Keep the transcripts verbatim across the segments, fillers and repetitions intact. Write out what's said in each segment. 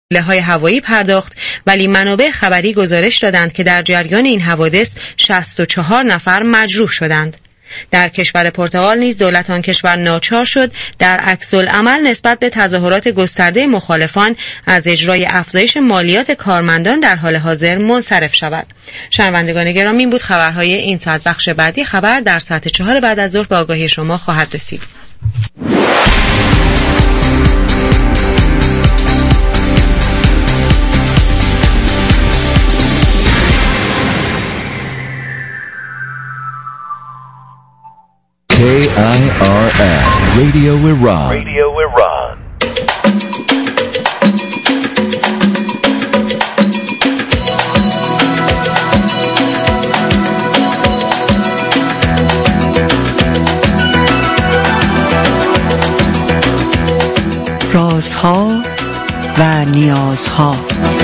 های هوایی پرداخت، ولی منابع خبری گزارش دادند که در جریان این حوادث شصت و چهار نفر مجروح شدند. در کشور پرتغال نیز دولت آن کشور ناچار شد در عکس العمل نسبت به تظاهرات گسترده مخالفان از اجرای افزایش مالیات کارمندان در حال حاضر منصرف شود. شنوندگان گرامی، این بود خبرهای این ساعت. بخش بعدی خبر در ساعت چهار بعد از ظهر به آگاهی شما خواهد رسید. K I R N Radio Iran. Radio Iran. رازها و نیازها.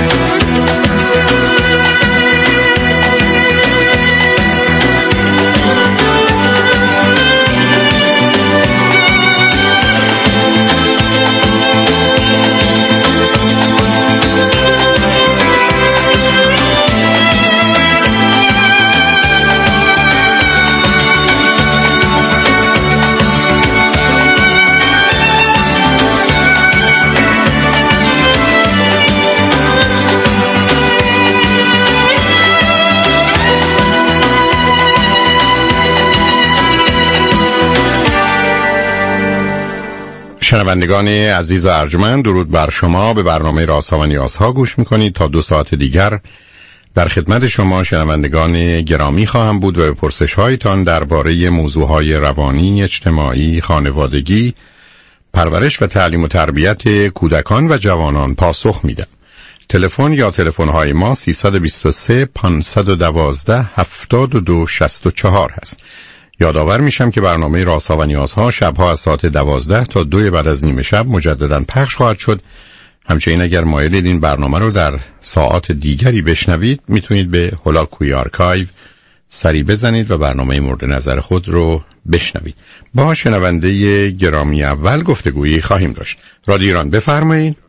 شنوندگان عزیز و ارجمند، درود بر شما. به برنامه رازها و نیازها گوش میکنید. تا دو ساعت دیگر در خدمت شما شنوندگان گرامی خواهم بود و به پرسش هایتان درباره موضوعهای روانی، اجتماعی، خانوادگی، پرورش و تعلیم و تربیت کودکان و جوانان پاسخ میدم. تلفن یا تلفن های ما سیصد و بیست و سه پانصد و دوازده هفتاد و دو شصت و چهار هست. یادآور میشم که برنامه رازها و نیازها شبها از ساعت دوازده تا دو بعد از نیمه شب مجددا پخش خواهد شد. همچنین اگر مایلید این برنامه رو در ساعات دیگری بشنوید، میتونید به هولاکوی آرکایو سری بزنید و برنامه مورد نظر خود رو بشنوید. با شنونده گرامی اول گفتگویی خواهیم داشت. رادیو ایران، بفرمایید.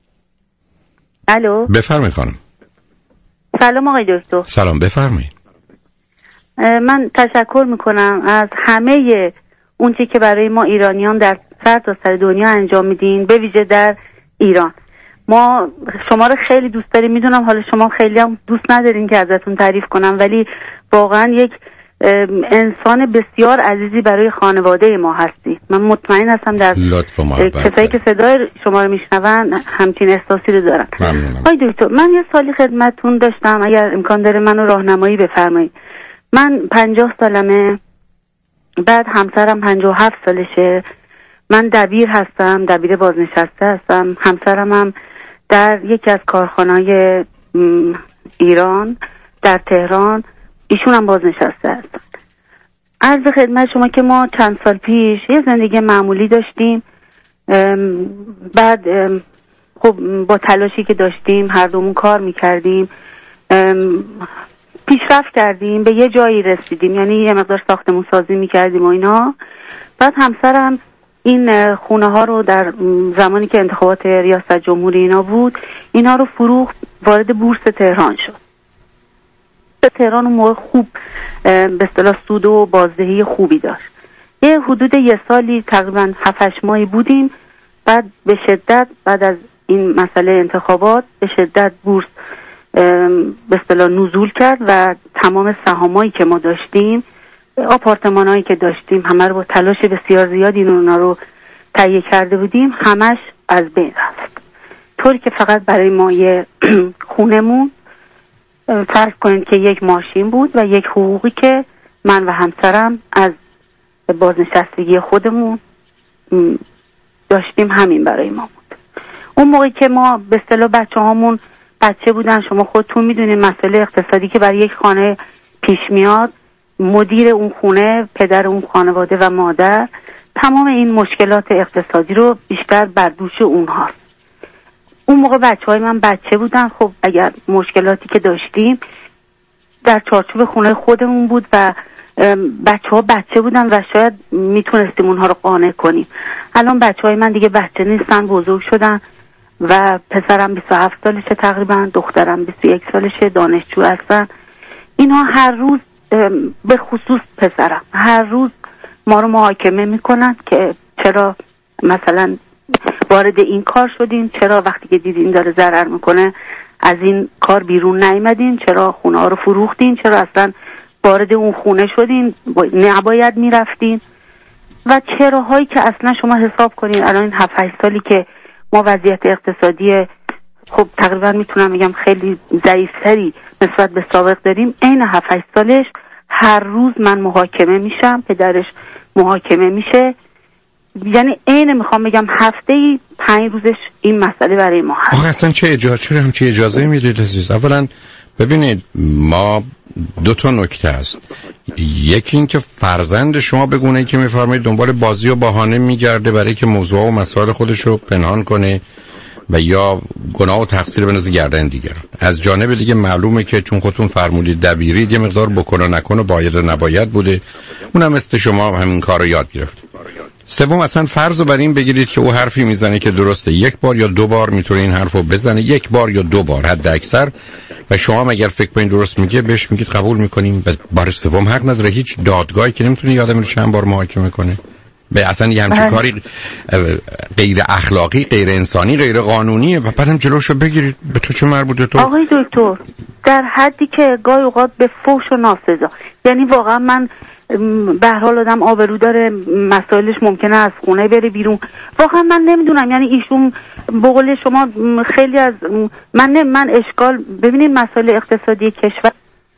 الو، بفرمایید خانم. سلام آقای دکتر. سلام، بفرمایید. من تشکر میکنم از همه اون چی که برای ما ایرانیان در سرتاسر دنیا انجام میدین، به ویژه در ایران. ما شما رو خیلی دوست داریم، میدونم حالا شما خیلی هم دوست ندارین که ازتون تعریف کنم، ولی واقعا یک انسان بسیار عزیزی برای خانواده ما هستید. من مطمئن هستم در کسایی که صدای شما رو میشنون همچین احساسی رو دارن. آقای دکتر، من یه سالی خدمتتون داشتم، اگر امکان داره منو راهنمایی بفرمایید. من پنجاه سالمه، بعد همسرم پنجاه و هفت سالشه. من دبیر هستم، دبیر بازنشسته هستم. همسرم هم در یکی از کارخانه‌های ایران در تهران، ایشون هم بازنشسته هستن. عرض خدمت شما که ما چند سال پیش یه زندگی معمولی داشتیم. بعد خب با تلاشی که داشتیم هر دومون کار میکردیم، پیشرفت کردیم، به یه جایی رسیدیم، یعنی یه مقدار ساختمون سازی میکردیم و اینا. بعد همسرم این خونه ها رو در زمانی که انتخابات ریاست جمهوری اینا بود، اینا رو فروخت، وارد بورس تهران شد. تهران اون موقع خوب به اصطلاح سود و بازدهی خوبی داشت. یه حدود یه سالی تقریبا هفت هشت ماهی بودیم. بعد به شدت بعد از این مسئله انتخابات به شدت بورس به اصطلاح نزول کرد و تمام سهامایی که ما داشتیم، آپارتمانایی که داشتیم، همه رو با تلاش بسیار زیادی اونا رو تهیه کرده بودیم، همش از بین رفت. طوری که فقط برای ما یه خونمون فرض کنید که یک ماشین بود و یک حقوقی که من و همسرم از بازنشستگی خودمون داشتیم، همین برای ما بود. اون موقعی که ما به اصطلاح بچه هامون بچه بودن، شما خودتون میدونید مسئله اقتصادی که برای یک خانه پیش میاد، مدیر اون خونه، پدر اون خانواده و مادر، تمام این مشکلات اقتصادی رو بیشتر بر دوش اونهاست. اون موقع بچه های من بچه بودن. خب اگر مشکلاتی که داشتیم در چارچوب خونه خودمون بود و بچه ها بچه بودن و شاید میتونستیم اونها رو قانع کنیم. الان بچه های من دیگه بچه نیستن، بزرگ شدن. و پسرم بیست و هفت سالشه تقریبا، دخترم بیست و یک سالشه، دانشجو هستن. اینها هر روز به خصوص پسرم هر روز ما رو محاکمه میکنن که چرا مثلا وارد این کار شدین، چرا وقتی که دیدین داره ضرر میکنه از این کار بیرون نیامدین، چرا خونه ها رو فروختین، چرا اصلا وارد اون خونه شدین، نباید میرفتین. و چراهایی که اصلا شما حساب کنین الان این هفت هشت سالی که ما وضعیت اقتصادی خب تقریبا میتونم بگم خیلی ضعیفتری نسبت به سابق داریم، این هفت هشت سالش هر روز من محاکمه میشم، پدرش محاکمه میشه. یعنی عین میخوام بگم هفته‌ای پنج روزش این مسئله برای ما هست. آخه اصلا چه اجازه چرا هم چه اجازه میدید عزیز؟ اولا ببینید ما دو تا نکته است. یکی این که فرزند شما به گونه‌ای که میفرمایید دنبال بازی و بهانه میگرده برای که موضوع و مسائل خودش رو پنهان کنه و یا گناه و تقصیر بندازه گردن دیگران. از جانب دیگه معلومه که چون خودتون فرمودید دبیرید یه مقدار بکن و نکن و باید و نباید بوده، اونم مثل شما همین کار رو یاد گرفت. سوم اصلا فرض رو بر این بگیرید که او حرفی میزنه که درسته، یک بار یا دو بار میتونه این حرف رو بزنه، یک بار یا دو بار حد اکثر، و شما هم اگر فکر کنید درست میگه بهش میگید قبول میکنیم و بار سوم حق نداره. هیچ دادگاهی که نمیتونه یادم رو چند بار محاکمه کنه. به اصلا یه همچین کاری غیر اخلاقی، غیر انسانی، غیر قانونیه و بعدم جلوشو بگیرید. به تو چه مربوطه تو؟ آقای دکتر در حدی که گاهی اوقات به فحش و ناسزا، یعنی واقعا من به هر حال آدم آبرو داره، مسائلش ممکنه از خونه بره بیرون، واقعا من نمیدونم. یعنی ایشون به قول شما خیلی از من نه من اشکال ببینید مسائل اقتصادی کشور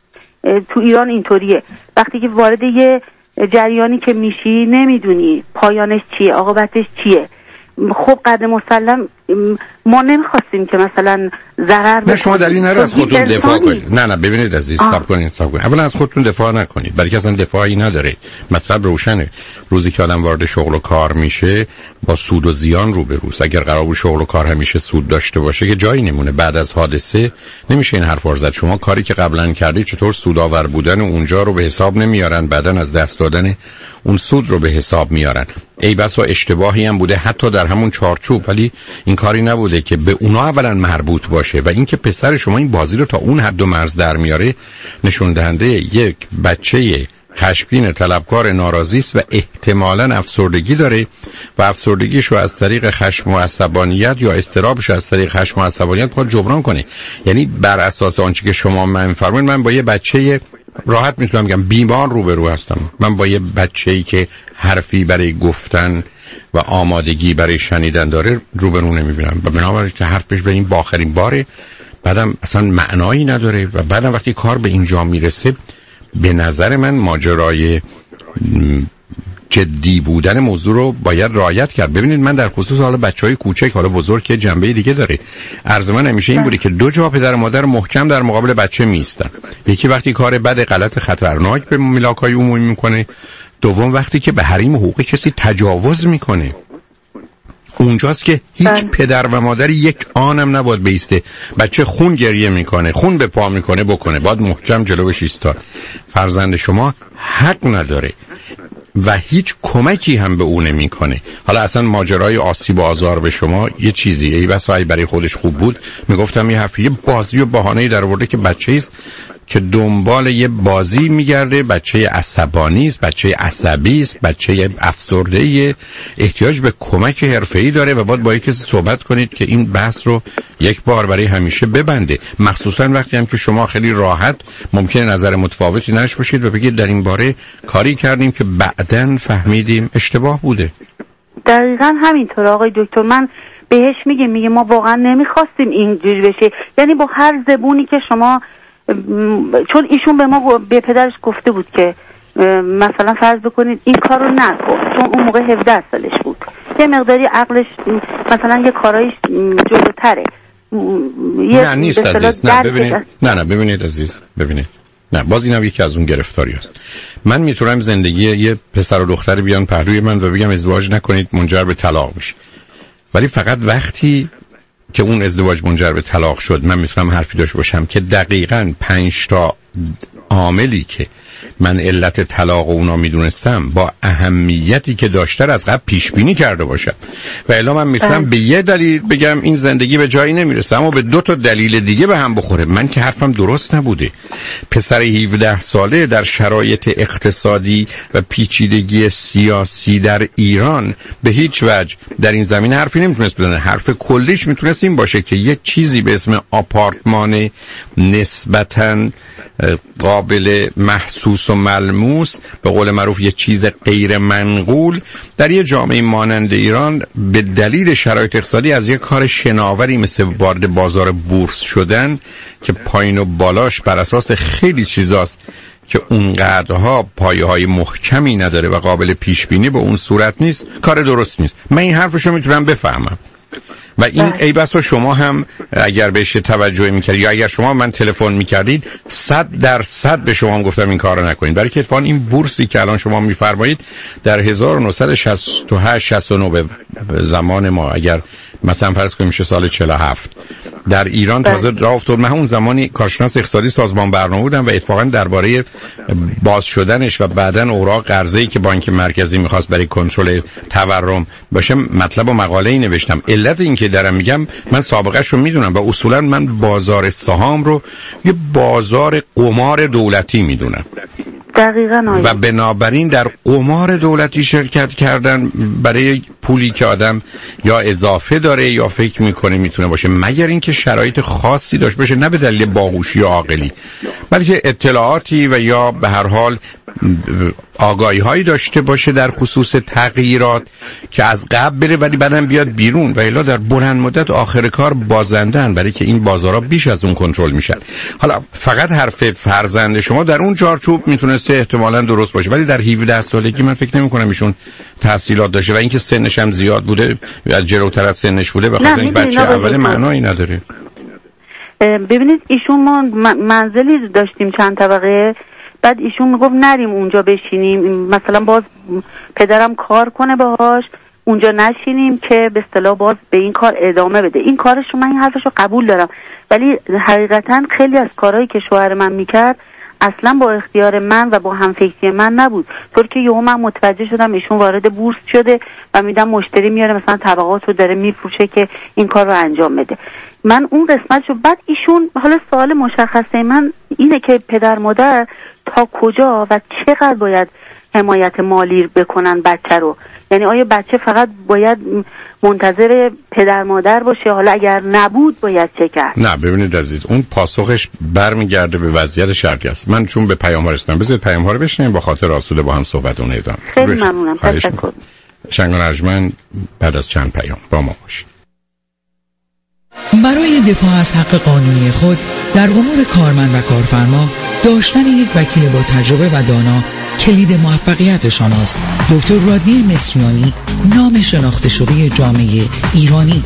تو ایران اینطوریه، وقتی که وارد یه جریانی که میشی نمیدونی پایانش چیه، عاقبتش چیه. خب قدر مسلم ما نمیخواستیم که مثلا ضرر نه شما دلیل نداره از خودتون دفاع کنید. نه نه ببینید عزیز صبر کنید صبر کنید. اولا از خودتون دفاع نکنید، برای که اصلا دفاعی نداره. مطلب روشنه. روزی که آدم وارد شغل و کار میشه با سود و زیان روبروست. اگر قرار بود شغل و کار همیشه سود داشته باشه که جایی نمونه. بعد از حادثه نمیشه این حرفا رو زد. شما کاری که قبلا کردید چطور سودآور بودن اونجا رو به حساب نمیارن، بعدن از دست دادن اون سود رو به حساب میارن. ای بسا اشتباهی هم بوده حتی در همون چارچوب، ولی این کاری نبوده که به اونا اولا مربوط باشه. و اینکه پسر شما این بازی رو تا اون حد و مرز در میاره نشون دهنده یک بچه خشمگین طلبکار ناراضی است و احتمالاً افسردگی داره و افسردگیش رو از طریق خشم و عصبانیت یا اضطرابش از طریق خشم و عصبانیت باید جبران کنه. یعنی بر اساس آنچه که شما من می‌فرمایید من با یه بچه راحت میتونم بگم بیمار روبرو هستم. من با یه بچه‌ای که حرفی برای گفتن و آمادگی برای شنیدن داره روبرو نمیبینم و بنابراین که حرف بهش به این باخرین باره، بعدم اصلا معنایی نداره و بعدم وقتی کار به اینجا میرسه به نظر من ماجرای جدی بودن موضوع رو باید رعایت کرد. ببینید من در خصوص حالا بچهای کوچک، حالا بزرگ که جنبه دیگه داره، عرض من همیشه این بوده که دو جا پدر و مادر محکم در مقابل بچه میستن. یکی وقتی کار بد غلط خطرناک به ملاکای عمومی میکنه، دوم وقتی که به حریم حقوق کسی تجاوز میکنه. اونجاست که هیچ بله. پدر و مادری یک آنم نباید بیسته. بچه خون گریه میکنه، خون به پا میکنه بکنه، باید محکم جلوش ایستاد. فرزند شما حق نداره و هیچ کمکی هم به اون نمیکنه. حالا اصلا ماجرای آسیب و آزار به شما یه چیزی، ای بس ای برای خودش خوب بود میگفتم یه حرفی، یه بازی و بهانه‌ای در آورده که بچه است که دنبال یه بازی میگرده، بچه عصبانی است، بچه عصبی است، بچه افسرده‌ای، احتیاج به کمک حرفه‌ای داره و باید با یک کسی صحبت کنید که این بحث رو یک بار برای همیشه ببنده. مخصوصا وقتی هم که شما خیلی راحت ممکنه نظر متفاوتی نداشته باشید و بگید در این باره کاری کردیم که بعداً فهمیدیم اشتباه بوده. دقیقاً همینطور آقای دکتر. من بهش میگم میگه ما واقعا نمیخواستیم اینجوری بشه. یعنی با هر زبونی که شما، چون ایشون به ما به پدرش گفته بود که مثلا فرض بکنید این کار رو نکن، چون اون موقع هفده سالش بود، یه مقداری عقلش مثلا یه کارایش جلوتره. نه نیست عزیز، نه ببینید نه نه ببینید عزیز ببینید نه باز اینم یکی از اون گرفتاری است. من میتونم زندگی یه پسر و دختر بیان پهلوی من و بگم ازدواج نکنید منجر به طلاق بشه، ولی فقط وقتی که اون ازدواج منجر به طلاق شد من میتونم حرفی داشته باشم که دقیقاً پنج تا عاملی که من علت طلاق اونا میدونستم با اهمیتی که داشته از قبل پیش بینی کرده باشم و الا من میتونم به یه دلیل بگم این زندگی به جایی نمیرسه اما به دو تا دلیل دیگه به هم بخوره. من که حرفم درست نبوده. پسر هفده ساله در شرایط اقتصادی و پیچیدگی سیاسی در ایران به هیچ وجه در این زمینه حرفی نمیتونست بزنه. حرف کلیش میتونست این باشه که یک چیزی به اسم آپارتمان نسبتاً قابل محسوس و ملموس، به قول معروف یک چیز غیر منقول، در یه جامعه مانند ایران به دلیل شرایط اقتصادی از یک کار شناوری مثل وارد بازار بورس شدن که پایین و بالاش بر اساس خیلی چیزاست که اونقدرها پایه های محکمی نداره و قابل پیش بینی به اون صورت نیست، کار درست نیست. من این حرفشو میتونم بفهمم و این ای بسا شما هم اگر بهش توجه میکردید یا اگر شما من تلفن میکردید صد درصد به شما هم گفتم این کارو نکنید، برای که اتفاقا این بورسی که الان شما میفرمایید در هزار و نهصد و شصت و هشت شصت و نه به زمان ما، اگر مثلا فرض کنیم میشه سال چهل و هفت در ایران تازه راه افتاد. من اون زمانی کارشناس اقتصادی سازمان برنامه بودم و اتفاقا درباره باز شدنش و بعدن اوراق قرضه‌ای که بانک مرکزی میخواست برای کنترل تورم باشه مطلب و مقاله‌ای نوشتم. علت این که دارم میگم من سابقه‌اش رو میدونم و اصولا من بازار سهام رو یه بازار قمار دولتی میدونم. دقیقاً آید. و بنابراین در قمار دولتی شرکت کردن برای پولی که آدم یا اضافه داره یا فکر میکنه میتونه باشه، مگر اینکه شرایط خاصی داشته باشه، نه به دلیل باهوشی و عاقلی، بلکه اطلاعاتی و یا به هر حال آگاهی هایی داشته باشه در خصوص تغییرات که از قبل بره ولی بعدم بیاد بیرون و الا در بلند مدت آخر کار بازندن، برای که این بازارها بیش از اون کنترل میشن. حالا فقط حرف فرزند شما در اون چارچوب میتونسته احتمالاً درست باشه، ولی در هفده سالگی من فکر نمی کنم ایشون تحصیلات داشته و اینکه سنش هم زیاد بوده و جلوتر از سنش بوده بخاطر این بچه اول معنایی نداره. ببینید ایشون ما منزلی داشتیم چند طبقه، بعد ایشون میگفت نریم اونجا بشینیم، مثلا باز پدرم کار کنه باهاش اونجا نشینیم که به اصطلاح باز به این کار ادامه بده. این کارش رو من این حرفشو قبول دارم، ولی حقیقتا خیلی از کارهایی که شوهر من میکرد اصلا با اختیار من و با همفکری من نبود، طور که یهو من متوجه شدم ایشون وارد بورس شده و میدم مشتری میاره مثلا طبقات رو داره میفروشه که این کار رو انجام بده. من اون قسمتشو بعد ایشون، حالا سوال مشخصه من اینه که پدر مادر تا کجا و چقدر باید حمایت مالی بکنن بچه رو؟ یعنی آیا بچه فقط باید منتظر پدر مادر باشه؟ حالا اگر نبود باید چه کرد؟ نه ببینید عزیز، اون پاسخش برمیگرده به وضعیت شرعی است. من چون به پیام ها رسیدم بذارید پیام ها رو بشنیم با خاطر آسوده با هم صحبت اون ادامه. خیلی ممنونم، تشکر. شنگان ارجمند بعد از چند پیام با ما باشید. برای دفاع از حق قانونی خود در امور کارمند و کارفرما داشتن یک وکیل با تجربه و دانا کلید موفقیت شماست. دکتر رادنی مصریانی، نام شناخته شده جامعه ایرانی.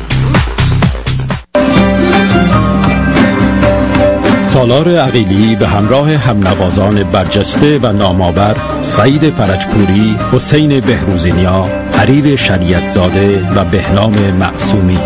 سالار عقیلی به همراه همنوازان برجسته و نامآور سعید فرجپوری، حسین بهروزینیا، حریر شریعت زاده و بهنام معصومی.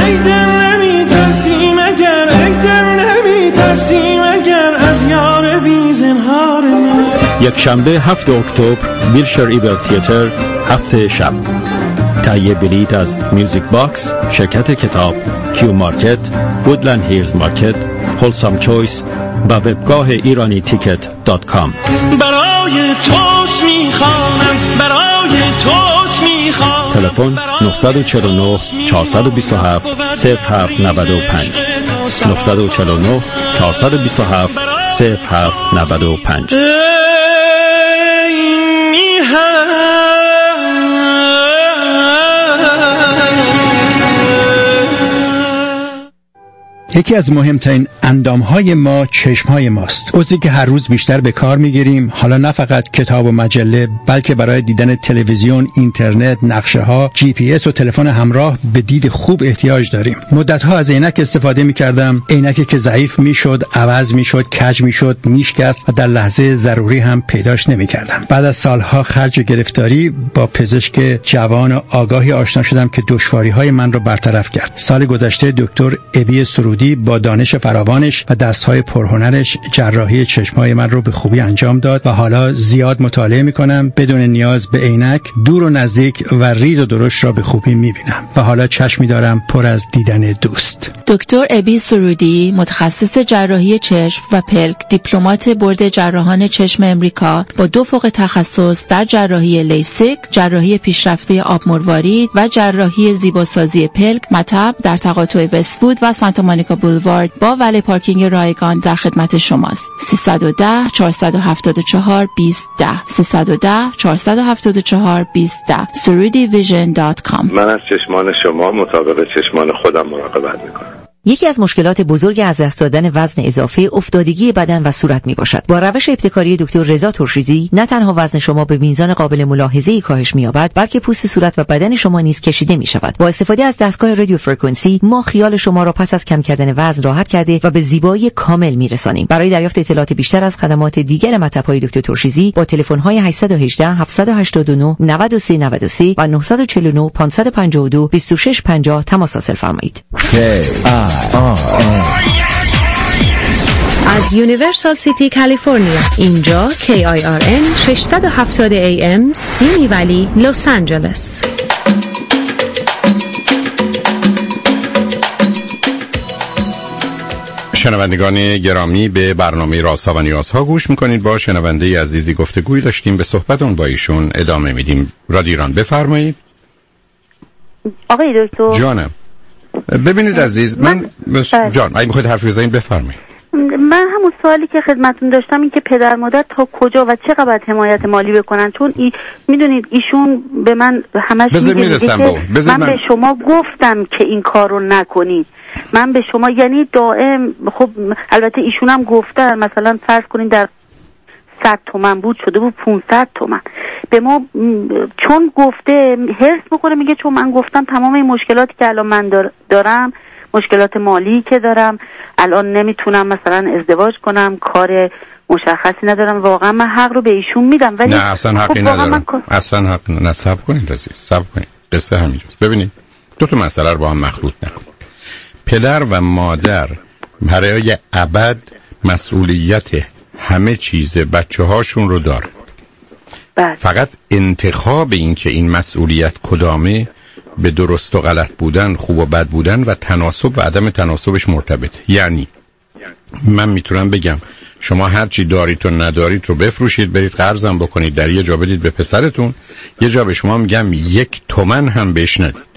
یک شنبه هفت اکتبر ویلشر ایبل تیاتر، هفت شب. تهیه بلیط از میوزیک باکس، شرکت کتاب، کیو مارکت، وودلند هیلز مارکت، هولسام چویس و وبگاه ایرانی تیکت دات کام. برای توش میخوانم، برای توش میخوانم. تلفن نه چهار نه چهار دو هفت صفر هفت نه پنج نه چهار نه چهار دو هفت صفر هفت نه پنج. یکی از مهمترین اندامهای ما چشمهای ماست، عضوی که هر روز بیشتر به کار میگیریم. حالا نه فقط کتاب و مجله، بلکه برای دیدن تلویزیون، اینترنت، نقشه ها، جی پی اس و تلفن همراه به دید خوب احتیاج داریم. مدتها از عینک استفاده میکردم، عینکی که ضعیف میشد، عوض میشد، کج میشد، میشکست و در لحظه ضروری هم پیداش نمیکردم. بعد از سالها خرج گرفتاری با پزشک جوان و آگاهی آشنا شدم که دشواری‌های من رو برطرف کرد. سال گذشته دکتر ابی سرودی با دانش فراوان زبانش و دستهای پرهنرش جراحی چشمای من رو به خوبی انجام داد و حالا زیاد مطالعه میکنم، بدون نیاز به عینک دور و نزدیک و ریز و درشت را به خوبی میبینم و حالا چشمی دارم پر از دیدن دوست. دکتر ابی سرودی، متخصص جراحی چشم و پلک، دیپلمات بورد جراحان چشم امریکا با دو فوق تخصص در جراحی لیسیک، جراحی پیشرفته آب مروارید و جراحی زیباسازی پلک، مطب در تقاطع وست‌وود و سانتا مونیکا بولوارد با ولی پارکینگ رایگان در خدمت شماست. سیصد و ده چهارصد و هفتاد و چهار بیست ده سیصد و ده چهارصد و هفتاد و چهار بیست ده سرودی ویژن دات کام. من از چشمان شما مطابق چشمان خودم مراقبت میکنم. یکی از مشکلات بزرگ از دست دادن وزن اضافه افتادگی بدن و صورت میباشد. با روش ابتکاری دکتر رضا ترشیزی نه تنها وزن شما به میزان قابل ملاحظه‌ای کاهش می‌یابد، بلکه پوست صورت و بدن شما نیز کشیده می‌شود. با استفاده از دستگاه رادیو فرکانسی ما خیال شما را پس از کم کردن وزن راحت کرده و به زیبایی کامل میرسانیم. برای دریافت اطلاعات بیشتر از خدمات دیگر مطب‌های دکتر ترشیزی با تلفن‌های هشت یک هشت هفت هشت نه نه سه نه سه و نه چهار نه پنج پنج دو دو شش پنجاه تماس حاصل فرمایید. از یونیورسال سیتی کالیفرنیا، اینجا کی آی آر ان ششصد و هفتاد ای ام سیمی ولی لس آنجلس. شنوندگان گرامی، به برنامه رازها و نیازها گوش میکنید. با شنونده عزیزی گفتگوی داشتیم، به صحبتون با ایشون ادامه میدیم. رادیو ایران، بفرمایید. آقای دکتر جانم، ببینید عزیز من, من... جان اگه میخواید حرف بزنید بفرمایید. من همون سوالی که خدمتون داشتم این که پدر مادر تا کجا و چقدر باید حمایت مالی بکنن، چون ای میدونید ایشون به من همش میگه که من, من به شما گفتم که این کارو نکنید، من به شما یعنی دائم. خب البته ایشون هم گفتن مثلا فرض کنین در صد تومن بود شده بود پانصد تومن به ما، چون گفته هرس میکنه، میگه چون من گفتم تمام این مشکلاتی که الان من دارم، مشکلات مالی که دارم الان نمیتونم مثلا ازدواج کنم، کار مشخصی ندارم، واقعا من حق رو به ایشون میدم. ولی نه اصلا حقی خب ندارم، من... اصلا حق نه. صبر کنید عزیز، صبر کنید، قصه همینجاست. ببینید دو تا مسئله رو با هم مخلوط نکنید. پدر و مادر برای ابد مسئولیت همه چیز بچه هاشون رو داره. بله. فقط انتخاب این که این مسئولیت کدامه به درست و غلط بودن، خوب و بد بودن و تناسب و عدم تناسبش مرتبطه. یعنی من میتونم بگم شما هر چی دارید و ندارید رو بفروشید، برید قرضم بکنید، در یه جا بدید به پسرتون، یه جا به شما میگم یک تومن هم بهش ندید.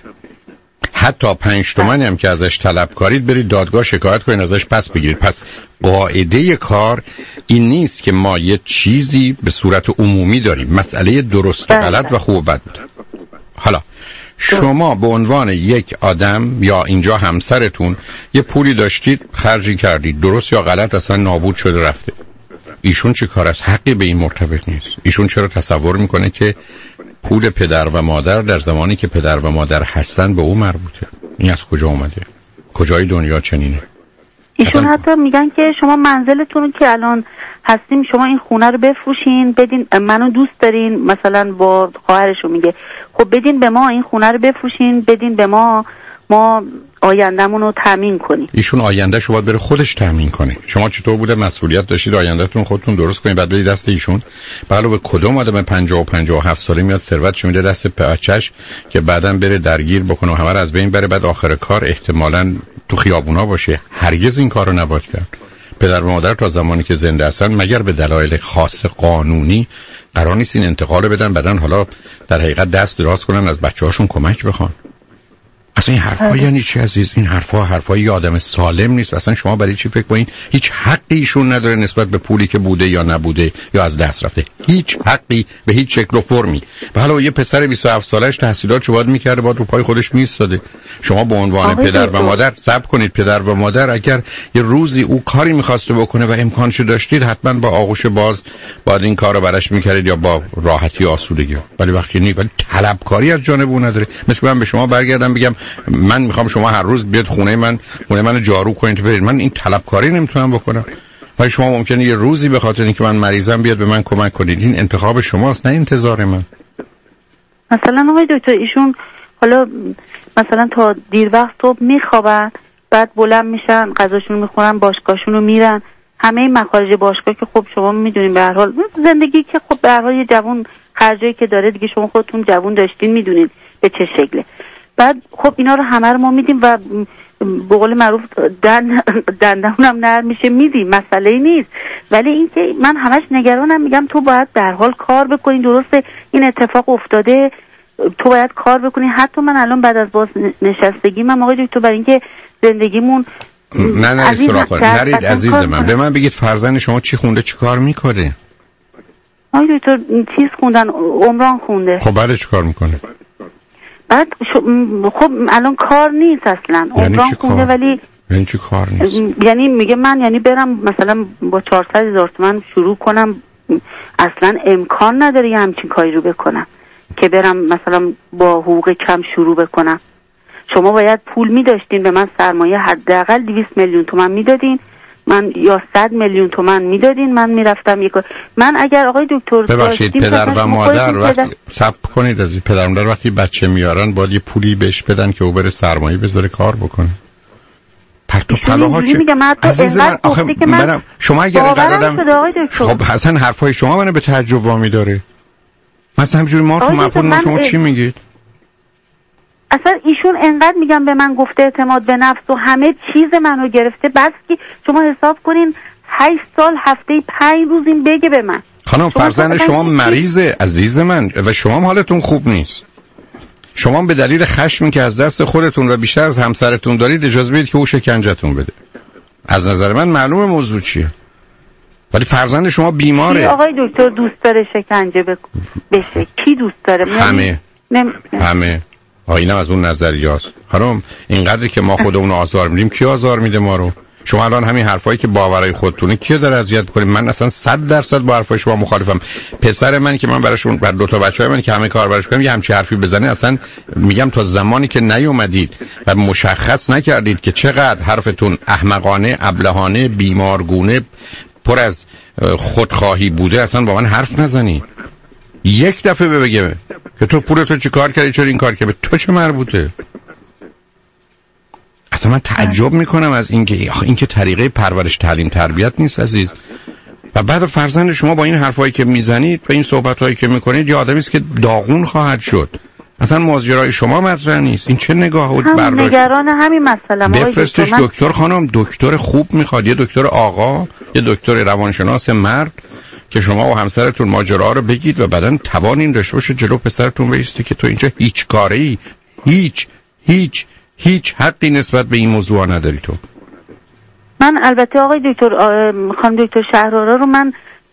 حتی پنج تومنی هم که ازش طلب کارید برید دادگاه شکایت کنید ازش پس بگیرید. پس قاعده کار این نیست که ما یه چیزی به صورت عمومی داریم، مسئله درست و غلط و خوب و بد بوده. حالا شما به عنوان یک آدم یا اینجا همسرتون یه پولی داشتید خرجی کردید، درست یا غلط اصلا نابود شده رفته. ایشون چه کار است؟ حقی به این مرتبط نیست. ایشون چرا تصور میکنه که پول پدر و مادر در زمانی که پدر و مادر هستن به او مربوطه؟ این از کجا اومده؟ کجای دنیا چنینه؟ ایشون حتی میگن که شما منزلتون که الان هستیم شما این خونه رو بفروشین بدین، منو دوست دارین، مثلا با خواهرشو میگه خب بدین به ما این خونه رو بفروشین بدین به ما، ما آیندهمون رو تامین کنیم. ایشون آینده شو باید بره خودش تامین کنه. شما چطور بوده مسئولیت داشتید آیندهتون خودتون درست کنید بعد بدید دست ایشون؟ علاوه کدوم آدم پنجاه و پنجاه و هفت ساله میاد ثروتش میده دست بچه‌ش که بعداً بره درگیر بکنه و همه رو از بین بره، بعد آخر کار احتمالاً تو خیابونا باشه؟ هرگز این کارو نباید کرد. پدر و مادر تا زمانی که زنده هستن مگر به دلایل خاص قانونی قرار نیست این انتقال بدن، بعدن حالا در حقیقت دست دراز کنن از بچه‌هاشون کمک بخوان. اصلا این حرفا یعنی چی عزیز؟ این حرفا حرفای یه آدم سالم نیست. اصلا شما برای چی فکر کنین هیچ حقی ایشون نداره نسبت به پولی که بوده یا نبوده یا از دست رفته؟ هیچ حقی به هیچ شکل و فرمی. و حالا یه پسر بیست و هفت سالش تحصیلاتشو باید میکرده، باید رو پای خودش میایستاده. شما به عنوان پدر و مادر صبر کنید. پدر و مادر اگر یه روزی او کاری می‌خواسته بکنه و امکانش داشتید حتما با آغوش باز باید این کارو براش میکردید یا با راحتی و آسودگی. ولی وقتی نیست، ولی طلبکاری از جانب اون نداره. مثل من به شما برگردم بگم من میخوام شما هر روز بیاد خونه من خونه منو جارو کنید برید، من این طلبکاری نمیتونم بکنم. ولی شما ممکنه یه روزی به خاطر اینکه من مریضم بیاد به من کمک کنید. این انتخاب شماست نه انتظار من. مثلا آقای دکتر ایشون حالا مثلا تا دیر وقت صبح میخوابن، بعد بلند میشن غذاشون رو میخورن باشگاهشون رو میرن، همه این مخارج باشگاه که خب شما میدونین به هر حال زندگی که خب به هر حال یه جوون خرجایی که داره دیگه شما خودتون جوون داشتین میدونین به چه شکله. بعد خب اینا رو همه رو ما میدیم و به قول معروف دن دندونم نرم میشه میدیم، مسئله نیست. ولی این که من همش نگرانم، میگم تو باید در حال کار بکنی، درسته این اتفاق افتاده تو باید کار بکنی. حتی من الان بعد از باز نشستگی من آقای دکتر برای اینکه زندگیمون نه نه سراغ نرید عزیز من، به من بگید فرزند شما چی خونده چی کار میکنه؟ آقای دکتر چیز خوندن، عمران خونده. خب بعد چی کار میکنه؟ بعد خب الان کار نیست اصلا، عمران خونده. ولی یعنی چی کار نیست؟ یعنی میگه من یعنی برم مثلا با چهارصد هزار تومان شروع کنم، اصلا امکان نداره یه همچین کاری رو بکنم که برم مثلا با حقوق کم شروع بکنم. شما باید پول میداشتین به من، سرمایه حداقل دویست میلیون تومان میدادین من یا صد میلیون تومان میدادین من میرفتم یک. من اگر آقای دکتر ببخشید پدر و مادر وقتی صبر کنید از پدر و مادر وقتی بچه میارن باید یه پولی بهش بدن که او بره سرمایه بذاره کار بکنه. پرتو پلاها چه عزیز من آخه منم شما اگر اینقدر آدم خب حسن حرفای شما منو به تعجب وامی داره. مثلا همینجوری ما تو مفهوم شما چی میگید؟ اصلا ایشون انقدر میگم به من گفته اعتماد به نفس و همه چیز منو گرفته، بس که شما حساب کنین هشت سال هفته پنج روز این بگه به من. خانم فرزند شما مریضه عزیز من و شما هم حالتون خوب نیست. شما به دلیل خشمی که از دست خودتون و بیشتر از همسرتون دارید اجازه بدید که او شکنجتون بده. از نظر من معلومه موضوع چیه. ولی فرزند شما بیماره. کی آقای دکتر دوست داره شکنجه بشه؟ کی دوست داره؟ همه نم... همه اینم از اون نظریاست. خانم اینقدر که ما خودمون آزار میدیم کی آزار میده ما رو؟ شما الان همین حرفایی که باورای خودتونه کی داره اذیت کنه؟ من اصلا صد درصد با حرفای شما مخالفم. پسر من که من براشون بر دو تا بچه‌های من که همه کار براش کنم یه همچین حرفی بزنه اصلا میگم تا زمانی که نیومدید و مشخص نکردید که چقدر حرفتون احمقانه، ابلهانه، بیمارگونه، پر از خودخواهی بوده اصلا با من حرف نزنید. یک دفعه بگه که تو پولتو چی کار کردی چرا این کار کردی، به تو چه مربوطه؟ اصلا من تعجب میکنم از اینکه اینکه طریقه پرورش تعلیم تربیت نیست عزیز. و بعد فرزند شما با این حرفایی که میزنید و این صحبتایی که میکنید یه آدمی است که داغون خواهد شد. اصلا ماجرای شما مطرح نیست. این چه نگاه و برداشت؟ نگران همین مسئله بفرستش دکتر خانم، دکتر خوب میخواد، یه دکتر آقا، یه دکتر روانشناس مرد که شما و همسرتون ماجرا رو بگید و بعداً توان این داشته باشه جلو پسرتون بیسته که تو اینجا هیچ کاری، هیچ هیچ هیچ حقی نسبت به این موضوع نداری تو. من البته آقای دکتر خانم دکتر شهرارا رو من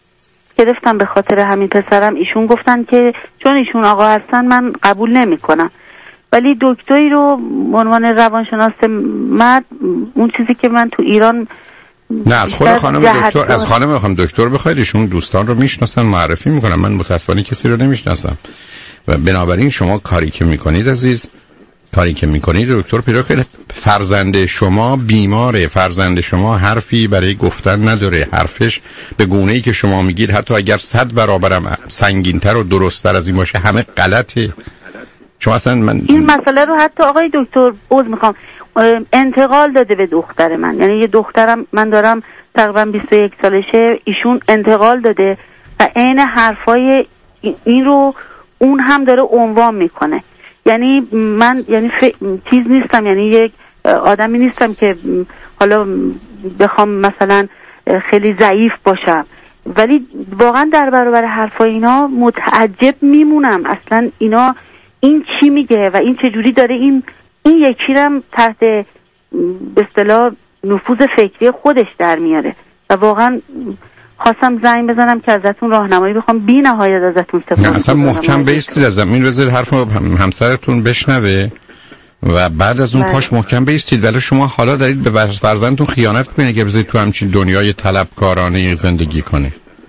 گرفتم به خاطر همین پسرم. ایشون گفتن که چون ایشون آقا هستن من قبول نمی کنم، ولی دکتری رو به عنوان روانشناس مرد اون چیزی که من تو ایران نه از خود خانم دکتر از خانم میخوام دکتر بخواید، ایشون دوستان رو میشناسن معرفی میکنن، من متاسفانه کسی رو نمیشناسم و بنابراین شما کاری که میکنید عزیز، کاری که میکنید دکتر پیدا کنید. فرزند شما بیماره، فرزند شما حرفی برای گفتن نداره، حرفش به گونه‌ای که شما میگید حتی اگر صد برابرم سنگین‌تر و درست‌تر از این باشه همه غلطه. شما اصلا من این مسئله رو حتی آقای دکتر عذر میخوام انتقال داده به دختر من، یعنی یه دخترم من دارم تقریبا بیست و یک سالشه، ایشون انتقال داده و عین حرفای این رو اون هم داره عنوان میکنه. یعنی من یعنی ف... چیز نیستم، یعنی یک آدمی نیستم که حالا بخوام مثلا خیلی ضعیف باشم، ولی واقعا در برابر حرفای اینا متعجب میمونم. اصلا اینا این چی میگه و این چجوری داره این این یکی رم تحت به اصطلاح نفوذ فکری خودش در میاره و واقعا خواستم زنگ بزنم که ازتون راهنمایی بخوام، بی نهایت ازتون استفاده کنم. اصلا محکم بیستید از زمین بذارید حرف همسرتون بشنوه و بعد از اون بله. پاش محکم بیستید. ولی شما حالا دارید به فرزندتون خیانت کنید که بذارید تو همچین دنیای طلبکارانه زندگی کنه.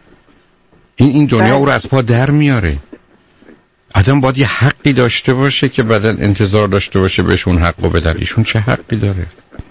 این این دنیا بله. او رو از پا در میاره. آدم باید یه حقی داشته باشه که بعداً انتظار داشته باشه بهش اون حقو بدن. ایشون چه حقی داره؟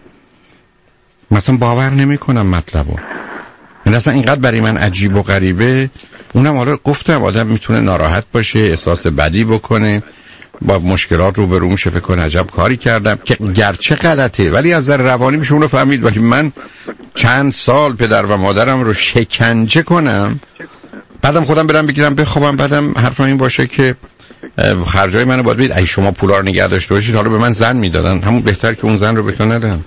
مثلا باور نمی‌کنم مطلبو. من اصلا اینقدر برای من عجیب و غریبه. اونم حالا گفتم آدم میتونه ناراحت باشه، احساس بدی بکنه، با مشکلات روبرو میشه، فکر کنه عجب کاری کردم، که گرچه غلطه ولی از نظر روانی میشه اونو فهمید. ولی من چند سال پدر و مادرم رو شکنجه کنم، بعدم خودم برم بگیرم بخوابم، بعدم حرفم این باشه که خرجای منو باید بدید، ای شما پولا رو نگه داشته باشید حالا به من زن میدادن، همون بهتر که اون زن رو بهتون ندن.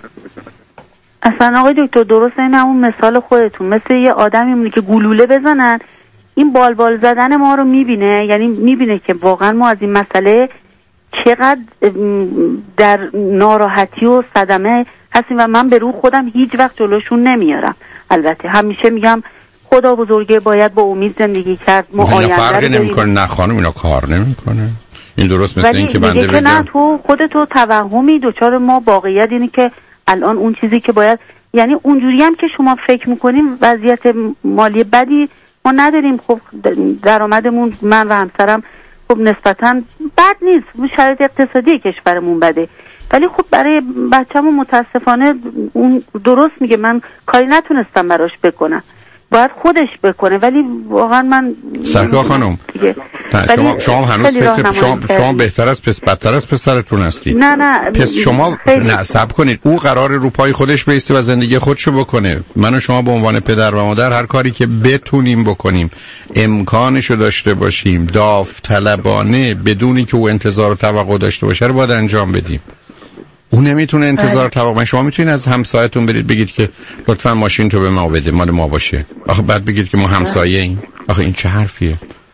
اصلا آقای دکتر درسته، این همون مثال خودتون، مثل یه آدمی میمونه که گلوله بزنن، این بال بال زدن ما رو میبینه، یعنی میبینه که واقعا ما از این مسئله چقدر در ناراحتی و صدمه هستیم و من به رو خودم هیچ وقت جلوشون نمیارم. البته همیشه میگم خدا بزرگه، باید با امید زندگی کرد، ما آینده رو فرقی نمیکنه. نه خانم اینا کار نمیکنه، این درست مثل این که بنده بگم نه تو خودتو توهمی دوچار ما واقعیت اینه که الان اون چیزی که باید، یعنی اونجوری هم که شما فکر میکنیم وضعیت مالی بدی ما نداریم. خب درآمدمون من و همسرم خب نسبتاً بد نیست، شرایط اقتصادی کشورمون بده، ولی خب برای بچه‌مون متاسفانه اون درست میگه، من کاری نتونستم براش بکنم، باید خودش بکنه. ولی واقعا من سرکار خانم شما شما هنوز فکر شما شما بهتر از پس بدتر از پسرتون هستید. نه نه پس شما نه صبر کنید، او قرار رو پای خودش بیسته و زندگی خودشو بکنه. من و شما به عنوان پدر و مادر هر کاری که بتونیم بکنیم، امکانشو داشته باشیم، داوطلبانه بدونی که او انتظار و توقع داشته باشه رو باید انجام بدیم. اون نمیتونه انتظار توقع. شما میتونید از همسایه‌تون برید بگید که لطفاً ماشین تو به ما بده، مال ما باشه. آخه بعد بگید که ما همسایه ایم. آخه این چه حرفیه؟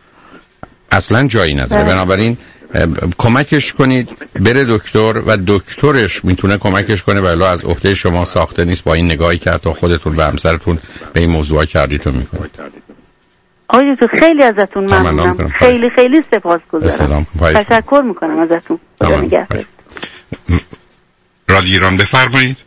اصلا جایی نداره. بنابراین کمکش کنید بره دکتر و دکترش میتونه کمکش کنه، ولی از عهده شما ساخته نیست با این نگاهی که تا خودتون و همسرتون به این موضوع کردیتون میکنید. آقای دکتر خیلی ازتون ممنونم، خیلی خیلی سپاسگزارم، تشکر میکنم ازتون. خدا نگهدار. رادیو ایران بفرمایید.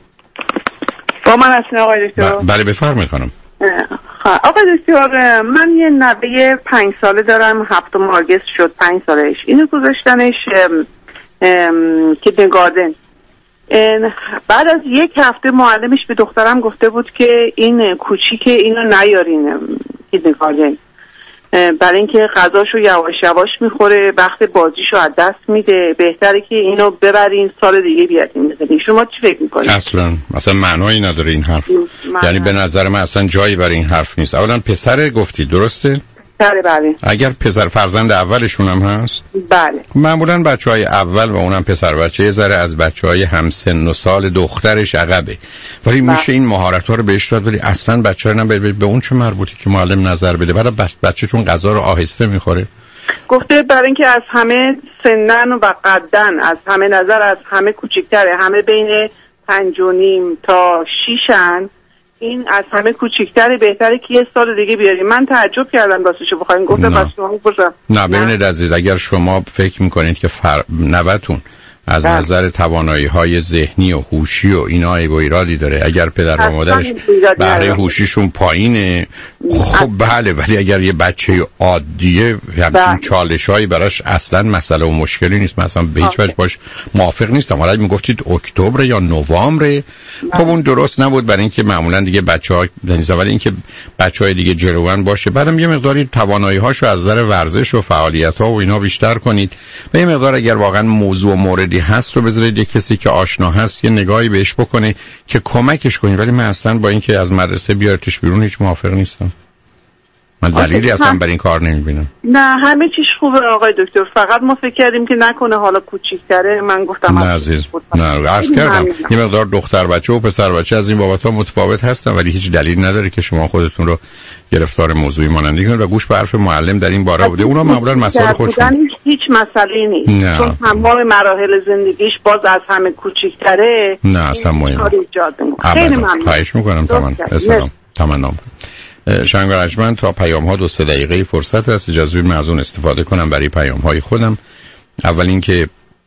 با من هستین آقای دکتر؟ بله بفرمایید خانم. آقای دکتر من یه نوه پنج ساله دارم، هفتم آگوست شد پنج سالش. اینو گذاشتنش کیندگاردن. بعد از یک هفته معلمش به دخترم گفته بود که این کوچیکه اینو نیارین کیندگاردن، برای اینکه غذاشو یواش یواش میخوره، وقت بازیشو از دست میده، بهتره که اینو ببرین سال دیگه بیارین بزنین. شما چی فکر میکنید؟ اصلا اصلا معنایی نداره این حرف. یعنی به نظر من اصلا جایی برای این حرف نیست. اولا پسر گفتی درسته؟ بله بله. اگر پسر فرزند اولشون هم هست؟ بله. معمولا بچهای اول و اونم پسر بچه یه ذره از بچهای همسن و سال دخترش عقبه، ولی بله. میشه این مهارت‌ها رو بهش داد، ولی اصلا بچه رو نباید به اون چه مربوطی که معلم نظر بده. بعد بچه چون غذا رو آهسته میخوره. گفته برای اینکه از همه سنن و قدن، از همه نظر، از همه کوچکتره، همه بین پنج و نیم تا شیشن، این از همه کوچیک‌تره، بهتره که یه سال دیگه بیاریم. من تعجب کردم راستش بخواید، گفتم پس شما می‌پرسم. نه ببینید عزیز، اگر شما فکر می‌کنید که فر... نوتون از ده. نظر توانایی‌های ذهنی و هوشی و اینا ای و ایرادی داره، اگر پدر و مادرش بهره هوشیشون پایینه خب بله، ولی اگر یه بچه عادیه همچین چالش‌هایی براش اصلا مسئله و مشکلی نیست، مثلا به هیچ وجه باش موافق نیستم. حالا میگفتید اکتبر یا نوامبر، خب اون درست نبود، برای اینکه معمولا دیگه بچه‌ها دنیزا، ولی اینکه بچه‌های دیگه جلوان باشه، بعدم یه مقداری توانایی‌هاشو از نظر ورزش و فعالیت‌ها و اینا بیشتر کنید. و یه مقدار اگر واقعا موضوع موردی هست رو بذارید یه کسی که آشنا هست یه نگاهی بهش بکنه که کمکش کنید. ولی من اصلا با اینکه از مدرسه بیارتش بیرون هیچ موافق نیستم. من دلیلی اصلا برای این کار نمیبینم. نه همه چیز خوبه آقای دکتر، فقط ما فکر کردیم که نکنه حالا کوچیک‌تره. من گفتم نه عزیز، نه عرض کردم یه مقدار دختر بچه و پسر بچه از این بابت‌ها متفاوت هستن، ولی هیچ دلیل نداره که شما خودتون رو گرفتار موضوعی مانندی کنید و گوش به حرف معلم در این باره بوده. اونا معمولا مسائل خودشون هیچ مسئله‌ای نیست، نه. چون تمام مراحل زندگیش باز از همه کوچیک‌تره. نه اصلا مهم خیلی ممنون. خواهش می‌کنم. تمام سلام تمام. شنگ رجمن تا پیام ها دو سه دقیقه فرصت هست، اجازه بدید من از اون استفاده کنم برای پیام های خودم. اول اینکه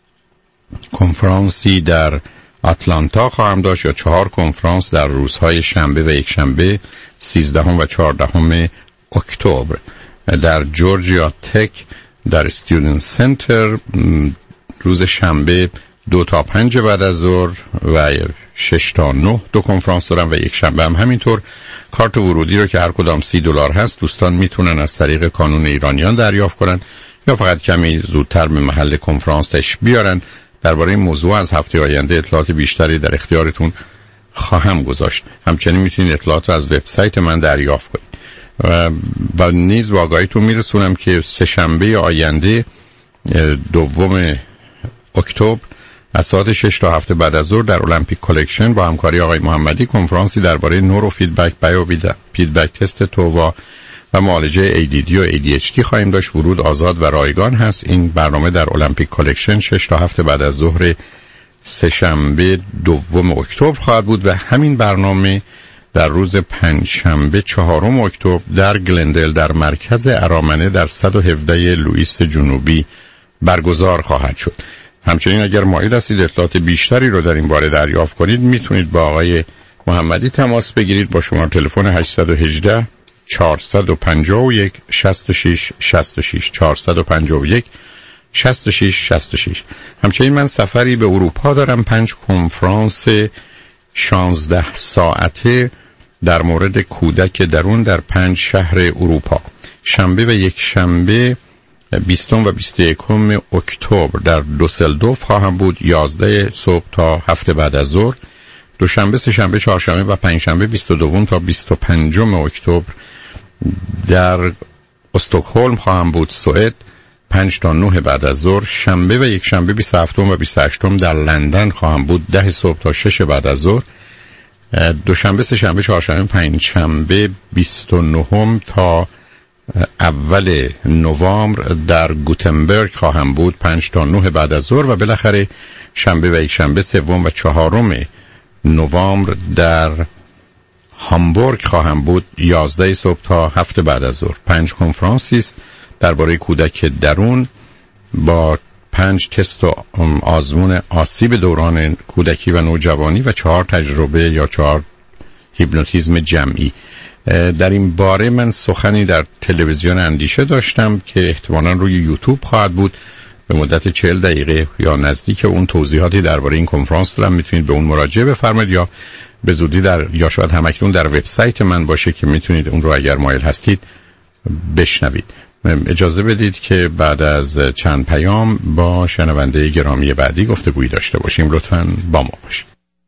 کنفرانسی در آتلانتا خواهم داشت، یا چهار کنفرانس در روزهای شنبه و یک شنبه سیزدهم و چهاردهم اکتبر در جورجیا تک در استودنت سنتر، روز شنبه دو تا پنج بعد از ظهر و شش تا نه دو کنفرانس دارم و یک شنبه هم همینطور. کارت ورودی رو که هر کدام سی دلار هست دوستان میتونن از طریق کانون ایرانیان دریافت کنن یا فقط کمی زودتر به محل کنفرانس تشریف بیارن. درباره این موضوع از هفته آینده اطلاعات بیشتری در اختیارتون خواهم گذاشت. همچنین میتونید اطلاعات از وبسایت من دریافت کنید. و, و نیز با آگاهیتون میرسونم که سه شنبه آینده دوم اکتبر از ساعت شش تا هفت بعد از ظهر در المپیک کلکشن با همکاری آقای محمدی کنفرانسی درباره نورو فیدبک، بایو فیدبک، تست تووا و معالجه ای دی دی و ای دی اچ دی خواهیم داشت. ورود آزاد و رایگان هست. این برنامه در المپیک کلکشن شش تا هفت بعد از ظهر سه شنبه دوم اکتبر خواهد بود و همین برنامه در روز پنج شنبه چهارم اکتبر در گلندل در مرکز ارامنه در صد و هفده لوئیس جنوبی برگزار خواهد شد. همچنین اگر مایل هستید اطلاعات بیشتری رو در این باره دریافت کنید میتونید با آقای محمدی تماس بگیرید با شماره تلفن هشت یک هشت چهارصد و پنجاه و یک شصت و شش شصت و شش چهارصد و پنجاه و یک شصت و شش شصت و شش. همچنین من سفری به اروپا دارم. پنج کنفرانس شانزده ساعته در مورد کودک درون در پنج شهر اروپا. شنبه و یک شنبه بیستم و بیست و یکم اکتبر در دوسلدورف خواهم بود یازده صبح تا هفت بعد از ظهر. دوشنبه، سه شنبه، چهارشنبه و پنج شنبه بیست و دو تا بیست و پنج اکتبر در استکهلم خواهم بود سوئد پنج تا نه بعد از ظهر. شنبه و یک شنبه بیست و هفت و بیست و هشت در لندن خواهم بود ده صبح تا شش بعد از ظهر. دوشنبه، سه شنبه، چهارشنبه، پنج شنبه بیست و نه تا اول نوامبر در گوتنبرگ خواهم بود پنج تا نه بعد از ظهر و بالاخره شنبه و یک شنبه سوم و چهارم نوامبر در هامبورگ خواهم بود یازده صبح تا هفت بعد از ظهر. پنج کنفرانسی است درباره کودک درون با پنج تست و آزمون آسیب دوران کودکی و نوجوانی و چهار تجربه یا چهار هیپنوتیزم جمعی. در این باره من سخنی در تلویزیون اندیشه داشتم که احتمالاً روی یوتیوب خواهد بود به مدت چهل دقیقه یا نزدیک اون توضیحاتی درباره این کنفرانس دارم. میتونید به اون مراجعه بفرمایید یا به زودی در یا شاید همکنون در وبسایت من باشه که میتونید اون رو اگر مایل هستید بشنوید. اجازه بدید که بعد از چند پیام با شنونده گرامی بعدی گفتگویی داشته باشیم. لطفاً با ما باشید.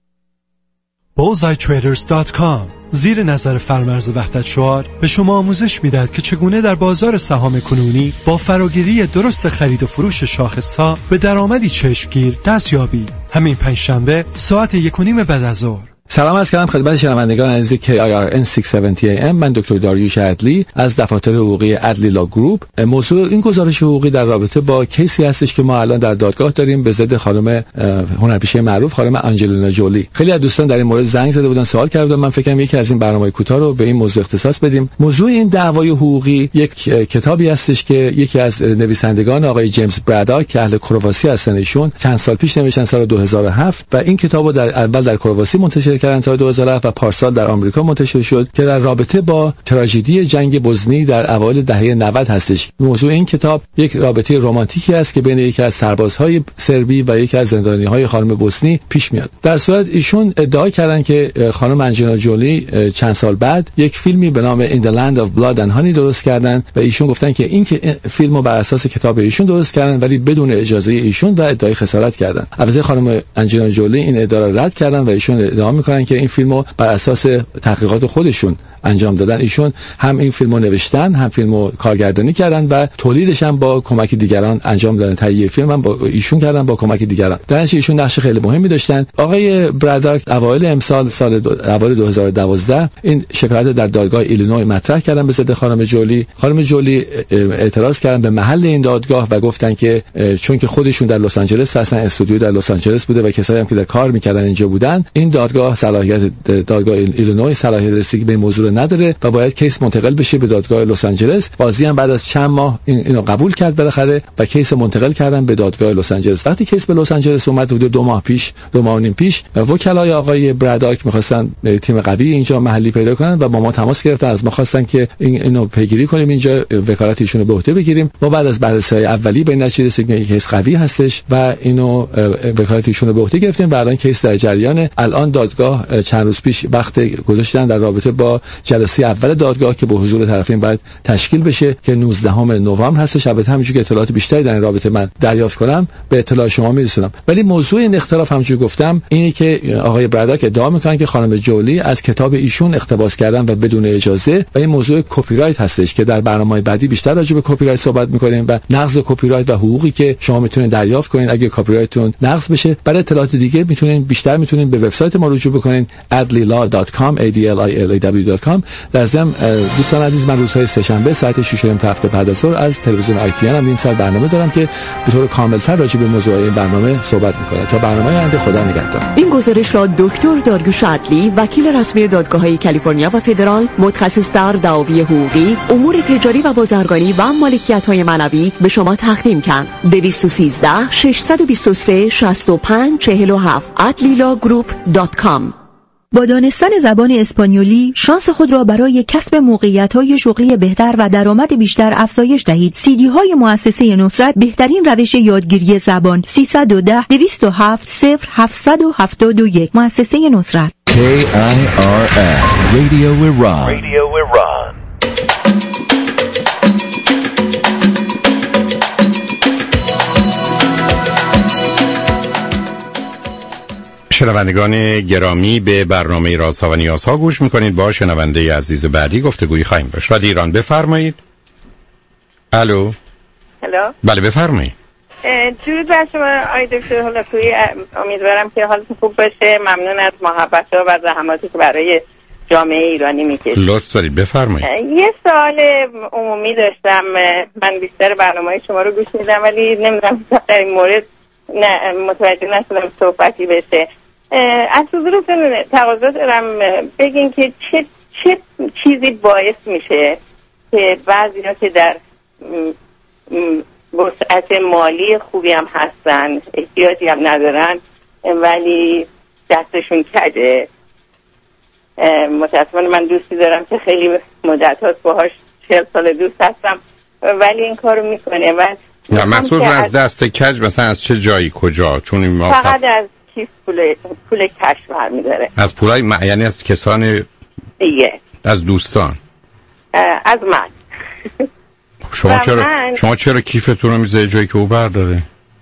بولزآی تریدرز دات کام زیر نظر فرمرز وحدت شعار به شما آموزش میدهد که چگونه در بازار سهام کنونی با فراگیری درست خرید و فروش شاخص‌ها به درآمدی چشمگیر دست یابید. همین پنجشنبه ساعت یک و نیم بعد از ظهر. سلام عرض کردم خدمت شنوندگان عزیز کی آی آر ان ششصد و هفتاد ای ام. من دکتر داریوش عدلی از دفاتر حقوقی عدلی لا گروپ. موضوع این گزارش حقوقی در رابطه با کیسی هستش که ما الان در دادگاه داریم به ضد خانم هنرپیشه معروف خانم آنجلینا جولی. خیلی از دوستان در این مورد زنگ زده بودن سوال کرده بودن. من فکر کنم یکی از این برنامه‌های کوتاه رو به این موضوع اختصاص بدیم. موضوع این دعوای حقوقی یک کتابی هستش که یکی از نویسندگان آقای جیمز براداک که اهل کرواسی هستن ایشون چند سال پیش نوشتن سال دو هزار و هفت و این کتابو در اول در کرواسی منتشر کردن تا دو هزار و هفت و پارسال در آمریکا منتشر شد که در رابطه با تراژدی جنگ بوسنی در اوایل دهه نود هستش. موضوع این کتاب یک رابطه رمانتیکی است که بین یکی از سربازهای سربی و یکی از زندانی‌های خانم بوسنی پیش میاد. در صورت ایشون ادعا کردن که خانم آنجلینا جولی چند سال بعد یک فیلمی به نام In the Land of Blood and Honey درست کردن و ایشون گفتن که این که فیلمو بر اساس کتاب ایشون درست کردن ولی بدون اجازه ایشون و ادعای خسارت کردن. البته خانم آنجلینا جولی این ادعا را رد کردن و ایشون ادعا میکنن که این فیلمو بر اساس تحقیقات خودشون انجام دادن. ایشون هم این فیلمو نوشتن هم فیلمو کارگردانی کردن و تولیدش هم با کمک دیگران انجام دادن. تهیه فیلم هم با ایشون کردن با کمک دیگران. در نتیجه ایشون نقش خیلی مهمی داشتن. آقای براداک اوایل امسال سال دو... اوایل دو هزار و دوازده این شکایت در دادگاه ایلینوی مطرح کردن به ضد خانم جولی. خانم جولی اعتراض کردن به محل این دادگاه و گفتن که چون که خودشون در لس آنجلس هستن، استودیو در لس آنجلس بوده و کسایی هم که در کار می‌کردن اینجا بودن، این دادگاه صلاحیت دادگاه ایلینوی صلاحیت رسیدگی به موضوع نداره و باید کیس منتقل بشه به دادگاه لس آنجلس. قاضی هم بعد از چند ماه این اینو قبول کرد بالاخره و کیس منتقل کردن به دادگاه لس آنجلس. وقتی کیس به لس آنجلس اومد حدود دو ماه پیش دو ماه و نیم پیش وکلای آقای براداک می‌خواستن تیم قوی اینجا محلی پیدا کنن و با ما تماس گرفتن، از ما خواستن که این اینو پیگیری کنیم، اینجا وکالت ایشونو به عهده بگیریم. ما بعد از بررسی اولی به نتیجه رسیدیم که کیس قوی هستش و اینو وکالت ایشونو به عهده گرفتیم و الان کیس در جریانه. الان دادگاه دادگاه چند روز پیش وقت گذاشتن در رابطه با جلسه اول دادگاه که به حضور طرفین باید تشکیل بشه که نوزدهم نوامبر هستش. البته همونجوری که اطلاعات بیشتری در این رابطه من دریافت کنم به اطلاع شما میرسونم. ولی موضوع این اختلاف همونجوری گفتم اینی که آقای براداک ادعا میکنن که خانم جولی از کتاب ایشون اقتباس کردن و بدون اجازه، و این موضوع کپی رایت هستش که در برنامه‌های بعدی بیشتر راجع به کپی رایت صحبت می‌کنیم و نقض کپی رایت و حقوقی که شما میتونید دریافت کنید اگه کپی رایتتون نقض بشه. برای اطلاعات دیگه میتونید بیشتر میتونید به وبسایت ما رجوع بکنید adli law dot com a d l i l a w dot com. در ضمن دوستان عزیز من روزهای سه‌شنبه ساعت شش و نیم تا هفت بعد از ظهر از تلویزیون آی تی ان هم این سال برنامه دارم که به طور کامل‌تر راجع به موضوع این برنامه صحبت می‌کنه. تا برنامه آینده خدا نگهدار. این گزارش را دکتر داریوش عدلی، وکیل رسمی دادگاه‌های کالیفرنیا و فدرال، متخصص در دعاوی حقوقی، امور تجاری و بازرگانی و مالکیت‌های معنوی به شما تقدیم کرد. دویست و سیزده ششصد و بیست و سه شصت و پنج چهل و هفت adli law group dot com. با دانستن زبان اسپانیولی شانس خود را برای کسب موقعیت‌های شغلی بهتر و درآمد بیشتر افزایش دهید. سیدی های مؤسسه نصرت بهترین روش یادگیری زبان. سیصد و ده دویست و هفت صفر هفتصد و هفتاد و یک. مؤسسه نصرت. K I R S Radio Iran. Radio Iran. شنوندگان گرامی، به برنامه رازها و نیازها گوش میکنید. با شنونده عزیز بعدی گفتگویی خواهیم داشت. رادیو ایران، بفرمایید. الو. الو. بله بفرمایید. درود بر شما آقای دکتر هولاکویی، امیدوارم که حالتون خوب باشه. ممنون از محبت‌ها و زحماتی که برای جامعه ایرانی میکشید. لطف دارید بفرمایید. یه سوال عمومی داشتم. من بیشتر برنامه‌های شما رو گوش میدم ولی نمیدونم در این مورد نه متوجه نشدم صحبتی بشه. از حضورتون تقاضا دارم بگین که چه چه چیزی باعث میشه که بعضی‌ها که در وسعت مالی خوبی هم هستن، احتیاجی هم ندارن ولی دستشون کجه. متاسفانه من دوستی دارم که خیلی مدت هاست باهاش چهل سال دوست هستم ولی این کارو میکنه و نه مقصود از دست کج مثلا از چه جایی کجا؟ چون ما فقط از کیف پول پول کش برمی‌داره. از پولای م... یعنی از کسان دیگه، از دوستان، از من. شما چرا من... شما چرا کیفتون رو میذاری جایی که او برداره؟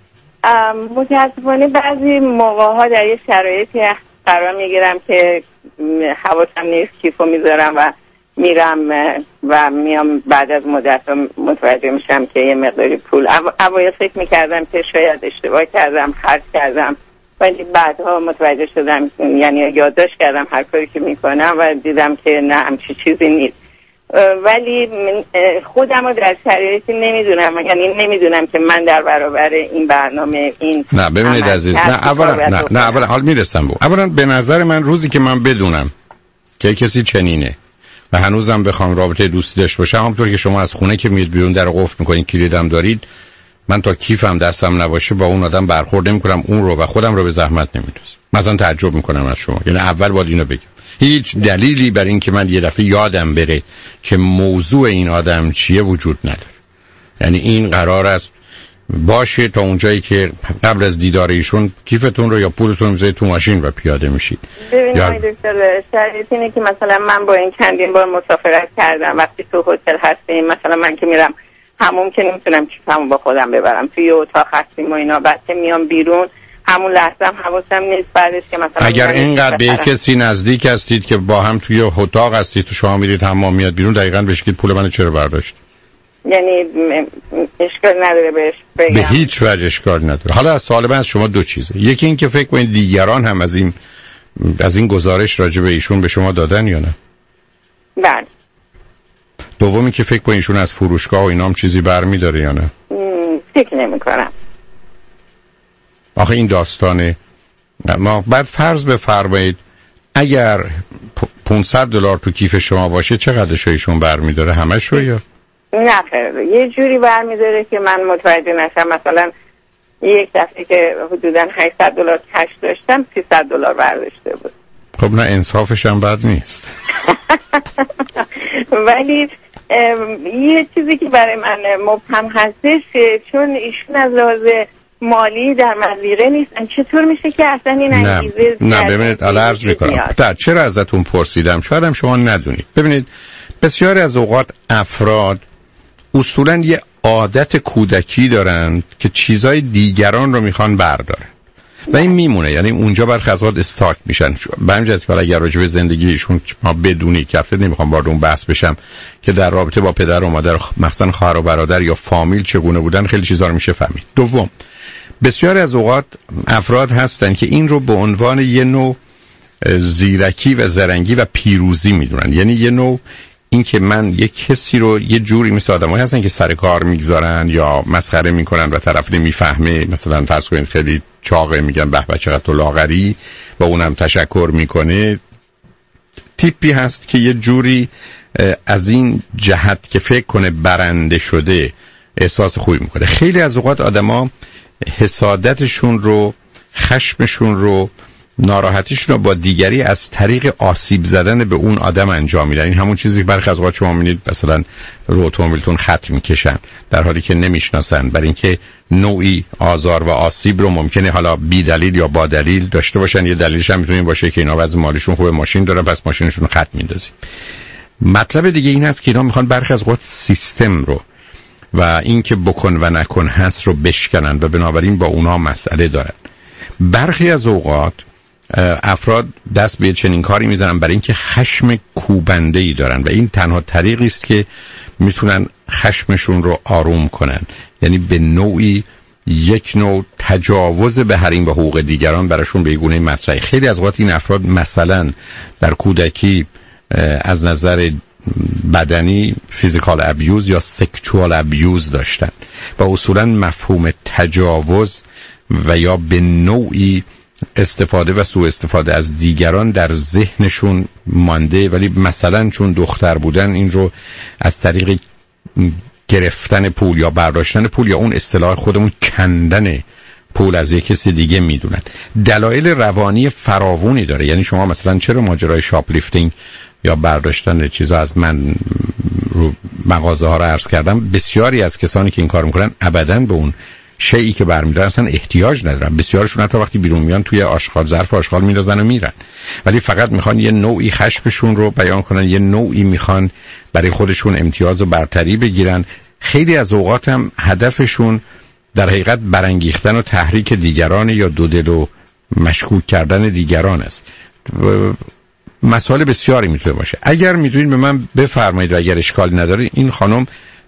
متاسفانه بعضی موقع‌ها در یه شرایطی قرار میگیرم که حواسم نیست کیفو میذارم و میرم و میام بعد از مدت متوجه میشم که یه مقداری پول اوایل فکر میکردم که شاید اشتباه کردم خرج کردم ولی بعدها متوجه شدم، یعنی یادداشت کردم هر کاری که میکنم و دیدم که نه همچی چیزی نیست. ولی خودم رو در شرایطی نمیدونم، یعنی نمیدونم که من در برابر این برنامه این نه ببینید عزیز، نه اولا نه نه اولا حال میرسم بود. اولا به نظر من روزی که من بدونم که کسی چنینه و هنوزم بخوام رابطه دوستی داشته باشم، همونطور که شما از خونه که میاد بیرون در قفل میکنین کلیدم دارید، من تا کیفم دستم نباشه با اون آدم برخورد نمیکنم، اون رو و خودم رو به زحمت نمیندازم. مثلا تعجب میکنم از شما، یعنی اول باید اینو بگم. هیچ دلیلی برای این که من یه دفعه یادم بره که موضوع این آدم چیه وجود نداره. یعنی این قرار است باشه تا اونجایی که قبل از دیدار ایشون کیفتون رو یا پولتون رو بذارید تو ماشین و پیاده میشید. ببینید یا... دکتر، شرایط اینه که مثلا من با این چندین بار مسافرت کردم، وقتی تو هتل هستیم مثلا من که میرم همون که نمیتونم کیفمو با خودم ببرم توی اتاق هستیم و اینا، بعد که میام بیرون همون لحظه هم حواسم نیست بعدش که مثلا اگر اینقدر به کسی نزدیک هستید که با هم توی اتاق هستید تو شما میرید حمام میاد بیرون، دقیقاً بهش بگید پول منو چرا برداشت؟ یعنی اشکال نداره بهش بگم؟ به هیچ وجه اشکال نداره. حالا از سوال من از شما دو چیزه، یکی این که فکر کنید دیگران هم از این از این گزارش راجع به ایشون به شما دادن یا نه؟ بله. دومی که فکر کنید ایشون از فروشگاه و اینام چیزی برمی‌داره یا نه؟ فکر نمی‌کنم. آخه این داستانه. ما بعد فرض بفرمایید اگر پانصد دلار تو کیف شما باشه چقدرش ایشون برمی‌داره؟ همش رو یا نه خیر، یه جوری برمی‌داره که من متوجه نشم. مثلا یک دفعه که حدوداً هشتصد دلار کش داشتم سیصد دلار برداشته بود. خب نه انصافش هم بد نیست. ولی یه چیزی که برای من مبهم هستش چون ایشون از لحاظ مالی در مضیقه نیستن، چطور میشه که اصلا این انگیزه نه نه ببینید الان عرض میکنم تا چرا ازتون پرسیدم، شاید هم شما ندونید. ببینید بسیاری از اوقات افراد اصولا یه عادت کودکی دارن که چیزای دیگران رو میخوان بردارن و این میمونه، یعنی اونجا برخی از اوقات استاک میشن. به همین جهت اگر راجع به زندگیشون ما بدونی که البته نمیخوام وارد اون بحث بشم که در رابطه با پدر و مادر مثلا خواهر و برادر یا فامیل چگونه بودن، خیلی چیزا رو میشه فهمید. دوم، بسیاری از اوقات افراد هستن که این رو به عنوان یه نوع زیرکی و زرنگی و پیروزی میدونن، یعنی یه نوع این که من یک کسی رو یه جوری مثل آدمایی هستن که سر کار میگذارن یا مسخره میکنن و طرف نمیفهمه، مثلا فرض کنید خیلی چاقه میگن به به چقدر تو لاغری و اونم تشکر میکنه. تیپی هست که یه جوری از این جهت که فکر کنه برنده شده احساس خوبی میکنه. خیلی از اوقات آدما حسادتشون رو، خشمشون رو، ناراحتیشون رو با دیگری از طریق آسیب زدن به اون آدم انجام میدن. این همون چیزی که برخی از اوقات شما میبینید مثلا رو اتومبیلتون خط میکشن در حالی که نمیشناسن، برای اینکه نوعی آزار و آسیب رو ممکنه حالا بی دلیل یا با دلیل داشته باشن. یه دلیلش هم میتونه باشه که اینا وضع مالیشون خوبه، ماشین دارن، پس ماشینشون خط میندازیم. مطلب دیگه این هست که اینا میخوان برخی از اوقات سیستم رو و اینکه بکن و نکن هست رو بشکنن و بنابراین با اونا مسئله دارن. برخی از اوقات افراد دست به چنین کاری میزنن برای اینکه خشم کوبنده‌ای دارن و این تنها طریقی است که میتونن خشمشون رو آروم کنن، یعنی به نوعی یک نوع تجاوز به حریم و حقوق دیگران براشون به گونه مطرحه. خیلی از اوقات این افراد مثلا در کودکی از نظر بدنی فیزیکال ابیوز یا سکشوال ابیوز داشتن و اصولا مفهوم تجاوز و یا به نوعی استفاده و سوء استفاده از دیگران در ذهنشون مانده، ولی مثلا چون دختر بودن این رو از طریق گرفتن پول یا برداشتن پول یا اون اصطلاح خودمون کندن پول از یک کسی دیگه میدونن. دلایل روانی فراوانی داره. یعنی شما مثلا چرا ماجرای شاپلیفتینگ یا برداشتن چیزا از من رو مغازه ها رو عرض کردم، بسیاری از کسانی که این کار میکنن ابداً به اون شیئی که برمی‌دارن اصلا احتیاج ندارن. بسیارشون حتی وقتی بیرون میان توی آشغال ظرف آشغال میندازن و میرن، ولی فقط میخوان یه نوعی خشمشون رو بیان کنن، یه نوعی میخوان برای خودشون امتیاز و برتری بگیرن. خیلی از اوقات هم هدفشون در حقیقت برانگیختن و تحریک دیگران یا دودل و مشکوک کردن دیگران است. مسائل بسیاری میتونه باشه. اگر میدونید به من بفرمایید و اگر اشکالی نداره، این خانم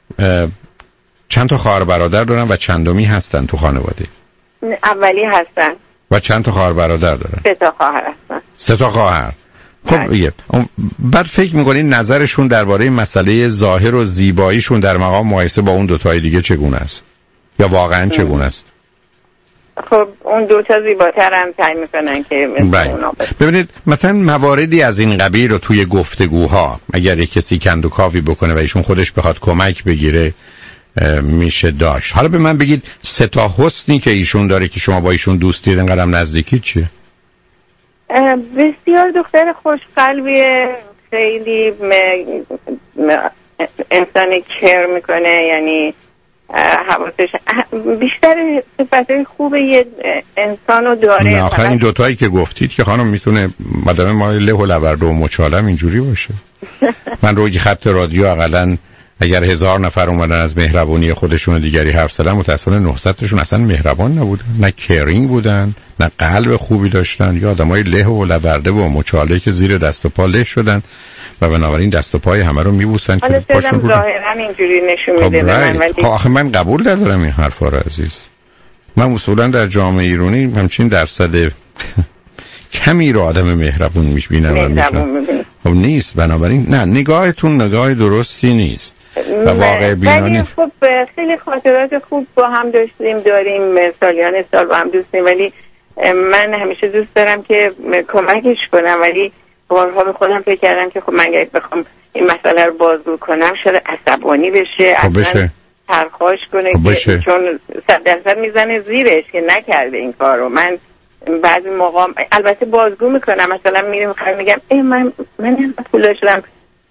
چند تا خواهر برادر دارن و چندمی هستن تو خانواده؟ اولی هستن. و چند تا خواهر برادر دارن؟ سه تا خواهر هستن. سه تا خواهر. خب دیگه بعد فکر میکنین نظرشون درباره مسئله ظاهر و زیباییشون در مقام مقایسه با اون دوتای دیگه چگونه است؟ یا واقعا چگونه است؟ خب اون دوتا زیباتر هم سعی میکنن که مثل اونا بسن. ببینید مثلا مواردی از این قبیل رو توی گفتگوها اگر یک کسی کند و کاوی بکنه و ایشون خودش بخواد کمک بگیره میشه داشت. حالا به من بگید سه تا حسنی که ایشون داره که شما با ایشون دوستید اینقدر نزدیکی چیه؟ بسیار دختر خوشقلبیه، خیلی م... م... انسان کر میکنه، یعنی حواسش بیشتر صفاتای خوب یه انسانو داره. نه آخه این دوتایی که گفتید که خانم میتونه مادام ما له و لورد و مچالم اینجوری باشه. من روی خط رادیو اقلن اگر هزار نفر اومدن از مهربونی خودشون دیگری حرف زدن، متأسفانه نهصد تاشون اصلا مهربان نبودن، نه کیرینگ بودن، نه قلب خوبی داشتن، یا آدمای له و لورده و مچاله که زیر دست و پا له شدن و بنابراین دست و پای همه رو میبوسن که پاشون رو ظاهرا اینجوری نشون میده به من. ولی خب آخه من قبول ندارم این حرفا رو عزیز. من اصولا در جامعه ایرانی همچین درصد کمی رو آدم مهربون میبینم و میشنم. خب نیست، بنابراین نه، نگاهتون نگاه درستی نیست و واقع بینانی. خب خیلی خاطرات خوب با هم داشتیم، داریم، سالیان سال با هم دوستیم، ولی من همیشه دوست دارم که کمکش کنم، ولی بارها به خودم فکر کردم که خب من اگه بخوام این مسئله رو بازگو کنم شاید عصبانی بشه، خب اصلا پرخاش کنه خب که چون صد درصد میزنه زیرش که نکرده این کار رو. من بعضی موقع البته بازگو میکنم، مثلا میرم خیلی میگم ای من من پول داشتم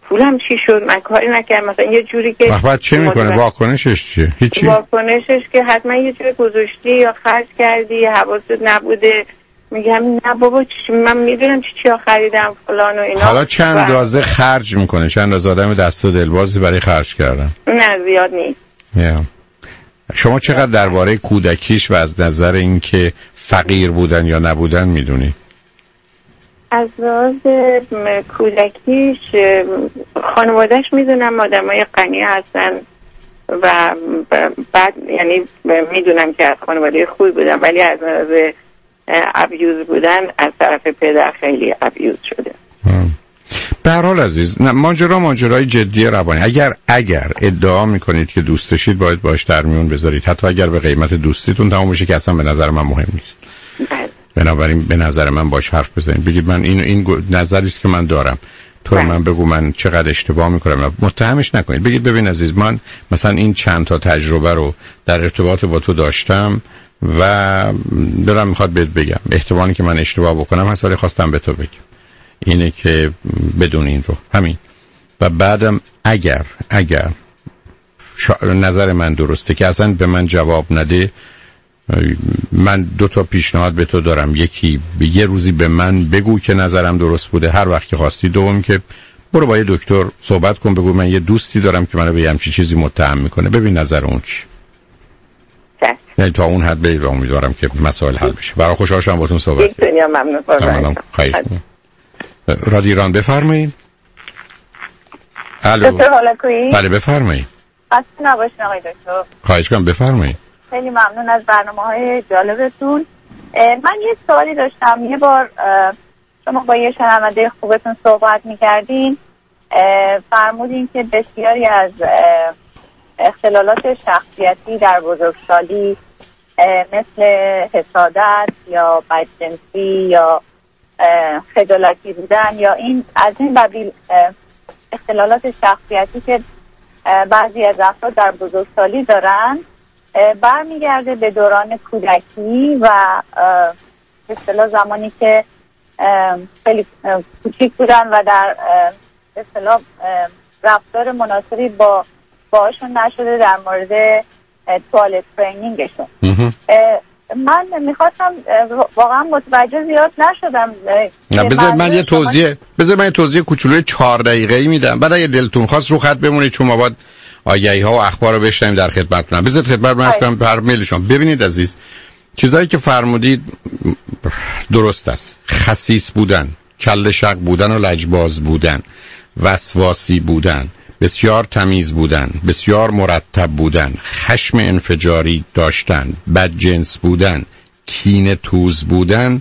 پولم چی شد؟ من کاری نکردم. مثلا یه جوری که بعد چه میکنه؟ واکنشش چیه؟ هیچی. واکنشش که حتما یه جوری گذاشتی یا خرج کردی، حواست نبوده. میگم نه بابا چی، من میدونم چی چی خریدم فلان و اینا. حالا چند اندازه خرج میکنه؟ چند اندازه آدم دست و دلبازی برای خرج کردن؟ نه زیاد نیست. yeah. شما چقدر درباره کودکیش و از نظر اینکه فقیر بودن یا نبودن میدونی؟ از لحاظ کودکیش خانوادهش میدونم آدمای غنی هستن و بعد یعنی میدونم که از خانواده خوبی بودن، ولی از لحاظ ابیوز بودن از طرف پدر خیلی ابیوز شده. به هر حال عزیز، نه ماجرا ماجرای جدی روانی. اگر اگر ادعا میکنید که دوست داشتید باید باش در میون بذارید، حتی اگر به قیمت دوستیتون تمام بشه که اصلا به نظر من مهم نیست. بنابراین به نظر من باش حرف بزنید، بگید من این این نظری است که من دارم، تو من بگو من چقدر اشتباه میکنم، متهمش نکنید. بگید ببین عزیز، من مثلا این چند تا تجربه رو در ارتباط با تو داشتم و دارم میخواد بهت بگم، احتمالی که من اشتباه بکنم هست ولی خواستم به تو بگم اینه که بدون این رو همین. و بعدم اگر اگر نظر من درسته که اصلا به من جواب نده، من دو تا پیشنهاد به تو دارم. یکی یه روزی به من بگو که نظرم درست بوده هر وقت که خواستی. دوم که برو با یه دکتر صحبت کن، بگو من یه دوستی دارم که منو به همچین چیزی متهم میکنه، ببین نظر اون چی. یعنی تا اون حد برید و امیدوارم که مسائل حل بشه. برای خوشحال شدم باهاتون صحبت کردم. دنیا ممنون. ممنون. خیر. رادیو ایران بفرمایید. الو. دکتر هولاکویی؟ بله بفرمایید. خسته نباشید آقای دکتر. خواهش می‌کنم بفرمایید. خیلی ممنون از برنامه‌های جالبتون. من یه سوالی داشتم. یه بار شما با یه شنونده خوبتون صحبت می‌کردین، فرمودین که بسیاری از اختلالات شخصیتی در بزرگسالی مثل حسادت یا بدجنسی یا خجالتی بودن یا این از این قبیل اختلالات شخصیتی که بعضی از افراد در بزرگسالی دارن برمیگرده به دوران کودکی و به اصطلاح زمانی که خیلی کوچیک بودن و در به اصطلاح رفتار مناسبی با باهاشون نشده در مورد توالت ترینینگشون. من میخواستم واقعا متوجه زیاد نشدم. نه بذار من یه توضیح بذار من یه توضیح کوچولوی چهار دقیقه‌ای میدم، بعد اگه دلتون خواست رو خط بمونید چون ما باید آگهی ها و اخبار رو بشنویم در خدمتتونم. بذارید خدمت من هستم پر میلشون. ببینید عزیز، چیزایی که فرمودید درست است. خسیس بودن، کله شق بودن و لجباز بودن، وسواسی بودن، بسیار تمیز بودن، بسیار مرتب بودن، خشم انفجاری داشتن، بدجنس بودن، کینه توز بودن،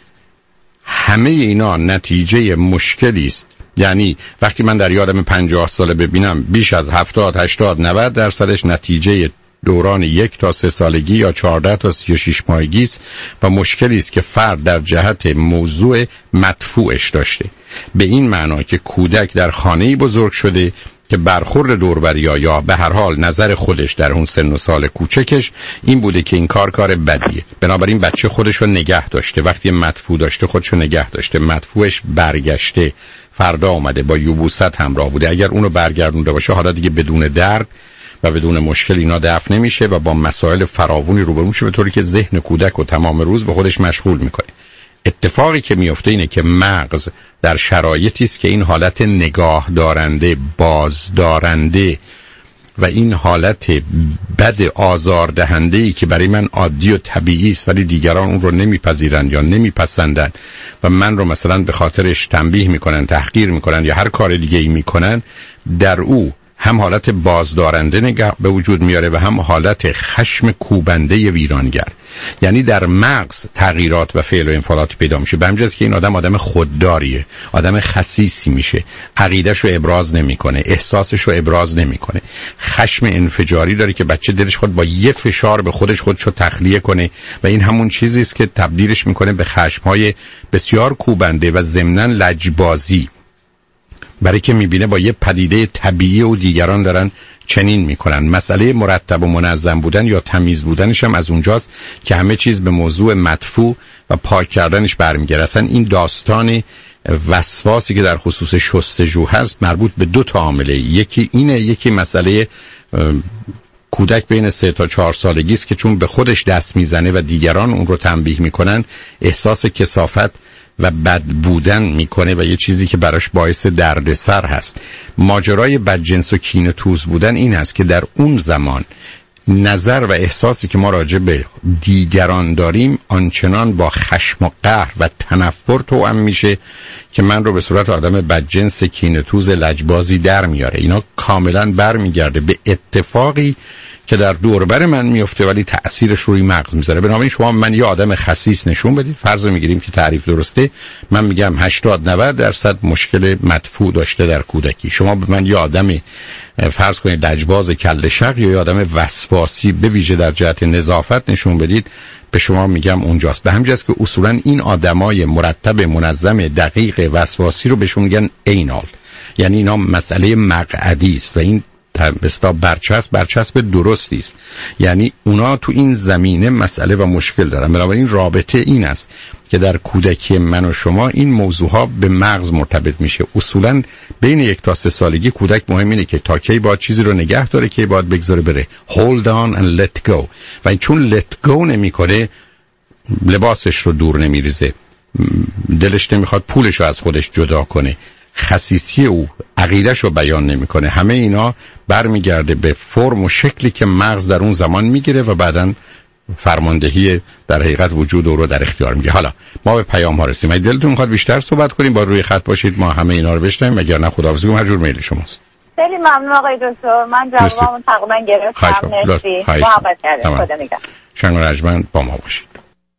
همه اینا نتیجه مشکلی است. یعنی وقتی من در یادم پنجاه ساله ببینم بیش از هفتاد هشتاد نود درصدش نتیجه دوران یک تا سه سالگی یا چهارده تا سی و شش ماهگی است و مشکلی است که فرد در جهت موضوع مدفوعش داشته. به این معنا که کودک در خانه‌ای بزرگ شده که برخورد دوربریا یا به هر حال نظر خودش در اون سن و سال کوچکش این بوده که این کار کار بدیه، بنابراین بچه خودشو نگه داشته. وقتی مدفوع داشته خودشو نگه داشته، مدفوعش برگشته، فردا آمده با یبوست همراه بوده. اگر اونو برگردونده باشه حالا دیگه بدون درد و بدون مشکل اینا دفع نمیشه و با مسائل فراوانی روبرو میشه، به طوری که ذهن کودک رو تمام روز به خودش مشغول میکنه. اتفاقی که میفته اینه که مغز در شرایطی است که این حالت نگاه دارنده، باز دارنده و این حالت بد آزار دهنده‌ای که برای من عادی و طبیعی است ولی دیگران اون رو نمیپذیرن یا نمیپسندن و من رو مثلا به خاطرش تنبیه میکنن، تحقیر میکنن یا هر کار دیگه ای میکنن، در او هم حالت بازدارنده نگاه به وجود میاره و هم حالت خشم کوبنده ویرانگر. یعنی در مغز تغییرات و فعل و انفعالاتی پیدا میشه. به همین جاست که این آدم آدم خودداریه، آدم خسیسی میشه، عقیده‌شو ابراز نمیکنه، احساسشو ابراز نمیکنه، خشم انفجاری داره که بچه دلش خود با یه فشار به خودش خودشو تخلیه کنه و این همون چیزی است که تبدیلش میکنه به خشم‌های بسیار کوبنده و ضمناً لجبازی، برای که میبینه با یه پدیده طبیعی و دیگران دارن چنین میکنن. مسئله مرتب و منظم بودن یا تمیز بودنش هم از اونجاست که همه چیز به موضوع مدفوع و پاک کردنش برمیگرده. اصلا این داستان وسواسی که در خصوص شستشو هست مربوط به دو تا عامله، یکی اینه، یکی مسئله کودک بین سه تا چهار سالگی است که چون به خودش دست میزنه و دیگران اون رو تنبیه میکنن احساس کثافت و بد بودن میکنه و یه چیزی که براش باعث دردسر هست. ماجرای بدجنس و کینه توز بودن این هست که در اون زمان نظر و احساسی که ما راجع به دیگران داریم آنچنان با خشم و قهر و تنفر توأم میشه که من رو به صورت آدم بدجنس کینه توز لجبازی در میاره. اینا کاملا برمیگرده به اتفاقی که در دوربر من میفته ولی تأثیرش روی مغز میذاره. بنابراین شما من یه آدم خسیس نشون بدید، فرض میگیریم که تعریف درسته، من میگم هشتاد نود درصد مشکل مدفوع داشته در کودکی. شما به من یه آدم فرض کنید لجباز کله شق یا یه آدم وسواسی به ویژه در جهت نظافت نشون بدید، به شما میگم اونجاست. به همین جاست که اصولا این آدمای مرتب منظم دقیق وسواسی رو بهشون میگن اینال، یعنی اینا مسئله مقعدی است و این بستا برچسب برچسب درستی است، یعنی اونا تو این زمینه مسئله و مشکل دارن. بنابراین رابطه این است که در کودکی من و شما این موضوع ها به مغز مرتبط میشه. اصولا بین یک تا سه سالگی کودک مهم اینه که تا کی باید چیزی رو نگه داره، کی باید بگذاره بره، hold on and let go، و چون let go نمیکنه لباسش رو دور نمیریزه، دلش نمیخواد پولش رو از خودش جدا کنه، خسیسی او عقیدش رو بیان نمیکنه. همه اینا برمیگرده به فرم و شکلی که مغز در اون زمان میگیره و بعداً فرماندهی در حقیقت وجود او رو در اختیار میگه. حالا ما به پیام ها رسیدیم. اگه دلتون میخواد بیشتر صحبت کنیم با روی خط باشید، ما همه اینا رو بشنویم، اگر نه خداحافظی کنیم. هر جور میل شماست. خیلی ممنون آقای دکتر، من جوابمو تقریبا گرفتم. مرسی. محبت کردم. خدا نگهدار. شنگ و رجمند با ما باشید.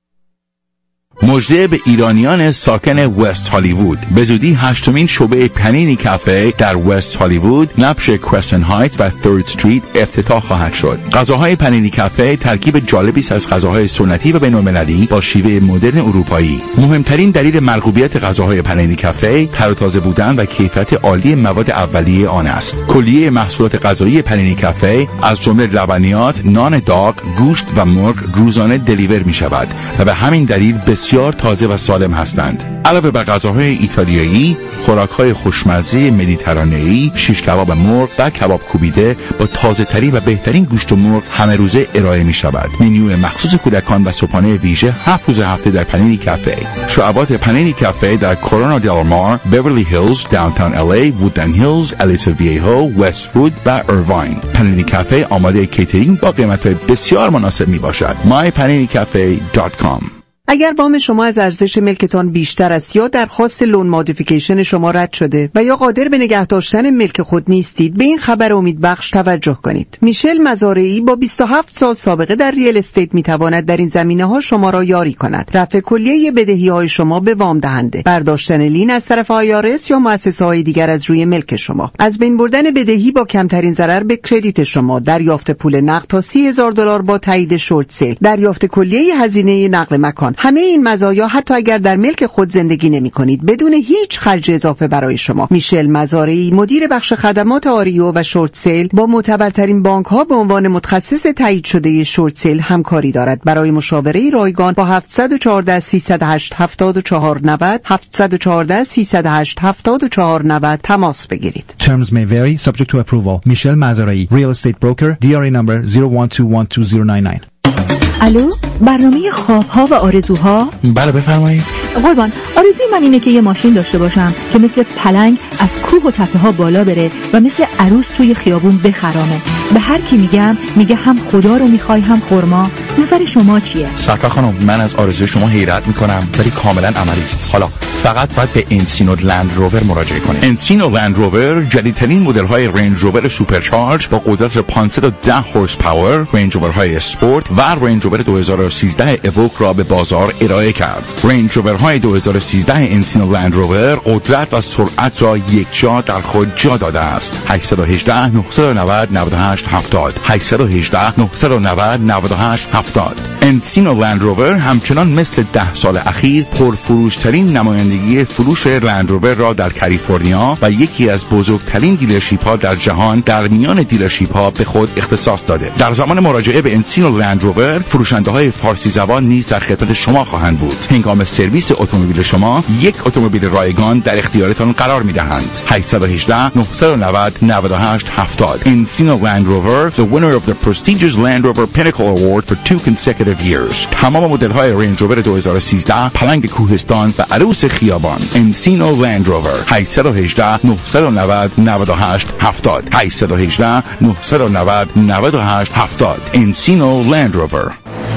مژده به ایرانیان ساکن وست هالیوود، به زودی هشتمین شعبه پنینی کافه در وست هالیوود نبش کرستن هایتس و ثرد استریت افتتاح خواهد شد. غذاهای پنینی کافه ترکیب جالبی است از غذاهای سنتی و بین‌المللی با شیوه مدرن اروپایی. مهمترین دلیل مرغوبیت غذاهای پنینی کافه تر و تازه بودن و کیفیت عالی مواد اولیه آن است. کلیه محصولات غذایی پنینی کافه از جمله لبنیات، نان داغ، گوشت و مرغ روزانه دلیور می شود و به همین دلیل بسیار تازه و سالم هستند. علاوه بر غذاهای ایتالیایی، خوراک‌های خوشمزه مدیترانه‌ای، شیش کباب مرغ و کباب کوبیده با تازه‌ترین و بهترین گوشت مرغ همه روزه ارائه می‌شود. منیو مخصوص کودکان و صبحانه ویژه هفت روز هفته در پنینی کافه. شعبات پنینی کافه در کورونا دل مار، بیورلی هیلز، داونتاون ال ای، وودلند هیلز، الیسا ویهو، وست‌وود و ایرواین. پنینی کافه آماده کیترینگ با قیمت‌های بسیار مناسب میباشد. مای پنینی کافه دات کام. اگر وام شما از ارزش ملکتان بیشتر است یا درخواست لون مودیفیکیشن شما رد شده و یا قادر به نگه داشتن ملک خود نیستید، به این خبر امیدبخش توجه کنید. میشل مزارعی با بیست و هفت سال سابقه در ریل استیت میتواند در این زمینه‌ها شما را یاری کند. رفع کلیه بدهی‌های شما به وام دهنده، برداشتن لین از طرف آی آر اس یا مؤسسه‌های دیگر از روی ملک شما، از بین بردن بدهی با کمترین ضرر به کردیت شما، دریافت پول نقد تا سی هزار دلار با تایید شورت سیل، دریافت کلیه هزینه نقل مکان. همه این مزایا حتی اگر در ملک خود زندگی نمی کنید بدون هیچ خرج اضافه برای شما. میشل مزارعی، مدیر بخش خدمات آریو و شورت سیل، با معتبرترین بانک ها به عنوان متخصص تایید شده شورت سیل همکاری دارد. برای مشاوره رایگان با هفت یک چهار سه صفر هشت هفت چهار نه صفر هفت یک چهار سه صفر هشت هفت چهار نه صفر تماس بگیرید. Terms may vary, subject to approval. میشل مزارعی، Real Estate Broker, دی آر ای number zero one two one two zero nine nine. الو، برنامه خوابها و آرزوها؟ بله بفرمایید. قربان، آرزوی من اینه که یه ماشین داشته باشم که مثل پلنگ از کوه و تپه ها بالا بره و مثل عروس توی خیابون بخرامه. به هر کی میگم میگه هم خدا رو میخوای هم خرما. نظر شما چیه؟ سرکار خانم، من از آرزوی شما حیرت میکنم ولی کاملا عملی است. حالا فقط باید به انسینو لند روور مراجعه کنید. انسینو لند روور جدیدترین مدل های رنج روور سوپرچارج با قدرت پانصد و ده هورس پاور، رنج روورهای اسپورت و رنج روور دو هزار و سیزده اوک را به بازار ارائه کرد. رنج روورهای دو هزار و سیزده انسینو لند روور قدرت و سرعت را یکجا در خود جا داده است. هشت یک هشت نه نه نه صفر نه هشت هفتاد هشت یک هشت نه نه صفر نه هشت هفتاد هفتاد. انسینو لند روور همچنان مثل ده سال اخیر پرفروشترین نمایندگی فروش لند روور را در کالیفرنیا و یکی از بزرگترین دیلرشیپ ها در جهان در میان دیلرشیپ ها به خود اختصاص داده. در زمان مراجعه به انسینو لند روور فروشنده های فارسی زبان نیز در خدمت شما خواهند بود. هنگام سرویس اتومبیل شما یک اتومبیل رایگان در اختیارتان قرار می‌دهند. هشت یک هشت نه نه صفر نه هشت هفتاد. Encino Land Rover, the winner of the prestigious Land Rover Pinnacle Award for two consecutive years. تمام مدل‌های رنج روور دو هزار و سیزده، پلنگ کوهستان و عروس خیابان. Encino Land Rover هشت یک هشت نه نه صفر نه هشت هفتاد. هشت یک هشت نه نه صفر نه هشت هفتاد. Encino Land Rover.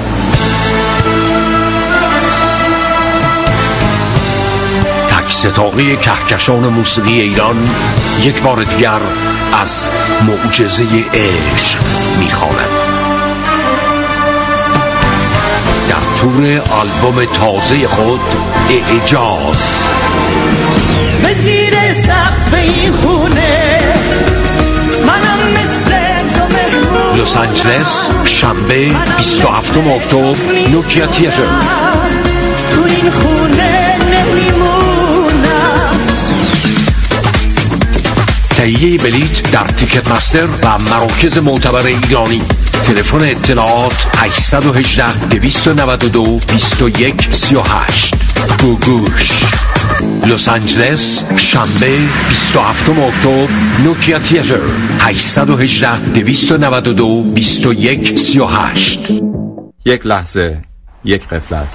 ستاره کهکشان موسیقی ایران یک بار دیگر از معجزه عشق میخواند. در تور آلبوم تازه خود اعجاز به زیر سقف این خونه منم مثل تو مهمون. لس آنجلس شنبه بیست و هفتم اکتبر نوکیا تیاتر. تو این خونه نمیمونم. تهیه بلیت در تیکت مستر و مراکز معتبر ایرانی. تلفن اطلاعات هشت یک هشت دو نه دو دو یک سه هشت. گوگوش. لس آنجلس شنبه بیست و هفتم اکتبر نوکیا تیاتر. هشت یک هشت دو نه دو دو یک سه هشت. یک لحظه، یک قفلت.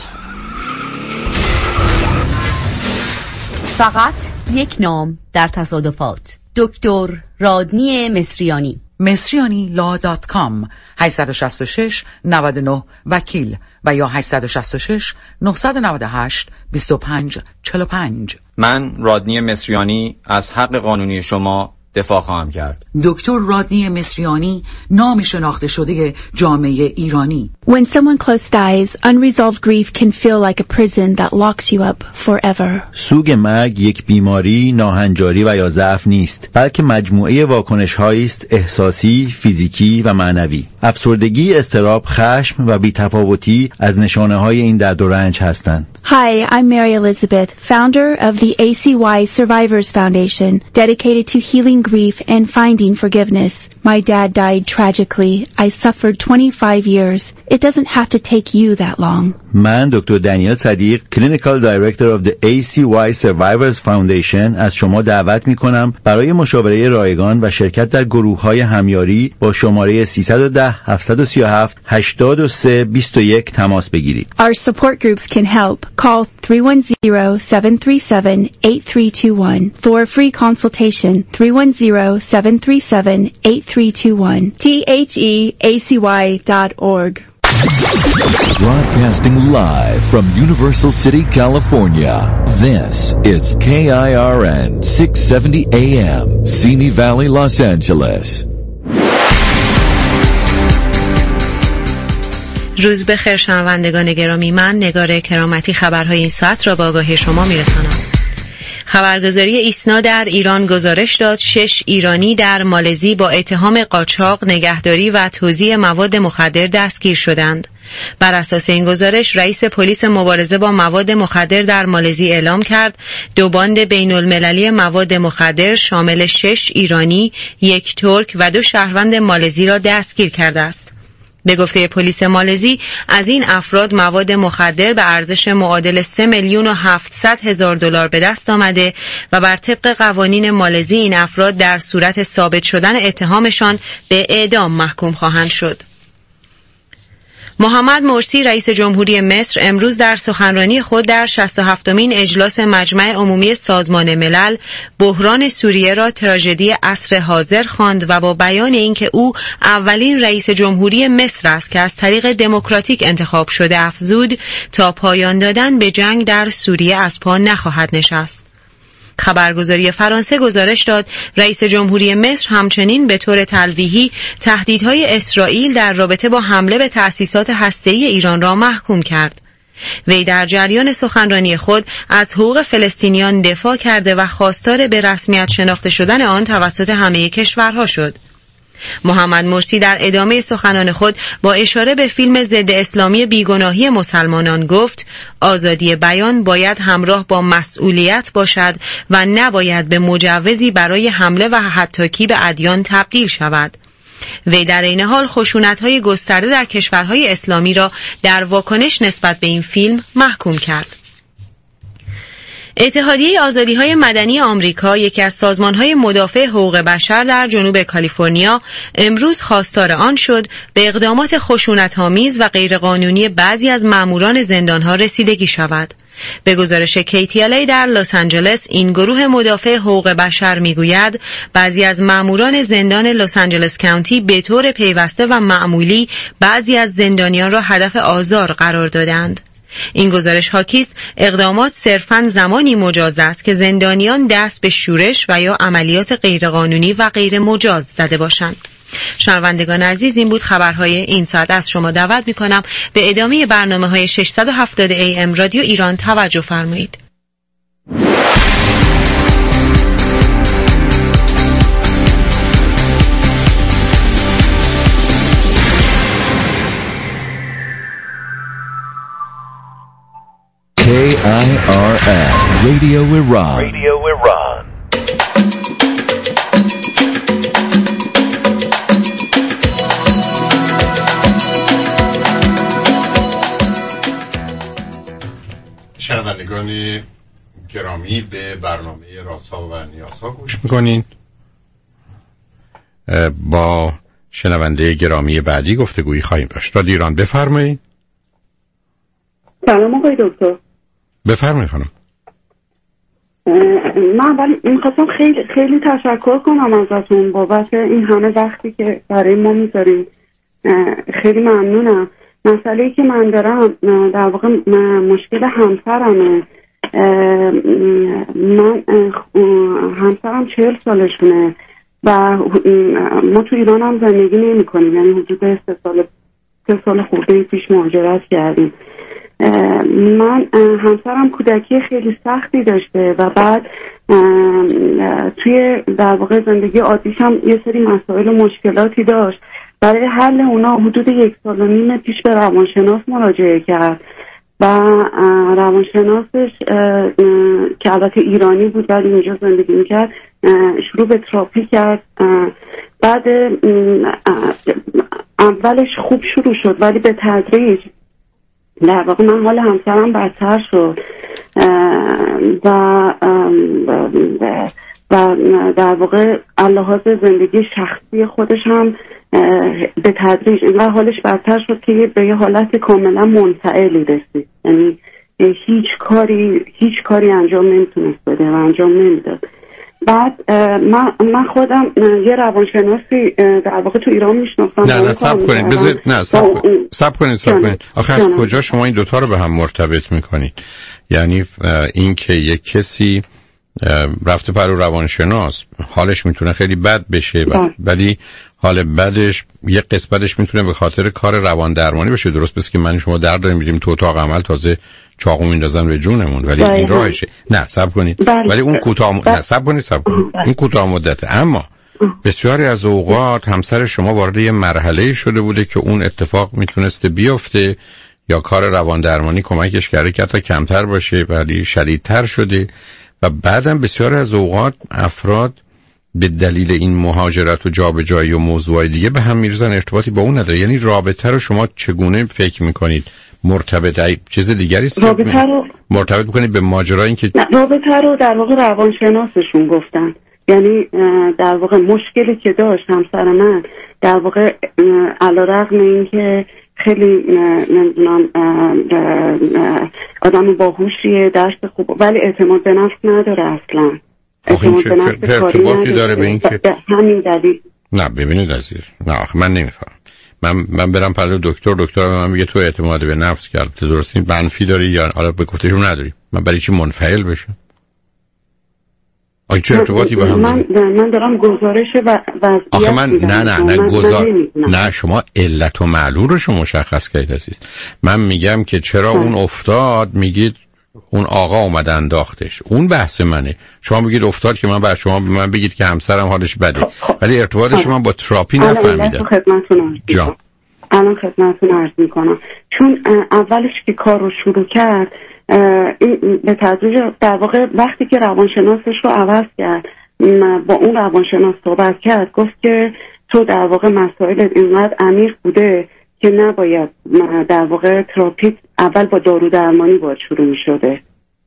فقط یک نام در تصادفات. دکتر رادنی مصریانی. مصریانی لا دات کام. هشت شش شش نه نه وکیل و یا هشت شش شش نه نه هشت دو پنج چهار پنج. من رادنی مصریانی از حق قانونی شما دفاع خواهم کرد. دکتر رادنی مصریانی، نام شناخته شده جامعه ایرانی. When someone close dies, unresolved grief can feel like a prison that locks you up forever. سوگ مرگ یک بیماری، ناهنجاری و یا ضعف نیست، بلکه مجموعه واکنش‌هایی است احساسی، فیزیکی و معنوی. افسردگی، اضطراب، خشم و بی‌تفاوتی از نشانه‌های این درد و رنج هستند. Hi, I'm Mary Elizabeth, founder of the A C Y Survivors Foundation, dedicated to healing grief and finding forgiveness. My dad died tragically. I suffered twenty-five years. It doesn't have to take you that long. من دکتر دانیل صدیق، Clinical Director of the A C Y Survivors Foundation از شما دعوت می‌کنم برای مشاوره رایگان و شرکت در گروه‌های همیاری با شماره سیصد و ده هفتصد و سی و هفت هشتاد و سه بیست و یک تماس بگیرید. Our support groups can help. Call three one zero, seven three seven, eight three two one for a free consultation. three one zero, seven three seven, eight three two one. T H E A C Y dot org. Broadcasting live from Universal City, California. This is K I R N six seventy A M, Simi Valley, Los Angeles. روز بخیر شنوندگان گرامی، من نگار کرامتی خبرهای این ساعت را به آگاهی شما میرسانم. خبرگزاری ایسنا در ایران گزارش داد شش ایرانی در مالزی با اتهام قاچاق، نگهداری و توزیع مواد مخدر دستگیر شدند. بر اساس این گزارش رئیس پلیس مبارزه با مواد مخدر در مالزی اعلام کرد دو باند بین المللی مواد مخدر شامل شش ایرانی، یک ترک و دو شهروند مالزی را دستگیر کرده است. به گفته پلیس مالزی از این افراد مواد مخدر به ارزش معادل سه میلیون و هفتصد هزار دلار به دست آمده و بر طبق قوانین مالزی این افراد در صورت ثابت شدن اتهامشان به اعدام محکوم خواهند شد. محمد مرسی رئیس جمهوری مصر امروز در سخنرانی خود در شصت و هفتمین اجلاس مجمع عمومی سازمان ملل بحران سوریه را تراژدی عصر حاضر خواند و با بیان اینکه او اولین رئیس جمهوری مصر است که از طریق دموکراتیک انتخاب شده افزود تا پایان دادن به جنگ در سوریه از پا نخواهد نشست. خبرگزاری فرانسه گزارش داد رئیس جمهوری مصر همچنین به طور تلویحی تهدیدهای اسرائیل در رابطه با حمله به تأسیسات هسته‌ای ایران را محکوم کرد. وی در جریان سخنرانی خود از حقوق فلسطینیان دفاع کرده و خواستار به رسمیت شناخته شدن آن توسط همه کشورها شد. محمد مرسی در ادامه سخنان خود با اشاره به فیلم ضد اسلامی بیگناهی مسلمانان گفت آزادی بیان باید همراه با مسئولیت باشد و نباید به مجوزی برای حمله و هتاکی به ادیان تبدیل شود. وی در این حال خشونت‌های گسترده در کشورهای اسلامی را در واکنش نسبت به این فیلم محکوم کرد. اتحادیه آزادی‌های مدنی آمریکا، یکی از سازمان‌های مدافع حقوق بشر در جنوب کالیفرنیا، امروز خواستار آن شد به اقدامات خشونت‌آمیز و غیرقانونی بعضی از ماموران زندان‌ها رسیدگی شود. به گزارش کی تی ال ای در لس آنجلس، این گروه مدافع حقوق بشر میگوید بعضی از ماموران زندان لس آنجلس کانتی به طور پیوسته و معمولی بعضی از زندانیان را هدف آزار قرار دادند. این گزارش حاکی است اقدامات صرفاً زمانی مجاز است که زندانیان دست به شورش و یا عملیات غیرقانونی و غیر مجاز زده باشند. شنوندگان عزیز، این بود خبرهای این ساعت. از شما دعوت می‌کنم به ادامه برنامه‌های ششصد و هفتاد ای ام رادیو ایران توجه فرمایید. کی آی آر ان Radio Iran. Radio Iran. شنوندگان گرامی، به برنامه رازها و نیازها گوش میکنین. با شنونده گرامی بعدی گفتگویی خواهیم داشت. رادیو ایران، بفرمایید. سلام آقای دکتر. بفرمایید خانم. من اول میخواستم خیلی خیلی تشکر کنم ازتون بابت این همه وقتی که برای ما میذارین. خیلی ممنونم. مسئله‌ای که من دارم در واقع مشکل همسرمه. من همسرم چهل سالشونه و ما تو ایران هم زندگی نمی کنیم، یعنی حدود سه سال سه سال خورده پیش مهاجرت کردیم. من همسرم کودکی خیلی سختی داشته و بعد توی در واقع زندگی عادیش هم یه سری مسائل و مشکلاتی داشت. برای حل اونا حدود یک سال و نیم پیش به روانشناس مراجعه کرد و روانشناسش که البته ایرانی بود ولی اینجا زندگی میکرد شروع به تراپی کرد. بعد اولش خوب شروع شد ولی به تدریج در واقع من حال همسرم بدتر شد و و در واقع لحاظ زندگی شخصی خودش هم به تدریج اینقدر حالش بدتر شد که به یه حالت کاملا منفعلی رسید. یعنی هیچ کاری هیچ کاری انجام نمیتونست بده و انجام نمیداد. بعد من من خودم یه روانشناسی در واقع تو ایران میشناسم. نه نه صبر کنید بذارید نه صبر کنید صبر کنید صبر کنید آخه از کجا شما این دوتا رو به هم مرتبط میکنید؟ یعنی این که یک کسی رفته پر روانشناس حالش میتونه خیلی بد بشه ولی حال بدش یک قسمتش میتونه به خاطر کار روان درمانی بشه. درست بس که من شما درد داریم میریم تو اتاق عمل تازه چاقو میندازن به جونمون ولی بله. این راهشه. نه صبر کنید بله. ولی اون کوتاه م... نه صبر کنید صبر کنید این کوتاه مدته. اما بسیاری از اوقات همسر شما وارد یه مرحله شده بوده که اون اتفاق میتونسته بیفته یا کار روان درمانی کمکش کرده که حتی کمتر باشه ولی شدیدتر شده و بعدم بسیاری از اوقات افراد به دلیل این مهاجرت و جابجایی و موضوعای دیگه به هم میرزن، ارتباطی با اون نداره. یعنی رابطه رو شما چگونه فکر میکنید مرتبط ای چیز دیگری است رابطه رو مرتبط میکنید به ماجرا این که رابطه رو در واقع روانشناسشون گفتن. یعنی در واقع مشکلی که داشت همسر من در واقع علیرغم اینکه خیلی نمیدونم آدم باهوشیه درست خوب ولی اعتماد به نفس نداره اصلا. اعتماد به نفس ارتباطی داره به این که همین دلیل. نه ببینید عزیز، نه آخه من نمیفهم. من من برم پلو دکتر دکتر من میگه تو اعتماد به نفس کرد درستی منفی داری یا حالا به گفتهشون نداری، من برای چی منفعل بشم؟ آخه چه ارتباطی با هم من من دارم گزارش و وضعیت آخه من نه نه نه گزار نه شما علت و معلول رو شما مشخص کردید عزیز. من میگم که چرا اون افتاد میگید اون آقا اومده انداختش. اون بحث منه. شما بگید افتاد که من بر شما من بگید که همسرم حالش بده، ولی ارتباطش من با تراپی نفهمیدم. خدمتتون جان الان خدمتتون عرض میکنم. چون اولش که کار رو شروع کرد این به تدریج در واقع وقتی که روانشناسش رو عوض کرد با اون روانشناس صحبت کرد، گفت که تو در واقع مسائل اینقدر عمیق بوده که نباید در واقع تراپی اول با دارو درمانی باید شروع می شده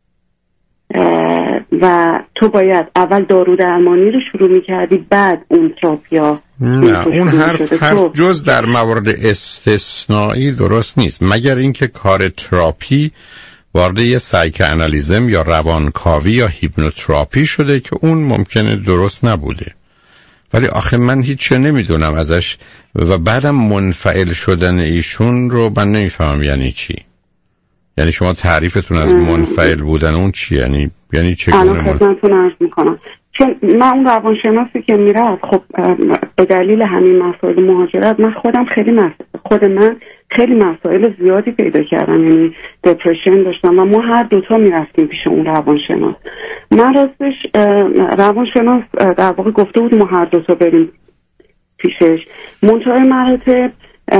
و تو باید اول دارو درمانی رو شروع می کردی بعد اون تراپیا. نه اون حرف, حرف جز در موارد استثنایی درست نیست، مگر اینکه کار تراپی وارد یه سایکوآنالیزم یا روانکاوی یا هیپنوتراپی شده که اون ممکنه درست نبوده. ولی آخه من هیچ نمیدونم ازش و بعدم منفعل شدن ایشون رو من نمیفهمم یعنی چی. یعنی شما تعریفتون از منفعل بودن اون چی؟ یعنی یعنی چگونه؟ الان خدمتتون عرض میکنم. چون من اون روانشناسی که میرفت خب به دلیل همین مسائل مهاجرت من خودم خیلی مسائل خود من خیلی مسائل زیادی پیدا کردم، یعنی دپرشن داشتم و ما هر دوتا میرفتیم پیش اون روانشناس. من راستش روانشناس در واقع گفته بود ما هر دوتا بریم پیشش، منتهای مراتب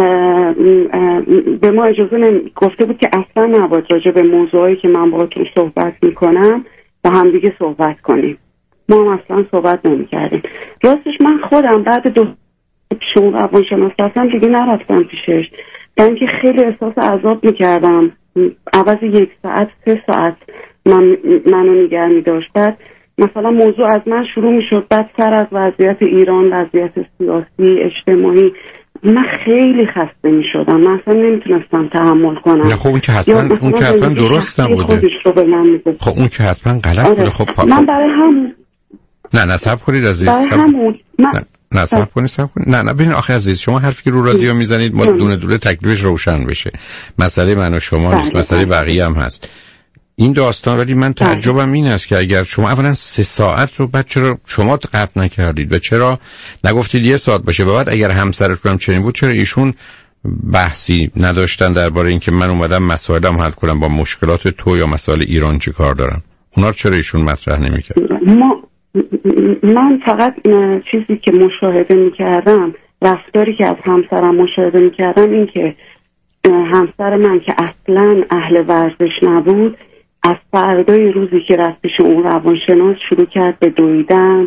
به ما اجازه نمی... گفته بود که اصلا نباید راجع به موضوعی که من باهاتون صحبت میکنم با هم دیگه صحبت کنیم. ما هم اصلا صحبت نمی کردیم. راستش من خودم بعد دو پیش اون روانشناس رفتم دیگه نرفتم پیشش، با اینکه خیلی احساس عذاب میکردم. عوض یک ساعت سه ساعت من منو نگه می‌داشت. بعد مثلا موضوع از من شروع میشد، بعد سر از وضعیت ایران، وضعیت سیاسی اجتماعی، من خیلی خسته میشدم. من اصلا نمیتونستم تحمل کنم. نه خب اون که حتما اون که حتما درست نبوده. خب اون که حتما غلط آره. بوده. خب پا... من برای همون نه نه صبر کنید عزیز. برای همون من... نه نه صبر کنید صبر کنید نه نه ببین آخه عزیز شما حرفی که رو رادیو میزنید ما دونه دونه تکلیفش روشن بشه. مسئله من و شما نیست، مسئله بقیه هم هست. این داستان ولی من تعجبم این است که اگر شما اولا سه ساعت رو بعد چرا شما قطع نکردید و چرا نگفتید یه ساعت باشه و بعد اگر همسرتون هم چنین بود چرا ایشون بحثی نداشتن درباره اینکه من اومدم مسائلم حل کنم با مشکلات تو یا مسائل ایران چی کار دارم؟ اونا چرا ایشون مطرح نمی‌کرد؟ ما من فقط چیزی که مشاهده می‌کردم، رفتاری که از همسرم مشاهده می‌کردم این که همسر من که اصلاً اهل ورزش نبود، از فردای روزی که رفت پیش اون روانشناس شروع کرد به دویدن.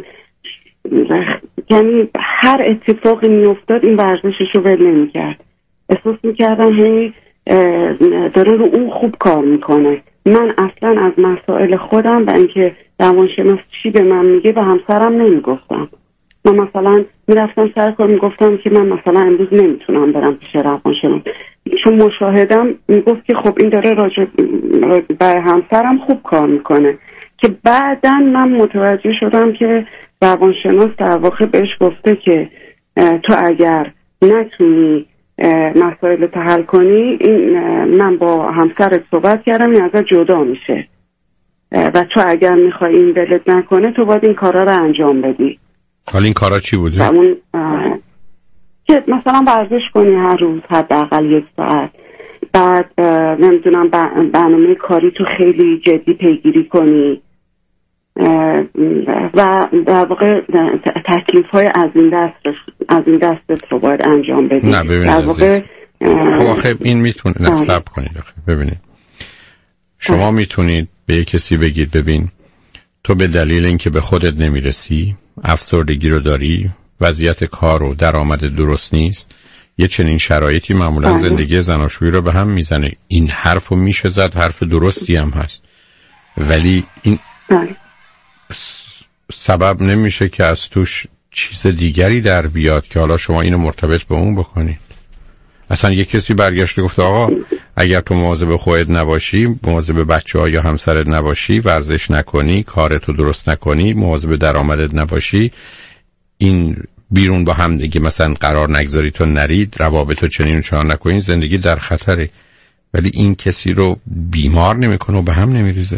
یعنی هر اتفاقی میافتاد این ورزشش رو ول نمی‌کرد. احساس می‌کردم هی داره رو اون خوب کار میکنه. من اصلا از مسائل خودم و اینکه روانشناس چی به من میگه به همسرم نمیگفتم. من مثلا میرفتم سر کار میگفتم که من مثلا امروز نمیتونم برم پیش روانشناس، چون مشاهدم میگفت که خب این داره راجع به همسرم خوب کار میکنه. که بعداً من متوجه شدم که روانشناس در واقع بهش گفته که تو اگر نتونی مسائل رو حل کنی، این من با همسرت صحبت کردم این ازت جدا میشه و تو اگر میخوای این ولت نکنه تو باید این کارا رو انجام بدی. حالا این کارا چی بوده؟ اون که مثلا ورزش کنی هر روز حداقل یک ساعت، بعد نمیدونم برنامه کاری تو خیلی جدی پیگیری کنی و در واقع تکلیف های از این دست از این دستت رو باید انجام بدی. نه ببینید در واقع خب آخه این میتونه نه صبر کنید آخه ببینید شما میتونید به یک کسی بگید ببین تو به دلیل اینکه به خودت نمیرسی، افسردگی رو داری، وضعیت کار و درآمد درست نیست، یه چنین شرایطی معمولا زندگی زناشویی رو به هم میزنه. این حرفو میشه زد، حرف درستی هم هست، ولی این سبب نمیشه که از توش چیز دیگری در بیاد که حالا شما اینو مرتبط به اون بکنید. اصلا یک کسی برگشت گفت آقا اگر تو مواظب خودت نباشی، مواظب بچه‌ها یا همسرت نباشی، ورزش نکنی، کارتو درست نکنی، مواظب درآمدت نباشی، این بیرون با هم دیگه مثلا قرار نگذاری تو نرید، روابطو چنین و چنان نکنی، زندگی در خطره. ولی این کسی رو بیمار نمیکنه و به هم نمیریزه.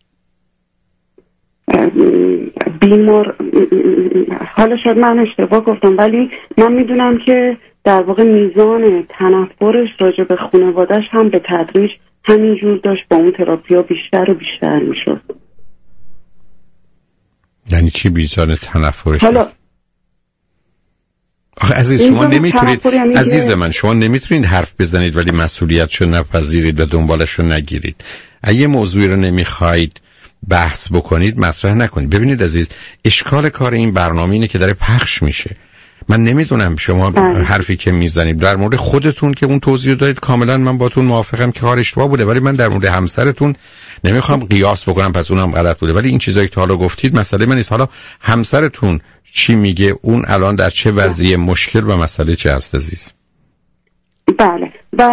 بیمار حالا شاید من اشتباه گفتم، ولی من میدونم که در واقع میزان تنفرش راجع به خانواده‌اش هم به تدریج همینجور داشت با اون تراپی ها بیشتر و بیشتر میشد. یعنی چی بیزار تنفرش؟ حالا آخه عزیز شما نمیتونید، عزیز من شما نمیتونید حرف بزنید ولی مسئولیتشو نپذیرید و دنبالشو نگیرید. اگه موضوعی رو نمیخواید بحث بکنید مطرح نکنید. ببینید عزیز، اشکال کار این برنامه اینه که داره پخش میشه. من نمیدونم شما بله. حرفی که میزنید در مورد خودتون که اون توضیح دادید کاملا من باتون موافقم که کار اشتباه بوده، ولی من در مورد همسرتون نمیخوام قیاس بکنم پس اونم غلط بوده. ولی این چیزایی که حالا گفتید مسئله من نیست. حالا همسرتون چی میگه؟ اون الان در چه وضعیه؟ مشکل و مسئله چه هست عزیز؟ بله و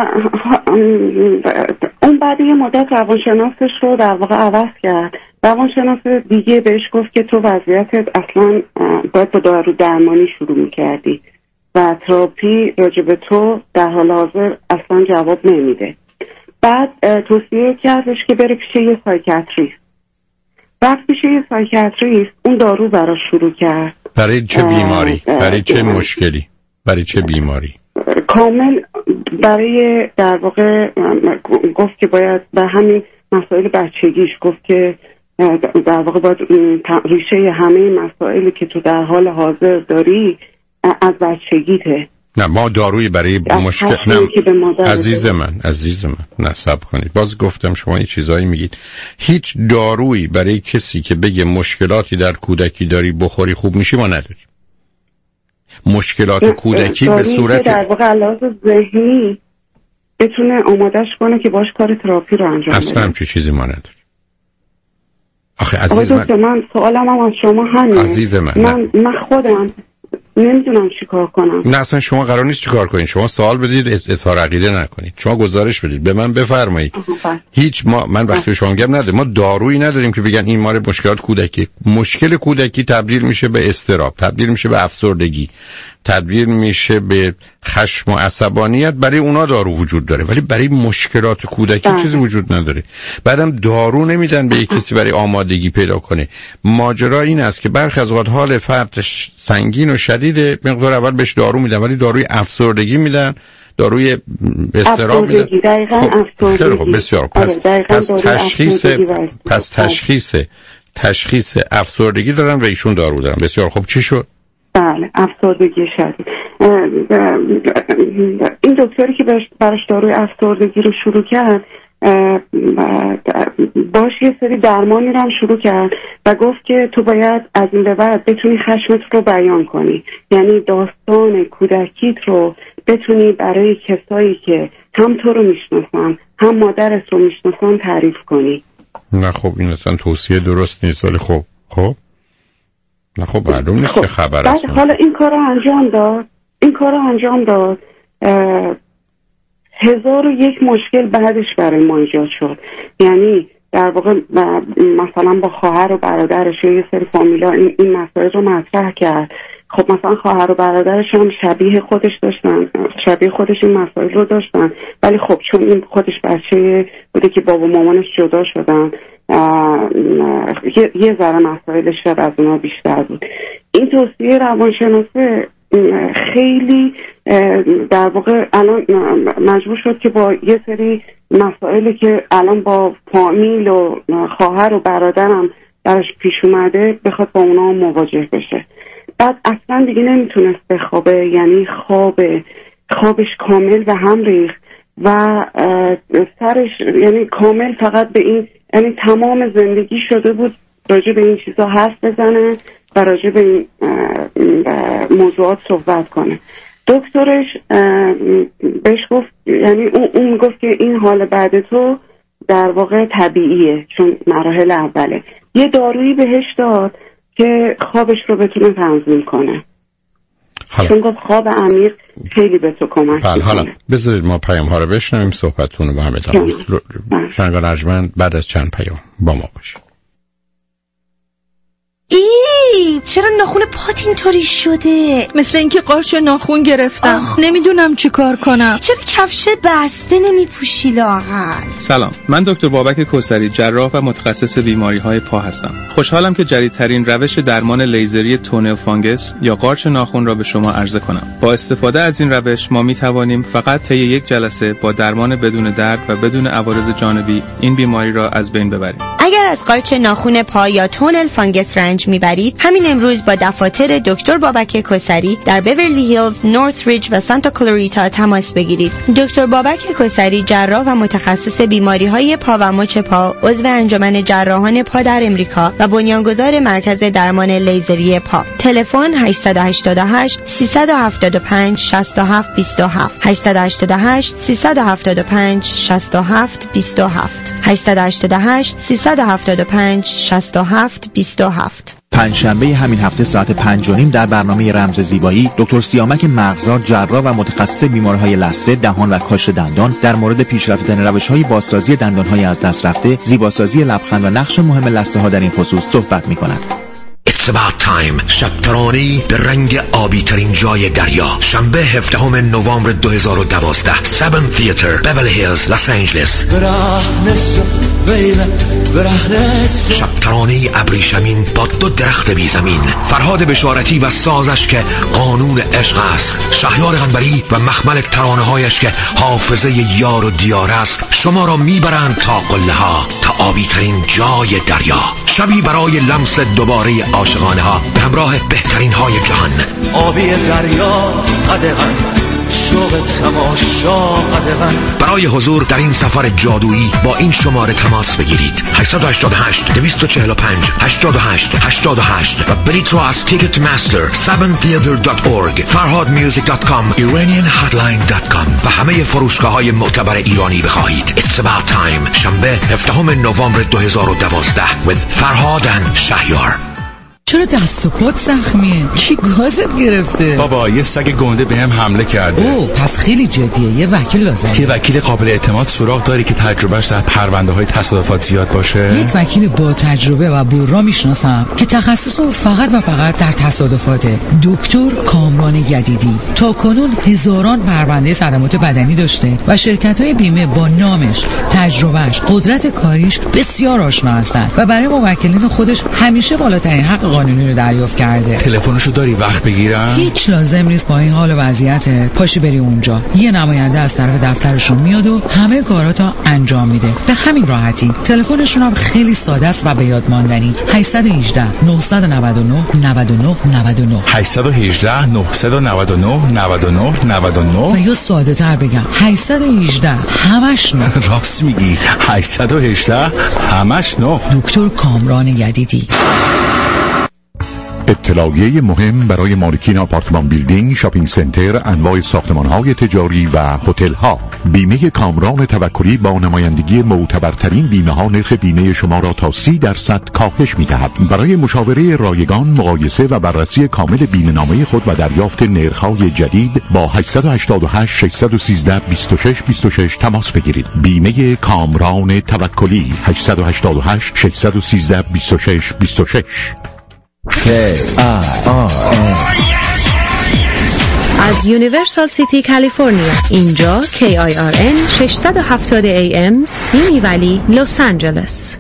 اون بعد یه مدت روانشناسش رو در واقع عوض کرد. روانشناس دیگه بهش گفت که تو وضعیتت اصلا باید با دارو درمانی شروع میکردی و تراپی راجب تو در حال حاضر اصلا جواب نمیده. بعد توصیه کردش که بره پیش یه سایکیاتریست. رفت پیش یه سایکیاتریست، اون دارو براش شروع کرد. برای چه بیماری؟ برای چه مشکلی؟ برای چه بیماری؟ کامل برای در واقع گفت که باید به همین مسائل بچگیش، گفت که در واقع باید ریشه همه مسائلی که تو در حال حاضر داری از بچگیته. نه ما دارویی برای مشکل نه عزیز من عزیز من نه صبر کنید. باز گفتم شما این چیزایی میگید. هیچ دارویی برای کسی که بگه مشکلاتی در کودکی داری بخوری خوب میشی ما نداریم. مشکلات کودکی به صورت در واقع علاوه ذهنی بتونه آمادش کنه که باش کار تراپی رو انجام بده. اصلا همچین چیزی ما نداریم. آخه عزیز من, من سوالم هم از شما همینه. عزیز من من, من خودم نمیدونم چی کار کنم. نه اصلا شما قرار نیست چی کار کنید. شما سوال بدید اظهار عقیده نکنید. شما گزارش بدید به من بفرمایید. هیچ ما من وقتی شما میگم نداریم. ما دارویی نداریم که بگن این مال مشکلات کودکی. مشکل کودکی تبدیل میشه به اضطراب، تبدیل میشه به افسردگی، تبدیل میشه به خشم و عصبانیت. برای اونا دارو وجود داره ولی برای مشکلات کودکی ده. چیزی وجود نداره. بعدم دارو نمیدن به کسی برای آمادگی پیدا کنه. ماجرا این است که برخی از اوقات حال فرد سنگین و شدید، مقدار اول بهش دارو میدن ولی داروی افسردگی میدن، داروی اضطراب میدن. خب خب بسیار پس, پس تشخیص پس تشخیص تشخیص افسردگی دارن و ایشون دارو دارن. بسیار خب چی شد؟ بله افسردگی شدید. این دکتری که براش داروی افسردگی رو شروع کرد باش یه سری درمانی رو هم شروع کرد و گفت که تو باید از این به بعد بتونی خشمت رو بیان کنی، یعنی داستان کودکیت رو بتونی برای کسایی که هم تو رو میشناسن هم مادرت رو میشناسن تعریف کنی. نه خب این اصلا توصیه درست نیست. ولی خب خب نه خب معلوم نیست خب. که خبر بعد است. حالا این کار رو انجام داد این کار رو انجام داد هزار و یک مشکل بعدش برای ما ایجاد شد. یعنی در واقع مثلا با خواهر و برادرش یه سری فامیلا این, این مسائل رو مطرح کرد. خب مثلا خواهر و برادرش هم شبیه خودش داشتن، شبیه خودش این مسائل رو داشتن، ولی خب چون این خودش بچه بوده که بابا مامانش جدا شدن یه, یه ذره مسائلش شاید از اونا بیشتر بود. این توصیه روانشناسه خیلی در واقع الان مجبور شد که با یه سری مسائلی که الان با فامیل و خواهر و برادرم درش پیش اومده بخواد با اونا مواجه بشه. بعد اصلا دیگه نمیتونست بخوابه، یعنی خواب خوابش کامل به هم ریخت و سرش یعنی کامل فقط به این، یعنی تمام زندگی شده بود راجع به این چیزا حرف بزنه و راجع به این موضوعات صحبت کنه. دکترش بهش گفت، یعنی اون, اون گفت که این حال بعد تو در واقع طبیعیه چون مراحل اوله. یه دارویی بهش داد که خوابش رو بتونه تنظیم کنه. حالا. چون گفت خواب عمیق خیلی به تو کمک میکنه. حالا بذارید ما پیام ها رو بشنویم، صحبتتون رو با هم ادامه بدیم. شنگان ارجمند بعد از چند پیام با ما باشید. ای کی؟ چرا ناخون پات اینطوری شده؟ مثل اینکه قارچ ناخون گرفتم. نمیدونم چی کار کنم. چرا کفش بسته نمیپوشی لااقل؟ سلام، من دکتر بابک کوثری، جراح و متخصص بیماری‌های پا هستم. خوشحالم که جدیدترین روش درمان لیزری تونل فانگس یا قارچ ناخن را به شما عرضه کنم. با استفاده از این روش ما می توانیم فقط طی یک جلسه با درمان بدون درد و بدون عوارض جانبی این بیماری را از بین ببریم. اگر از قارچ ناخن پا یا تونل فانگس رنج میبرید، همین امروز با دفاتر دکتر بابک کوثری در بیورلی هیلز، نورث ریج و سانتا کلاریتا تماس بگیرید. دکتر بابک کوثری، جراح و متخصص بیماری‌های پا و مچ پا، عضو انجمن جراحان پا در امریکا و بنیانگذار مرکز درمان لیزری پا. تلفن هشت هشت هشت سه هفت پنج شش هفت دو هفت هشت هشت هشت سه هفت پنج شش هفت دو هفت هشت هشت هشت سه هفت پنج شش هفت دو هفت. پنجشنبه همین هفته ساعت پنج و نیم در برنامه رمز زیبایی دکتر سیامک مغزار، جراح و متخصص بیماری‌های لثه، دهان و کاشت دندان در مورد پیشرفت‌ترین روش‌های بازسازی دندان‌های از دست رفته، زیباسازی لبخند و نقش مهم لثه‌ها در این خصوص صحبت می‌کند. It's about time. شب ترانه‌ای به رنگ آبی ترین جای دریا. شنبه هفدهم نوامبر دو هزار و دوازده. Seven Theater, Beverly Hills, Los Angeles. شب ترانه‌ای ابریشمین با دو درخت بی زمین. فرهاد بشارتی و سازش که قانون عشق است. شهیار غنبری و مخمل ترانه‌هایش که حافظه یار و دیار است. شما را میبرند تا قله ها، تا آبی ترین جای دریا. شبی برای لمس دوباره عاشقانه ها به همراه بهترین های جهان. آبی دریا قدغن، شوق تماشا قدغن. برای حضور در این سفر جادویی با این شماره تماس بگیرید: هشت هشت هشت دو چهار پنج هشت هشت هشت هشت و بلیط رو از تیکت مستر، seven theater dot org، farhad music dot com، iranian hotline dot com و همه فروشگاه‌های معتبر ایرانی بخواهید. It's about time. شنبه هفدهم نوامبر دو هزار و دوازده with فرهاد and شهیار. چرا دست و پات زخمیه؟ کی گازت گرفته؟ بابا یه سگ گنده به هم حمله کرده. اوه پس خیلی جدیه. یه وکیل لازمه. یه وکیل قابل اعتماد سراغ داری که تجربهش در پرونده های تصادفات زیاد باشه؟ یک وکیل با تجربه و برا میشناسم که تخصصش فقط و فقط در تصادفاته. دکتر کامران یدیدی تا کنون هزاران پرونده صدمات بدنی داشته و شرکت‌های بیمه با نامش، تجربهش، قدرت کاریش بسیار آشنا هستند و برای موکلین خودش همیشه بالاترین حق قانونی رو دریافت کرده. تلفنشو داری وقت بگیرم؟ هیچ لازم نیست. با این حال و وضعیت پاشی بری اونجا. یه نماینده از طرف دفترشون میاد و همه کاراتو انجام میده. به همین راحتی. تلفنشون هم خیلی ساده است و به یاد ماندنی. هشت یک هشت نه نه نه نه نه نه نه هشت یک هشت نه نه نه نه نه نه و یا ساده تر بگم هشت یک هشت همش نه. راست میگی. هشت یک هشت همش نه. دکتر کامران یدیدی. اطلاعیه مهم برای مالکین آپارتمان بیلدینگ، شاپینگ سنتر، انواع ساختمان‌های تجاری و هتل‌ها. بیمه کامران توکلی با نمایندگی معتبرترین بیمه‌ها نرخ بیمه شما را تا سی درصد کاهش می‌دهد. برای مشاوره رایگان، مقایسه و بررسی کامل بیمه‌نامه خود و دریافت نرخ‌های جدید با هشت هشت هشت شش یک سه دو شش دو شش تماس بگیرید. بیمه کامران توکلی هشت هشت هشت شش یک سه دو شش دو شش. K I R N از یونیورسال سیتی کالیفرنیا. اینجا کی آی آر ان ششصد و هفتاد ای ام سیمی ولی لس آنجلس.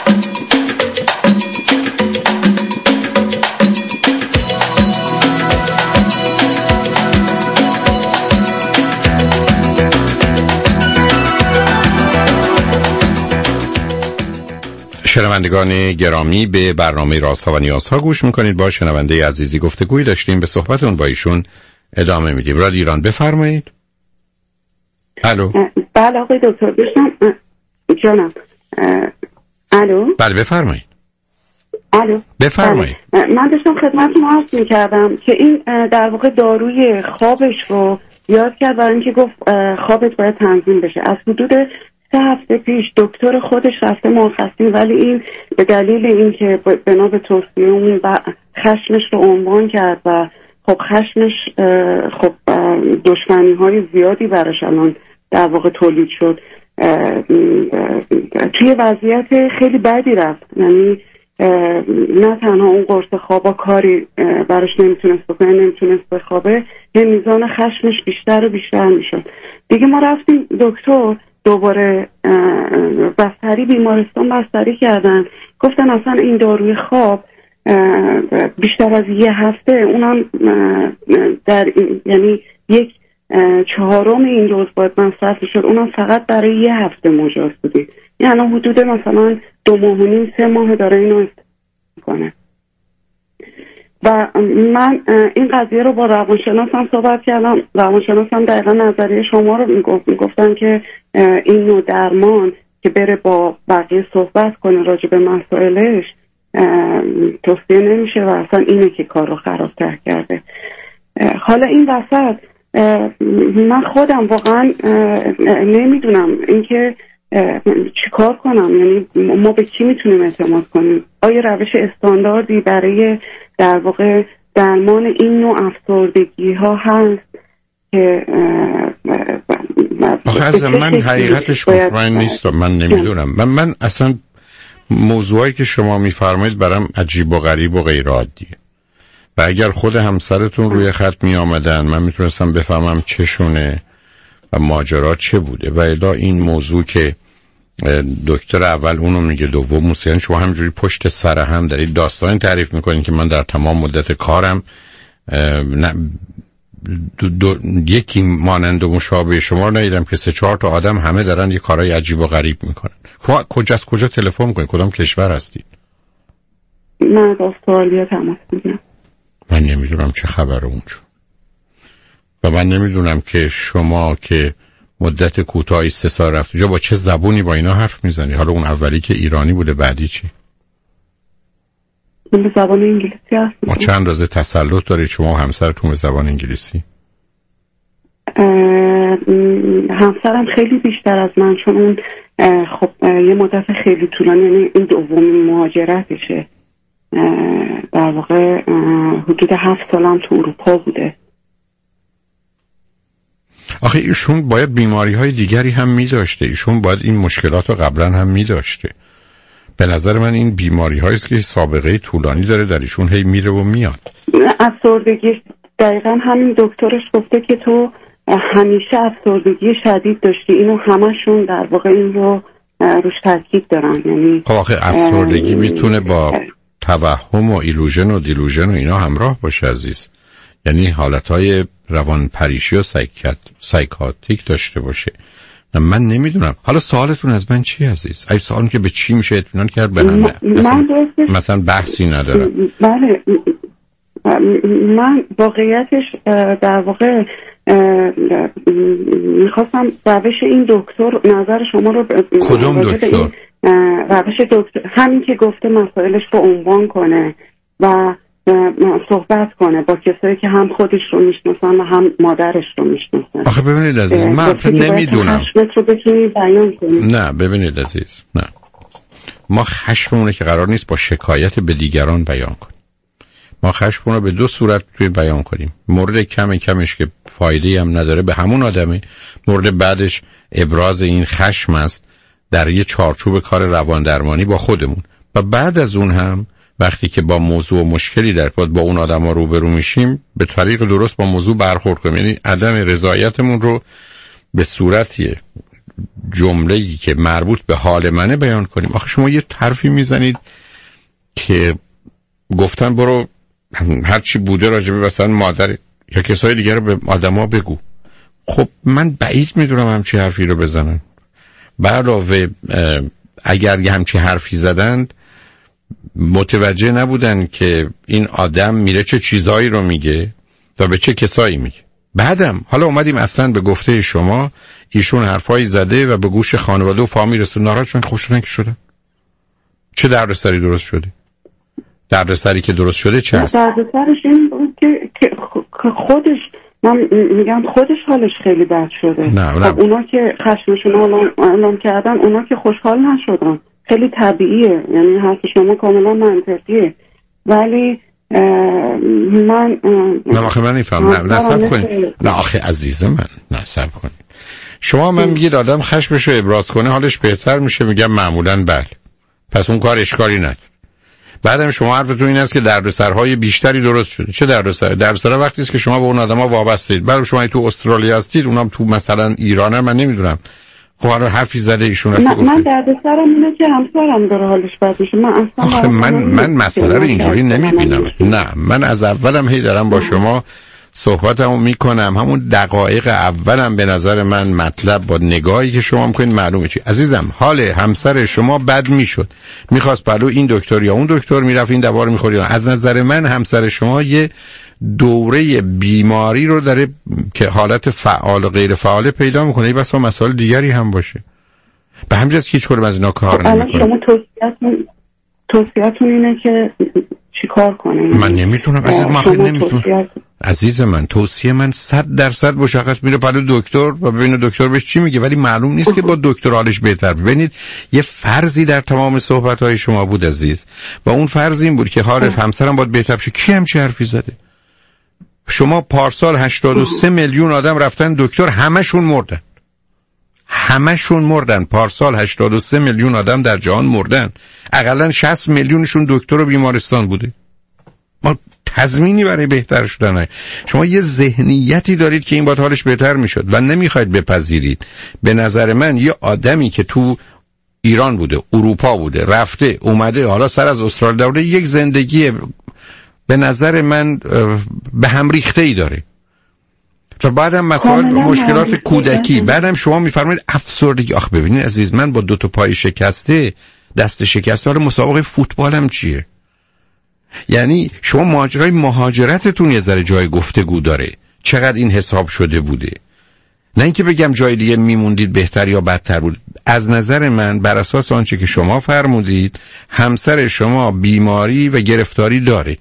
شنوندگان گرامی، به برنامه رازها و نیازها گوش میکنید. با شنونده عزیزی گفتگوی داشتیم، به صحبتون با ایشون ادامه میدیم. رادیو ایران، بفرمایید. الو. بله آقای دکتر، داشتم جانم. الو. بله بفرمایید. الو. بفرمایید. من داشتم خدمتتون عرض میکردم که این در واقع داروی خوابش رو یاد کرد برای اینکه گفت خوابت باید تنظیم بشه. از حدود سه هفته پیش دکتر خودش رفته مرخصی، ولی این به دلیل اینکه بنا به توصیه اون خشمش رو عنوان کرد و خب خشمش خب دشمنی های زیادی براش الان در واقع تولید شد. توی وضعیت خیلی بدی رفت، یعنی نه تنها اون قرص خوابا کاری براش نمیتونست بکنه، نمیتونست بخوابه، یه میزان خشمش بیشتر و بیشتر میشد. دیگه ما رفتیم دکتر، دوباره بستری بیمارستان بستری کردن، گفتن اصلا این داروی خواب بیشتر از یه هفته، اونم در یعنی یک چهارم این دوز باید مصرف شد، اونم فقط برای یه هفته مجاز بودی، یعنی حدود مثلا دو ماه و نیم سه ماه داره اینو استفاده کنه. و من این قضیه رو با روانشناسم صحبت کردم، روانشناسم دقیقا نظریه شما رو میگفت، میگفتن که این نوع درمان که بره با بقیه صحبت کنه راجع به مسائلش توصیه نمیشه و اصلا اینه که کار رو خرابتر کرده. حالا این وسط من خودم واقعا نمیدونم اینکه چی کار کنم، یعنی ما به کی میتونیم اعتماد کنیم؟ آیا روش استانداردی برای در واقع درمان این نوع افسردگی ها هست که آخه من حقیقتش مطمئن نیستم، من نمیدونم. من من اصلا موضوعی که شما میفرمایید برام عجیب و غریب و غیر عادیه و اگر خود همسرتون روی خط می آمدن من میتونستم بفهمم چشونه و ماجرا چه بوده و الا این موضوع که دکتر اول اونو میگه دوم موسیقی، شما همجوری پشت سر هم دارید داستان تعریف میکنین که من در تمام مدت کارم نه دو دو یکی مانند و مشابه شما رو ندیدم که سه چهار تا آدم همه دارن یه کارهای عجیب و غریب میکنن. کجاست کجا تلفن میکنین؟ کدام کشور هستید؟ من از استرالیا تماس میگیرم. من نمیدونم چه خبره اونجا و من نمیدونم که شما که مدت کوتاهی سه سال رفت اونجا با چه زبونی با اینا حرف میزنی؟ حالا اون اولی که ایرانی بوده، بعدی چی؟ من به زبان انگلیسی هست. ما چند اندازه تسلط دارید شما و همسرتون به زبان انگلیسی؟ همسرم خیلی بیشتر از من، چون اون خب یه مدت خیلی طولانی، یعنی این دومین مهاجرتشه، در واقع حدود هفت سال هم تو اروپا بوده. آخه ایشون باید بیماری های دیگری هم می داشته، ایشون باید این مشکلات رو قبلا هم می داشته. به نظر من این بیماری هاییست که سابقه طولانی داره در ایشون، هی میره و میاد. افسردگی دقیقا همین دکترش گفته که تو همیشه افسردگی شدید داشتی، اینو همشون در واقع این رو روش تاکید دارن. یعنی خب آخه افسردگی میتونه با توهم و ایلوژن و دیلوژن و اینا همراه باشه عزیز، یعنی حالتهای روان پریشی و سایکات سایکاتیک داشته باشه. من نمیدونم. حالا سوالتون از من چی عزیز؟ ای سوالون که به چی میشه اطمینان کرد به همه. مثلا, مثلا بحثی ندارم. بله من واقعیتش در واقع میخواستم روش این دکتر، نظر شما رو کدوم دکتر؟ روش دکتر همین که گفته مسائلش رو عنوان کنه و صحبت کنه با کسایی که هم خودش رو میشناسن و هم مادرش رو میشناسن. آخه ببینید عزیز من نمیدونم. خشمت رو بتونی بیان کنی. نه ببینید عزیز، نه ما خشممونه که قرار نیست با شکایت به دیگران بیان کنیم. ما خشممون رو به دو صورت توی بیان کنیم. مورد کم کمش که فایده‌ای هم نداره به همون آدمه، مورد بعدش ابراز این خشم است در یه چارچوب کار روان درمانی با خودمون و بعد از اون هم وقتی که با موضوع و مشکلی در ارتباط با اون آدم‌ها روبرو میشیم به طریق درست با موضوع برخورد کنیم، یعنی عدم رضایتمون رو به صورتی جمله‌ای که مربوط به حال منه بیان کنیم. آخه شما یه حرفی میزنید که گفتن برو هر چی بوده راجبه مثلا مادر یا کسای دیگه رو به آدما بگو. خب من بعید میدونم همچی حرفی رو بزنن. به علاوه اگر یه همچی حرفی زدند متوجه نبودن که این آدم میره چه چیزایی رو میگه و به چه کسایی میگه. بعدم حالا اومدیم اصلا به گفته شما ایشون حرفایی زده و به گوش خانواده و فامیل رسید، ناراحت شدن، خوش شدن که شدن. چه دردسری درست شده؟ دردسری که درست شده چه هست؟ دردسرش این بود که خودش، من میگم خودش حالش خیلی بد شده. نه نه. خب اونا که خشمشون اعلام کردن، اونا که خوشحال نشدن. خیلی طبیعیه، یعنی حرف شما کاملا منطقیه، ولی من نه آخه من نفهم. نه نه سب کنید. نه آخه عزیز من نه سب کنید. شما من میگید آدم خشمش رو ابراز کنه حالش بهتر میشه، میگم معمولا بله، پس اون کار اشکالی نداره. بعدم شما حرفتون این است که دردسرهای بیشتری درست شده. چه دردسر؟ دردسر وقتی است که شما به اون آدما وابسته‌اید. برای شما تو استرالیا هستید، اونم تو مثلا ایرانه، من نمیدونم. خب حالا حرفی زده ایشون رفته گفته. من دردسرم اینه که همسرم داره حالش بد میشه. من اصلا آخه من من مسئله رو اینجوری نمیبینم. نه، من از اولم هی دارم با شما صحبتمو میکنم. همون دقایق اولم به نظر من مطلب با نگاهی که شما میکنید معلومه چی. عزیزم، حال همسر شما بد میشد، میخواست پلو این دکتر یا اون دکتر میرفت، این دوا رو میخورید. از نظر من همسر شما یه دوره بیماری رو داره که حالت فعال و غیر فعال پیدا میکنه. این بسا مسائل دیگری هم باشه. به همین جاست که هیچ کدوم از اینا کار نمیکنه. شما توصیه‌تون توصیه‌تون اینه که چیکار کنیم؟ من نمیتونم عزیز، من خیلی نمیتونم. عزیز من، توصیه من صد درصد مشخص، میره پلو دکتر و ببینه دکتر بهش چی میگه، ولی معلوم نیست که با دکتر حالش بهتر. ببینید یه فرضی در تمام صحبت‌های شما بود عزیز، و اون فرض این بود که حال همسرم باید بهتر بشه. کی هم چه حرفی زده؟ شما پارسال هشتاد و سه میلیون آدم رفتن دکتر، همشون مردن. همشون مردن. پارسال هشتاد و سه میلیون آدم در جهان مردن. حداقل شصت میلیونشون دکتر و بیمارستان بوده. ما تضمینی برای بهتر شدن. شما یه ذهنیتی دارید که این باید حالش بهتر میشد و نمیخواید بپذیرید. به نظر من یه آدمی که تو ایران بوده، اروپا بوده، رفته اومده، حالا سر از استرالیا بوده، یک زندگی به نظر من به هم ریخته ای داره. و بعدم مسائل مشکلات کودکی، بعدم شما میفرمایید افسردگی. آخ ببینید عزیز من، با دو تا پای شکسته، دست شکسته، حالا مسابقه فوتبالم چیه؟ یعنی شما ماجرای مهاجرتتون یه ذره جای گفتگو داره. چقدر این حساب شده بوده؟ نه اینکه بگم جای دیگه میموندید بهتر یا بدتر بود. از نظر من بر اساس آنچه که شما فرمودید، همسر شما بیماری و گرفتاری داره.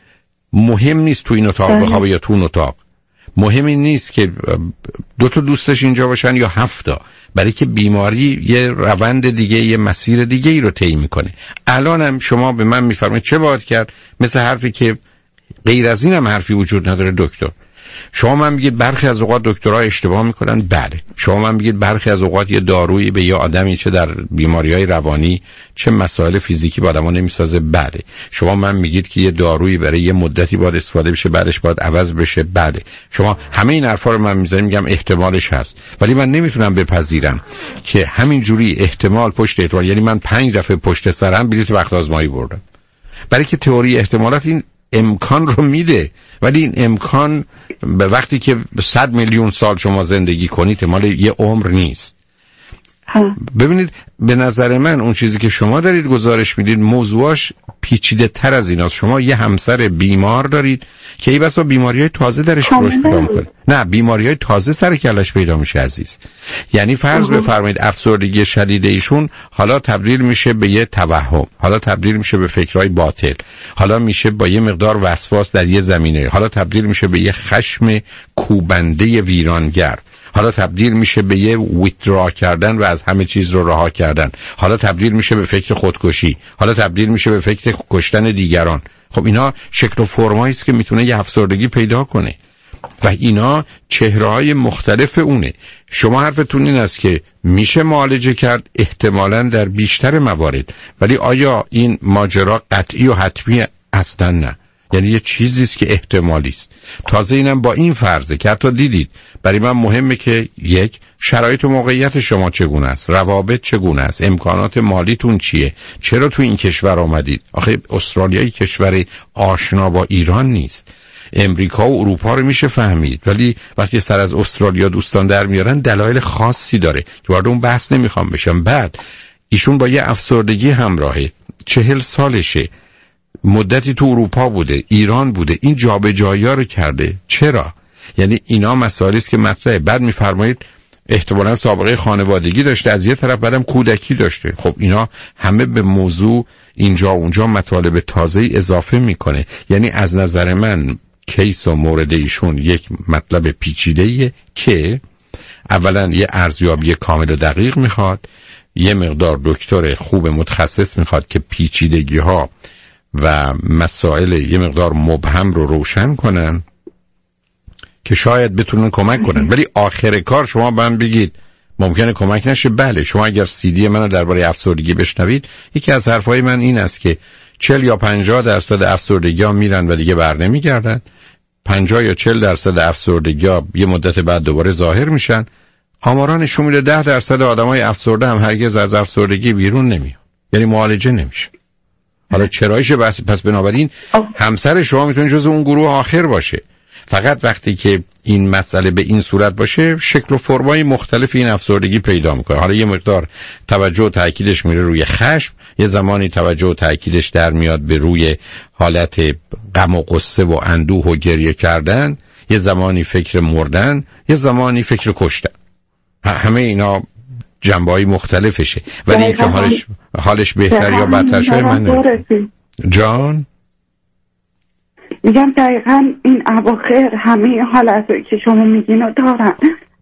مهم نیست تو این اتاق بخوابه یا تو اون اتاق. مهم این نیست که دو تا دوستش اینجا باشن یا هفتا، برای که بیماری یه روند دیگه، یه مسیر دیگه ای رو طی میکنه. الانم شما به من میفرمایید چه باید کرد؟ مثل حرفی که غیر از اینم حرفی وجود نداره دکتر. شما من میگید برخی از اوقات دکترها اشتباه میکنن، بله. شما من میگید برخی از اوقات یه دارویی به یه آدمی چه در بیماریهای روانی چه مسائل فیزیکی با آدم‌ها نمیسازه، بله. شما من میگید که یه دارویی برای یه مدتی باید استفاده بشه، بعدش باید عوض بشه، بله. شما همه این حرفا رو من میذارم، میگم احتمالش هست، ولی من نمیتونم بپذیرم که همین جوری احتمال پشت احتمال، یعنی من پنج دفعه پشت سرم بلیط وقت آزمایی بردم، برای که تئوری احتمالات این امکان رو میده. ولی این امکان به وقتی که صد میلیون سال شما زندگی کنید، مال یه عمر نیست. ببینید به نظر من اون چیزی که شما دارید گزارش میدید موضوعش پیچیده تر از ایناست. شما یه همسر بیمار دارید که ای بسا بیماری‌های تازه درش رشد پیدا می‌کنه. نه، بیماری‌های تازه سر کلش پیدا میشه عزیز. یعنی فرض بفرمایید افسردگی شدید ایشون حالا تبدیل میشه به یه توهم، حالا تبدیل میشه به فکرهای باطل، حالا میشه با یه مقدار وسواس در یه زمینه، حالا تبدیل میشه به یه خشم کوبنده ویرانگر، حالا تبدیل میشه به یه ویترا کردن و از همه چیز رو رها کردن، حالا تبدیل میشه به فکر خودکشی، حالا تبدیل میشه به فکر کشتن دیگران. خب اینا شکل و فرمایی است که میتونه یه افسردگی پیدا کنه و اینا چهره‌های مختلف اونه. شما حرفتون این است که میشه معالجه کرد احتمالاً در بیشتر موارد، ولی آیا این ماجرا قطعی و حتمی؟ اصلا نه. یعنی یه چیزی است که احتمالی است. تازه اینم با این فرضه که حتی دیدید برای من مهمه که یک، شرایط و موقعیت شما چگونه است، روابط چگونه است، امکانات مالیتون چیه، چرا تو این کشور آمدید. آخه استرالیا کشور آشنا با ایران نیست. امریکا و اروپا رو میشه فهمید، ولی وقتی سر از استرالیا دوستان در میارن دلایل خاصی داره که وارد اون بحث نمیخوام بشم. بعد ایشون با یه افسردگی همراهه، چهل سالشه، مدتی تو اروپا بوده، ایران بوده، این جابجایی‌ها رو کرده. چرا؟ یعنی اینا مسائلی است که مطرحه. بعد میفرمایید احتمالاً سابقه خانوادگی داشته، از یه طرف بعدم کودکی داشته. خب اینا همه به موضوع اینجا و اونجا مطالب تازه اضافه میکنه. یعنی از نظر من کیس و مورد ایشون یک مطلب پیچیده‌ایه که اولا یه ارزیابی کامل و دقیق میخواد، یه مقدار دکتر خوب متخصص میخواد که پیچیدگی ها و مسائل یه مقدار مبهم رو روشن کنن که شاید بتونن کمک کنن. ولی آخر کار شما من بگید ممکنه کمک نشه. بله، شما اگر سی دی من رو درباره افسردگی بشنوید، یکی از حرفای من این است که چهل یا پنجاه درصد افسردگی‌ها میرن و دیگه بر نمیگردن. پنجاه یا چهل درصد افسردگی‌ها یه مدت بعد دوباره ظاهر میشن. آمارا نشون میده ده درصد آدمای افسرده هم هرگز از افسردگی بیرون نمیان، یعنی معالجه نمیشه. حالا چرایشه؟ بس پس بنابراین همسر شما میتونه جز اون گروه آخر باشه. فقط وقتی که این مسئله به این صورت باشه، شکل و فرمای مختلف این افسردگی پیدا میکنه. حالا یه مقدار توجه و تاکیدش میره روی خشم، یه زمانی توجه و تاکیدش در میاد به روی حالت غم و غصه و اندوه و گریه کردن، یه زمانی فکر مردن، یه زمانی فکر کشتن. همه اینا جنبه‌های مختلفشه. ولی اینکه حالش حالش بهتر یا بدتر شه من نمی‌دونم. جان میگم دقیقا این اواخر همه حالتی که شما میگین رو دارن.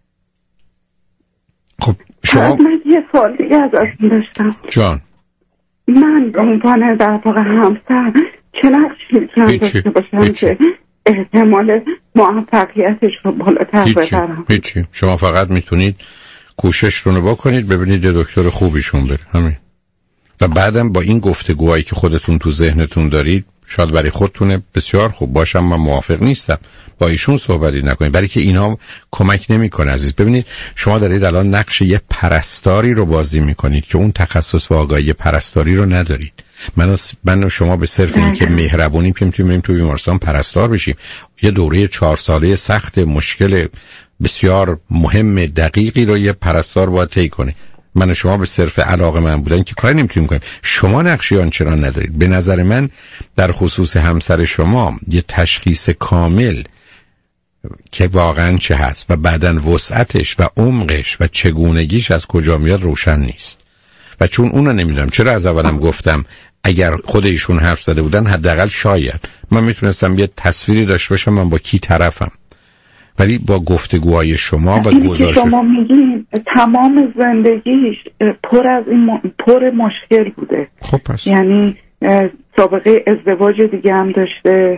خب شما من یه سوال دیگه ازتون داشتم. جان من به عنوان در واقع همسر چه نقشی میتونم داشته باشم که احتمال موفقیتش رو بالاتر ببرم؟ هیچی. شما فقط میتونید کوشش رو بکنید، ببینید یه دکتر خوبیشون بره، همین. و بعدم با این گفتگوهایی که خودتون تو ذهنتون دارید، شاید برای خودتونه بسیار خوب باشم، من موافق نیستم با ایشون صحبتی نکنید، برای که اینا کمک نمیکنه عزیز. ببینید شما دارید الان نقش یه پرستاری رو بازی میکنید که اون تخصص و آگاهی پرستاری رو ندارید. من من و شما به صرف این که مهربونی که میتونیم تو بیمارستان پرستار بشیم، یه دوره چهار ساله سخت مشکل بسیار مهم دقیقی رو یه پرستار باید طی کنه. من و شما به صرف علاقه من بودن که کاری نمیتونیم کنیم. شما نقشی آنچنان ندارید. به نظر من در خصوص همسر شما یه تشخیص کامل که واقعا چه هست و بعدن وسعتش و عمقش و چگونگیش از کجا میاد روشن نیست. و چون اونو نمیدونم، چرا از اولم گفتم اگر خود ایشون حرف زده بودن حداقل شاید من میتونستم یه تصویری داشته باشم من با کی طرفم. ولی با گفتگوهای شما و گزارش شما میگین تمام زندگیش پر از این م... پر مشکل بوده. خب پس یعنی سابقه ازدواج دیگه هم داشته،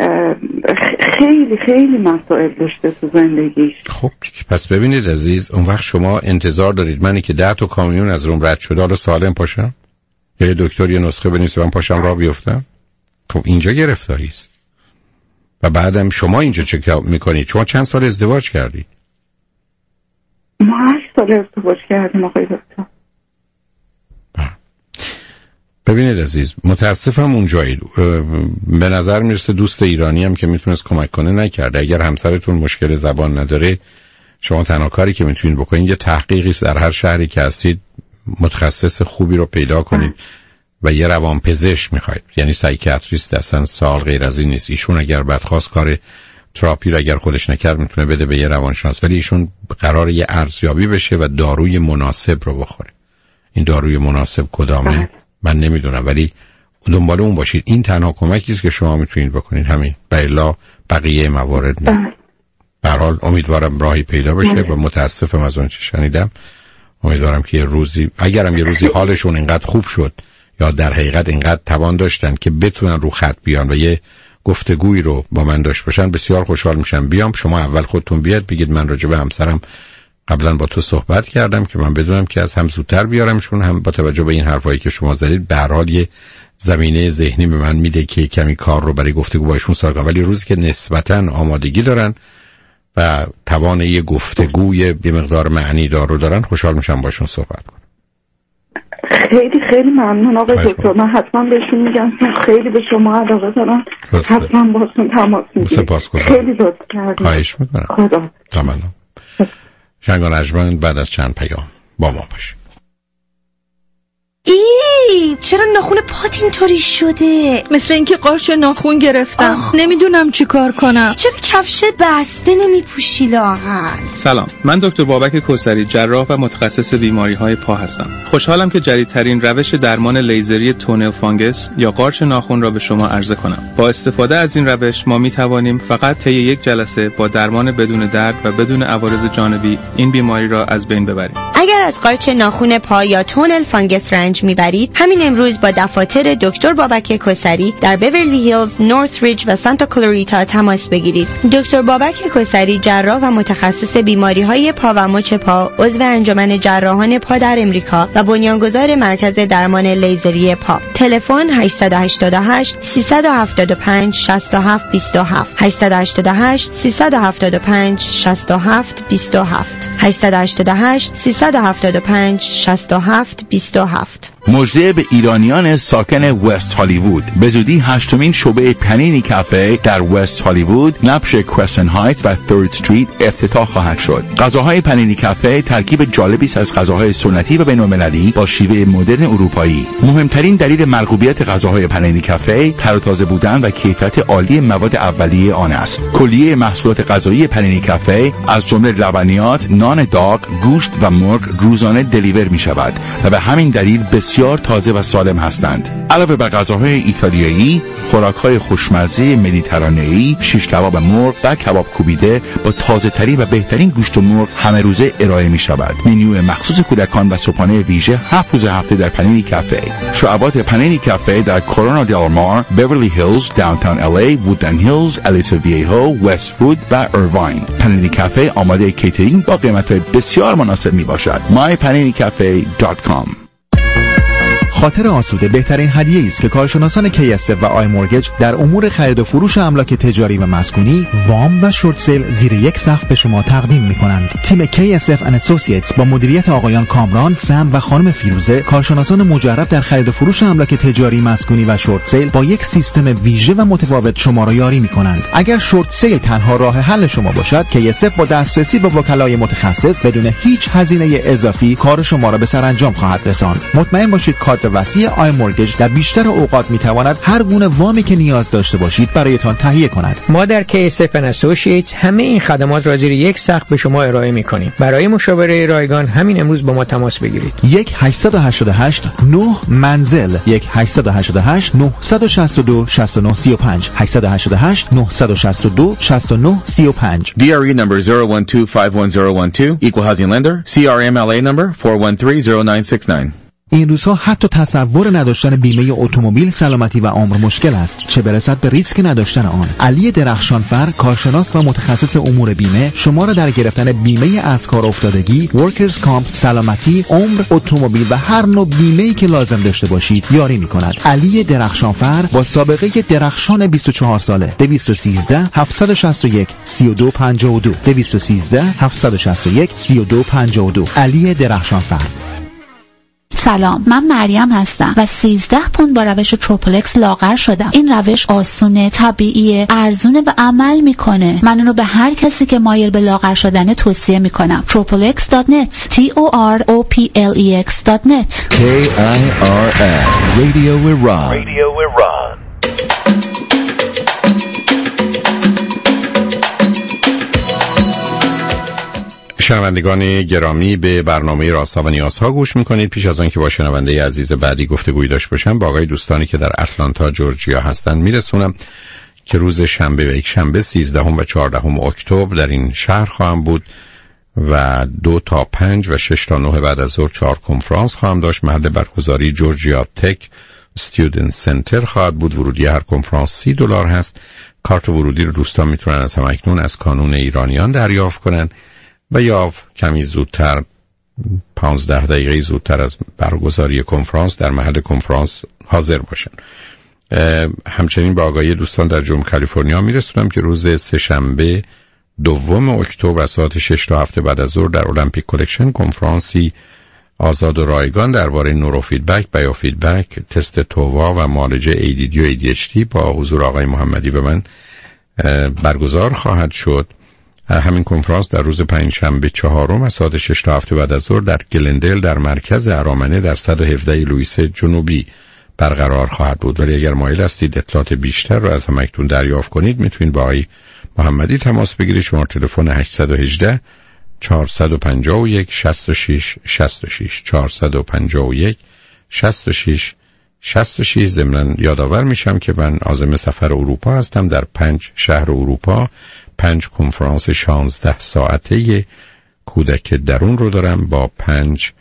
خیلی خیلی مسائل داشته تو زندگیش. خب پس ببینید عزیز، اون وقت شما انتظار دارید منی که ده تا کامیون از روم رد شده حالا سالم پاشم یا یه دکتر یه نسخه بنویسه من پاشم راه بیفتم؟ خب اینجا گرفتاری است. و بعدم شما اینجا چه میکنید؟ شما چند سال ازدواج کردید؟ ما هشت سال ازدواج کردیم آقای دکتر. ببینید عزیز، متاسفم اونجایید. به نظر میرسه دوست ایرانی هم که میتونست کمک کنه نکرده. اگر همسرتون مشکل زبان نداره، شما تنها کاری که میتونید بکنید یه تحقیقی در هر شهری که هستید متخصص خوبی رو پیدا کنید و یه روانپزشک میخواید، یعنی سایکیاتریست. اصلا سوال غیر از این نیست. ایشون اگر بدخواست کار تراپی رو اگر خودش نکرد میتونه بده به یه روانشناس، ولی ایشون قراره یه ارزیابی بشه و داروی مناسب رو بخوره. این داروی مناسب کدامه من نمیدونم، ولی دنبال اون باشید. این تنها کمکی است که شما میتونید بکنید، همین. بالا بقیه موارد نه. به هر حال امیدوارم راهی پیدا بشه و متاسفم از اون چه شنیدم. امیدوارم که یه روزی اگرم یه روزی حالشون اینقدر خوب شد یا در حقیقت اینقدر توان داشتن که بتونن رو خط بیان و یه گفتگویی رو با من داشت باشن، بسیار خوشحال میشم. بیام شما اول خودتون بیاد بگید من راجع به همسرم قبلا با تو صحبت کردم که من بدونم که از هم زودتر بیارمشون، هم با توجه به این حرفایی که شما زدید به هر حال یه زمینه ذهنی به من میده که کمی کار رو برای گفتگو باشون ساز کنم. ولی روزی که نسبتاً آمادگی دارن و توان یه گفتگوی به مقدار معنی دار رو دارن، خوشحال میشم باشون صحبت کنم. خیلی خیلی ممنون آقای دکتر. من حتما بهشون میگم خیلی به شما علاقه دارم، حتما باشون تماس میگیرم. خیلی لطف کردید. خواهش میکنم. خدا تمام. شنگان ارجمند بعد از چند پیام با ما باشید. ای چرا ناخون پات اینطوری شده؟ مثل اینکه قارچ ناخون گرفتم. نمیدونم چی کار کنم. چرا کفش بسته نمیپوشی لاغر؟ سلام، من دکتر بابک کوثری، جراح و متخصص بیماری‌های پا هستم. خوشحالم که جدیدترین روش درمان لیزری تونل فانگس یا قارچ ناخن را به شما عرضه کنم. با استفاده از این روش ما می‌توانیم فقط طی یک جلسه با درمان بدون درد و بدون عوارض جانبی این بیماری را از بین ببریم. اگر از قارچ ناخن پا یا تونل فانگس رنج میبرید، همین امروز با دفاتر دکتر بابک کسری در بیورلی هیلز، نورث ریج و سانتا کلوریتا تماس بگیرید. دکتر بابک کسری جراح و متخصص بیماری‌های پا و مچ پا، عضو انجمن جراحان پا در امریکا و بنیانگذار مرکز درمان لیزری پا. تلفن هشت هشت هشت سه هفت پنج شش هفت دو هفت هشت هشت هشت سه هفت پنج شش هفت دو هفت هشت هشت هشت سه هفت پنج شش هفت دو هفت. مژده به ایرانیان ساکن وست هالیوود. به زودی هشتمین شعبه پنینی کافه در وست هالیوود، نبش کرسن هایتس و ثرد استریت افتتاح خواهد شد. غذاهای پنینی کافه ترکیب جالبی است از غذاهای سنتی و بین‌المللی با شیوه مدرن اروپایی. مهمترین دلیل مرغوبیت غذاهای پنینی کافه تر و تازه بودن و کیفیت عالی مواد اولیه آن است. کلیه محصولات غذایی پنینی کافه از جمله لبنیات، نان داغ، گوشت و مرغ روزانه دلیور می شود و به همین دلیل بسیار تازه و سالم هستند. علاوه بر غذاهای ایتالیایی، خوراک‌های خوشمزه مدیترانه‌ای، شیش کباب مرغ و کباب کوبیده با تازه‌ترین و بهترین گوشت مرغ همه روزه ارائه می شود. منیو مخصوص کودکان و صبحانه ویژه هفت روز هفته در پنینی کافه. شعبات پنینی کافه در کورونا دل مار، بیورلی هیلز، داونتاون ال ای، وودلند هیلز، الیسا ویهو، وست‌فود و ایرواین. پنینی کافه آماده کیترینگ با قیمت‌های بسیار مناسب می باشد. مای پنینی کافه دات کام. خاطر آسوده بهترین هدیه است که کارشناسان کی اس اف و آی مورگیج در امور خرید و فروش املاک تجاری و مسکونی، وام و شورت سیل زیر یک سقف به شما تقدیم می‌کنند. تیم کی اس اف اند اسوسییتس با مدیریت آقایان کامران، سم و خانم فیروزه، کارشناسان مجرب در خرید و فروش املاک تجاری، مسکونی و شورت سیل، با یک سیستم ویژه و متفاوت شما را یاری می‌کنند. اگر شورت سیل تنها راه حل شما باشد، کی اس اف با دسترسی به وکلای متخصص بدون هیچ هزینه اضافی کار شما را به سرانجام خواهد رساند. مطمئن باشید کادر وسیع آی مورگیج در بیشتر اوقات میتواند هر گونه وامی که نیاز داشته باشید برایتان تهیه کند. ما در کی اس اف اند اسوسییتس همه این خدمات را زیر یک سقف به شما ارائه میکنیم. برای مشاوره رایگان همین امروز با ما تماس بگیرید. یک هشت هشت هشت نه منزل یک هشت هشت هشت نه شش دو شش نه سه پنج هشت هشت هشت نه شش دو شش نه سه پنج. D R E number zero one two five one zero one two, Equal Housing Lender, C R M L A number four one three zero nine six nine. این روزها حتی تصور نداشتن بیمه اتومبیل سلامتی و عمر مشکل است، چه برسد به ریسک نداشتن آن. علی درخشانفر، کارشناس و متخصص امور بیمه، شما را در گرفتن بیمه از کار افتادگی، ورکرز کامپ، سلامتی، عمر، اتومبیل و هر نوع بیمه‌ای که لازم داشته باشید یاری می‌کند. علی درخشانفر با سابقه درخشان بیست و چهار ساله. دویست و سیزده هفتصد و شصت و یک سی و دو پنجاه و دو دویست و سیزده هفتصد و شصت و یک سی و دو پنجاه و دو. علی درخشانفر. سلام، من مریم هستم و سیزده پوند با روش پروپلکس لاغر شدم. این روش آسونه، طبیعیه، ارزونه و عمل میکنه. من اونو به هر کسی که مایل به لاغر شدن توصیه میکنم. propolex دات net T O R O P L E X دات net. K I R N Radio Iran. Radio Iran. شنوندگان گرامی، به برنامه راستا و نیازها گوش میکنید. پیش از آن که با شنونده عزیز بعدی گفتگویی داشته باشم، با آقای دوستانی که در اتلانتا جورجیا هستند میرسونم که روز شنبه و یک شنبه سیزدهم و چهاردهم اکتبر در این شهر خواهم بود و دو تا پنج و شش تا نه بعد از ظهر چهار کنفرانس خواهم داشت. محل برگزاری جورجیا تک استودنت سنتر خواهد بود. ورودی هر کنفرانس سی دلار هست. کارت ورودی رو دوستان میتونن از همکنون از کانون ایرانیان دریافت کنن و یا کمی زودتر، پانزده دقیقه زودتر از برگزاری کنفرانس در محل کنفرانس حاضر باشن. همچنین با آگاهی دوستان در جنوب کالیفرنیا میرسونم که روز سه‌شنبه دوم اکتبر از ساعت شش تا هفت بعد از ظهر در المپیک کلکشن کنفرانسی آزاد و رایگان درباره نورو فیدبک، بیو فیدبک، تست تووا و معالجه ای دی دی و ای دی اچ دی با حضور آقای محمدی و من برگزار خواهد شد. همین کنفرانس در روز پنجشنبه چهارم از ساعت شش تا هفت بعد از ظهر در گلندل در مرکز ارامنه در صد و هفده لوئیس جنوبی برقرار خواهد بود. ولی اگر مایل هستید اطلاعات بیشتر رو از همکنون دریافت کنید، میتونید با آقای محمدی تماس بگیرید. شماره تلفن هشت یک هشت چهارصد و پنجاه و یک شصت و شش شصت و شش چهارصد و پنجاه و یک شصت و شش شصت و شش. ضمناً یادآور میشم که من عازم سفر اروپا هستم. در پنج شهر اروپا پنج کنفرانس شانزده ساعته کودک درون رو دارم با پنج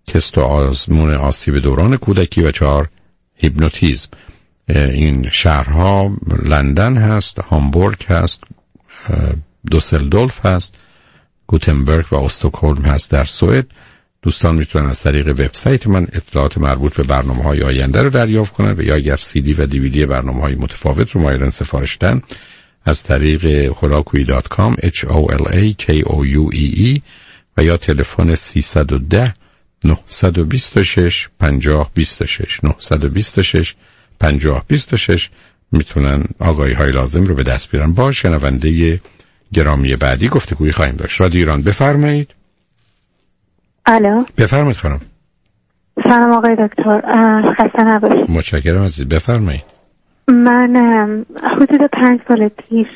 تست و آزمون آسیب دوران کودکی و چهار هیپنوتیزم. این شهرها لندن هست، هامبورگ هست، دوسلدورف هست، گوتنبرگ و استکهلم هست در سوئد. دوستان میتونن از طریق وبسایت من اطلاعات مربوط به برنامه‌های آینده رو دریافت کنن و یا اگر سی دی و دی وی دی برنامه‌های متفاوت رو مایلن سفارش بدن از طریق هولاکویی دات کام اچ او ال ای کی او یو ای ای و یا تلفن سیصد و ده نهصد و بیست و شش پنجاه بیست و شش نهصد و بیست و شش پنجاه بیست و شش میتونن آگاهی‌های لازم رو به دست بیارن. با شنونده گرامی بعدی گفتگویی خواهیم داشت. رادیو ایران، بفرمایید. الو، بفرمایید خانم. سلام آقای دکتر، خسته نباشید. متشکرم عزیز، بفرمایید. من حدود پنج سال پیش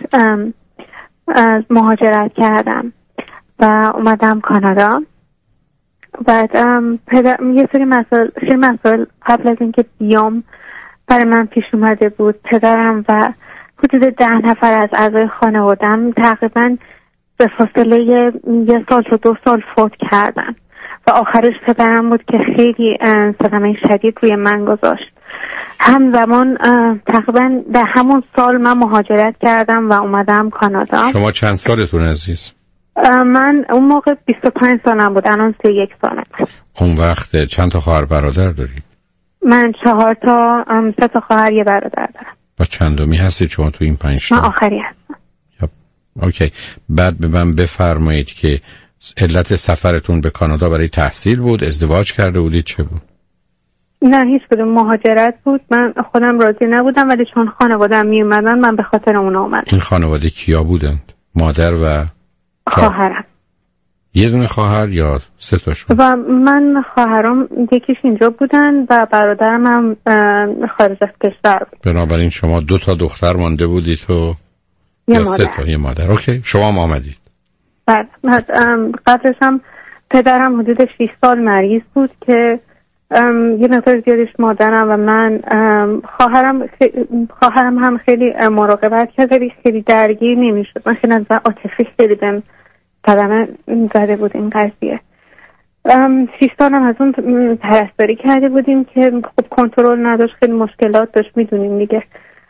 مهاجرت کردم و اومدم کانادا. بعد پدر یه سری مسائل خیلی مسائل قبل از اینکه بیام برای من پیش اومده بود. پدرم و حدود ده نفر از اعضای خانواده‌ام تقریبا به فاصله یه سال تا دو سال فوت کردن و آخرش پدرم بود که خیلی صدمه شدید روی من گذاشت. همزمان تقریبا در همون سال من مهاجرت کردم و اومدم کانادا. شما چند سالتون عزیز؟ من اون موقع بیست و پنج سالم بود، الان سی و یک سالم. اون وقت چند تا خواهر برادر دارید؟ من چهار تا، سه تا خواهر یه برادر دارم. و چندمی هستید شما تو این پنج تا؟ من آخری هستم. اوکی. بعد به من بفرمایید که علت سفرتون به کانادا برای تحصیل بود، ازدواج کرده بودید، چه بود؟ نه هیچ کدوم، مهاجرت بود. من خودم راضی نبودم ولی چون خانواده‌ام می اومدن من به خاطر اونا اومدم. این خانواده کیا بودند؟ مادر و خواهرم. یه دونه خواهر یا سه تاشون؟ و من خواهرام یکیش اینجا بودن و برادرم هم خارج از کشور بود. بنابراین شما دو تا دختر مانده بودید و یه یا مادر. سه تا یه مادر. اوکی، شما هم آمدید. بعد قبلش هم پدرم حدود شش سال مریض بود که یه مقدار زیادش مادرم و من خواهرم خواهرم هم خیلی مراقبت کرد ولی خیلی درگیر نمیشد. من خیلی نظر عاطفی خیلی بهم صدمه زده بود این قضیه. شش سالم از اون پرستاری کرده بودیم که خب کنترل نداشت، خیلی مشکلات داشت، میدونیم دیگه.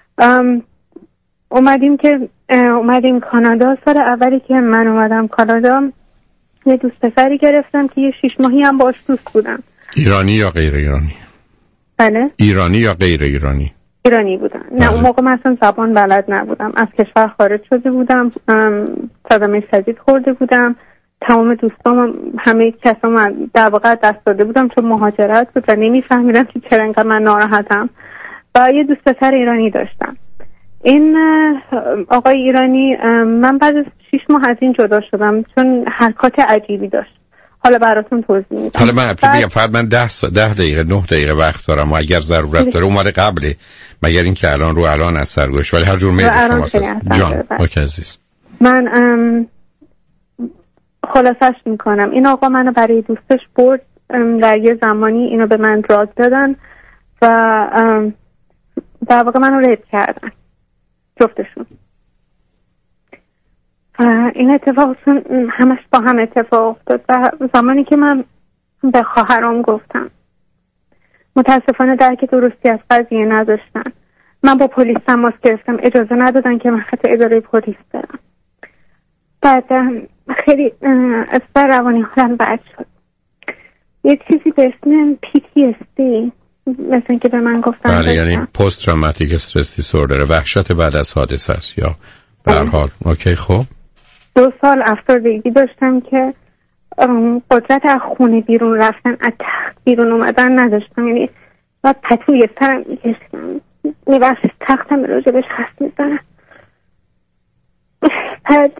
اومدیم که اومدیم کانادا. سال اولی که من اومدم کانادا یه دوست پسری گرفتم که یه شش ماهی هم باش دوست بودم. ایرانی یا غیر ایرانی؟ بله. ایرانی یا غیر ایرانی؟ ایرانی بودم. بله. نه اون موقع من اصلا زبان بلد نبودم، از کشور خارج شده بودم، صدمه شدید خورده بودم، تمام دوستام همه کسام در واقع دست داده بودم چون مهاجرت بود و نمیفهمیدم که چرا انقدر من ناراحتم. و یه دوست پسر ایرانی داشتم. این آقای ایرانی من بعد از شش ماه از این جدا شدم چون حرکات عجیبی داشت. حالا براتون توضیح میدم. حالا من بگم فقط من ده, ده دقیقه نه دقیقه وقت دارم و اگر ضرورت داره اومده قبله، مگر اینکه الان رو الان اثر گوش، ولی هر جور میل شما جان. اوکی عزیز. من خلاصش میکنم. این آقا منو برای دوستش برد، در یه زمانی اینو به من دراگ دادن و در واقع منو ریپ کردن جفتشون. این اتفاق همش با هم اتفاق افتاد و زمانی که من به خواهرام گفتم متاسفانه درک درستی از قضیه نداشتن. من با پلیس تماس گرفتم، اجازه ندادن که من خط اداره پلیس برم. بعد خیلی از روانی حالم بد شد. یه چیزی به اسم پی تی اس دی مثل اینکه به من گفتن. بله، یعنی پست تروماتیک استرس دیسوردر، وحشت بعد از حادثه است یا به هر حال. اوکی. خب دو سال افسردگی داشتم که قدرت از خونه بیرون رفتن، از تخت بیرون اومدن نداشتم. یعنی بعد پتوی سرم میکشتم، میبخش تختم راجبش خست میزنم. بعد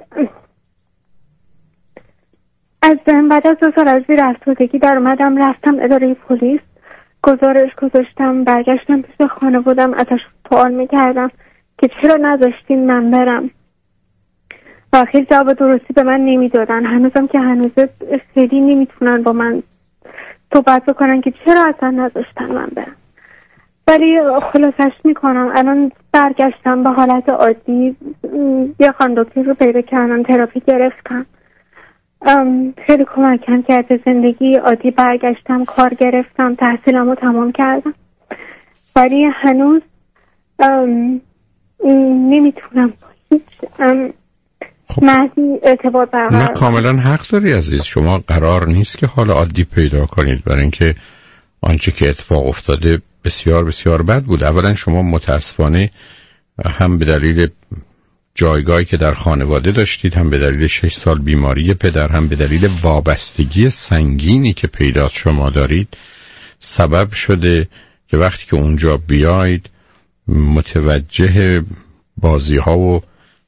از بعد از دو سال از زیر افسردگی در اومدم، رفتم اداره پلیس، گزارش گذاشتم، برگشتم پیش خانواده‌ام، ازش سوال میکردم که چرا نذاشتین من برم و خیلی جواب درستی به من نمیدادن. هنوزم که هنوزه خیلی نمیتونن با من صحبت بکنن که چرا اصلا نذاشتن من برم. ولی خلاصش میکنم الان برگشتم به حالت عادی. یه خانم دکتر رو پیدا کردم، تراپی گرفتم خیلی کمکم کرده. زندگی عادی برگشتم، کار گرفتم، تحصیلمو تمام کردم، ولی هنوز نمیتونم هیچ معنی ارتباط برقرار. نه کاملا حق داری عزیز. شما قرار نیست که حال عادی پیدا کنید، برای اینکه آنچه که اتفاق افتاده بسیار بسیار بد بود. اولا شما متاسفانه هم به دلیل جایگاهی که در خانواده داشتید، هم به دلیل شش سال بیماری پدر، هم به دلیل وابستگی سنگینی که پیدا شما دارید، سبب شده که وقتی که اونجا بیاید متوجه بازی ها و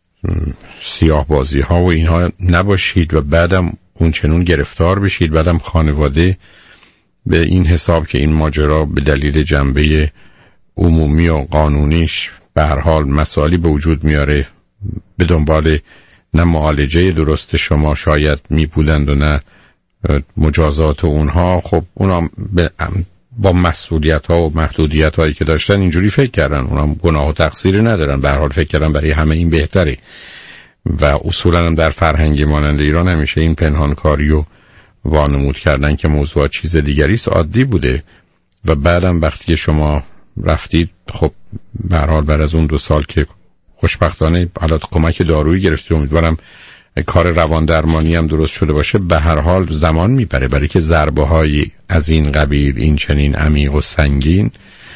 سیاه بازی ها و اینها نباشید و بعدم اون چنون گرفتار بشید. بعدم خانواده به این حساب که این ماجرا به دلیل جنبه عمومی و قانونیش به هر حال مسائلی به وجود میاره، به دنبال نه معالجه درست شما شاید می بودند و نه مجازات اونها. خب اونا با مسئولیت ها و محدودیت هایی که داشتن اینجوری فکر کردن، اونا گناه و تقصیری ندارن، به هر حال فکر کردن برای همه این بهتره. و اصولا هم در فرهنگ مانند ایران همیشه این پنهانکاری و وانمود کردن که موضوع چیز دیگری است عادی بوده. و بعدم وقتی که شما رفتید، خب به هر حال بعد از اون دو سال که خوشبختانه حالات کمک دارویی گرفتید، امیدوارم کار روان درمانی هم درست شده باشه، به هر حال زمان میبره، برای که ضربه های از این قبیل این چنین عمیق و سنگین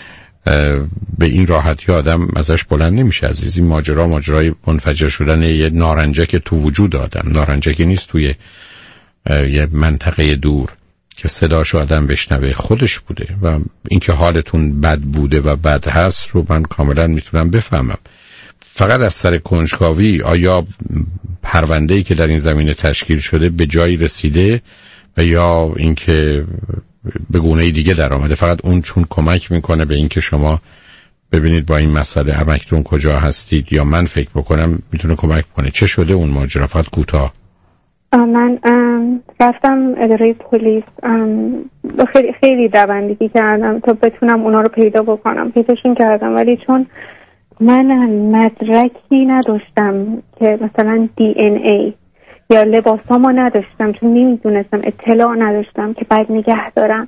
به این راحتی آدم ازش بلند نمیشه عزیزی. ماجرا ماجرای منفجر شدن یه نارنجک تو وجود آدم، نارنجکی نیست توی یه منطقه دور که صداشو آدم بشنوه، خودش بوده. و اینکه حالتون بد بوده و بد هست رو من کاملا میتونم بفهمم. فقط از سر کنجکاوی آیا پرونده‌ای که در این زمینه تشکیل شده به جایی رسیده و یا اینکه به گونه دیگه در آمده؟ فقط اون چون کمک میکنه به اینکه شما ببینید با این مسئله همکتون کجا هستید، یا من فکر بکنم میتونه کمک کنه. چه شده اون ماجرا؟ فقط کوتاه. من رفتم اداره پلیس، خیلی خیلی دوندگی کردم تا بتونم اونا رو پیدا بکنم، پیداشون کردم، ولی چون من مدرکی نداشتم که مثلا دی ان ای یا لباسامو نداشتم، چون نمیدونستم، اطلاع نداشتم که باید نگه دارم.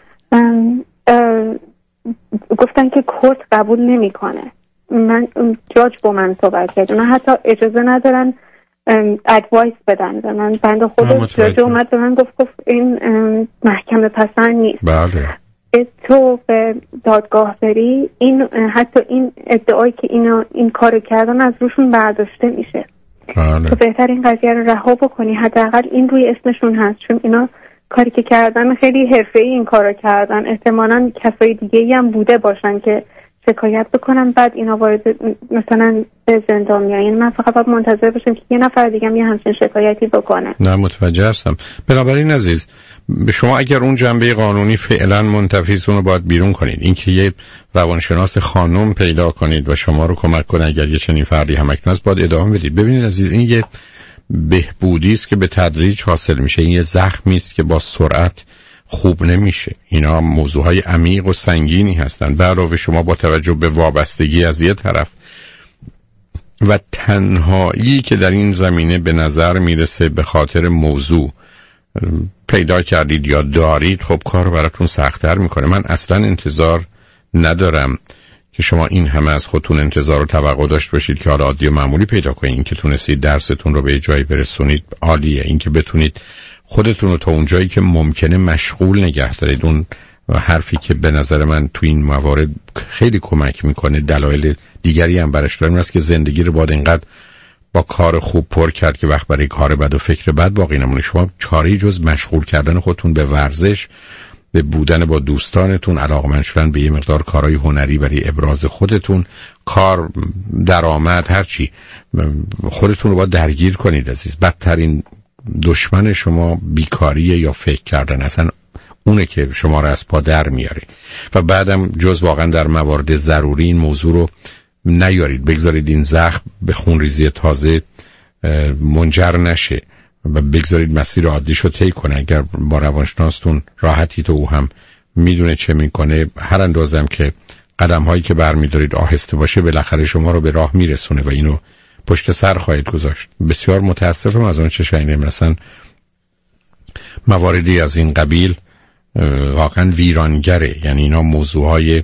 گفتن که کورت قبول نمیکنه. من جاج با من صحبت کرد، اونا حتی اجازه ندارن ادوایس بدن به من. بنده خودش جاج اومد به من گفت گفت این محکمه پسند نیست. بله. تو به دادگاه بری، این حتی این ادعایی که اینا این کارو کردن از روشون برداشته میشه. بله. تو بهتر این قضیه رو رها بکنی، حداقل این روی اسمشون هست، چون اینا کاری که کردن خیلی حرفه‌ای این کارو کردن. احتمالاً کسای دیگه‌ای هم بوده باشن که شکایت بکنن، بعد اینا وارد مثلا به زندان میایین. من فقط باید منتظر باشم که یه نفر دیگه هم یه همچین شکایتی بکنه. نه متوجه هستم. بنابراین عزیز، شما اگر اون جنبه قانونی فعلا منتفی اون رو باید بیرون کنید. اینکه یه روانشناس خانم پیدا کنید و شما رو کمک کنه اگر یه چنین فردی هم اکنون است، باید ادامه بدید. ببینید عزیز، این یه بهبودی است که به تدریج حاصل میشه. این یه زخمی است که با سرعت خوب نمیشه. اینا موضوعهای عمیق و سنگینی هستن. به علاوه شما با توجه به وابستگی از یه طرف و تنهایی که در این زمینه به نظر میرسه به خاطر موضوع پیدا کردید یا دارید، خب کار براتون سخت‌تر میکنه. من اصلا انتظار ندارم که شما این همه از خودتون انتظار و توقع داشت باشید که حالا عادی و معمولی پیدا کنید. این که تونستید درستون رو به جایی برسونید عالیه. این که بتونید خودتون رو تا اون جایی که ممکنه مشغول نگه دارید، اون حرفی که به نظر من تو این موارد خیلی کمک میکنه، دلایل دیگری هم برش داریم، است که زندگی رو باید اینقدر با کار خوب پر کرد که وقت برای کار بد و فکر بد باقی نمونه. شما چاره‌ای جز مشغول کردن خودتون به ورزش، به بودن با دوستانتون، علاقمند شدن به یه مقدار کارهای هنری برای ابراز خودتون، کار، درآمد، هرچی، خودتون رو باید درگیر کنید عزیز. بدترین دشمن شما بیکاریه یا فکر کردن، اصلا اونه که شما رو از پا در میاره. و بعدم جز واقعا در موارد ضروری این موضوع رو نیارید، بگذارید این زخم به خونریزی تازه منجر نشه و بگذارید مسیر عادیش رو طی کنه. اگر با روانشناستون راحتی تو او هم میدونه چه میکنه، هر اندازم که قدم هایی که برمیدارید آهسته باشه، بالاخره شما رو به راه میرسونه و اینو پشت سر خواهید گذاشت. بسیار متاسفم از اون چه شنیدم. مثلا مواردی از این قبیل واقعا ویرانگره. یعنی اینا موضوعهای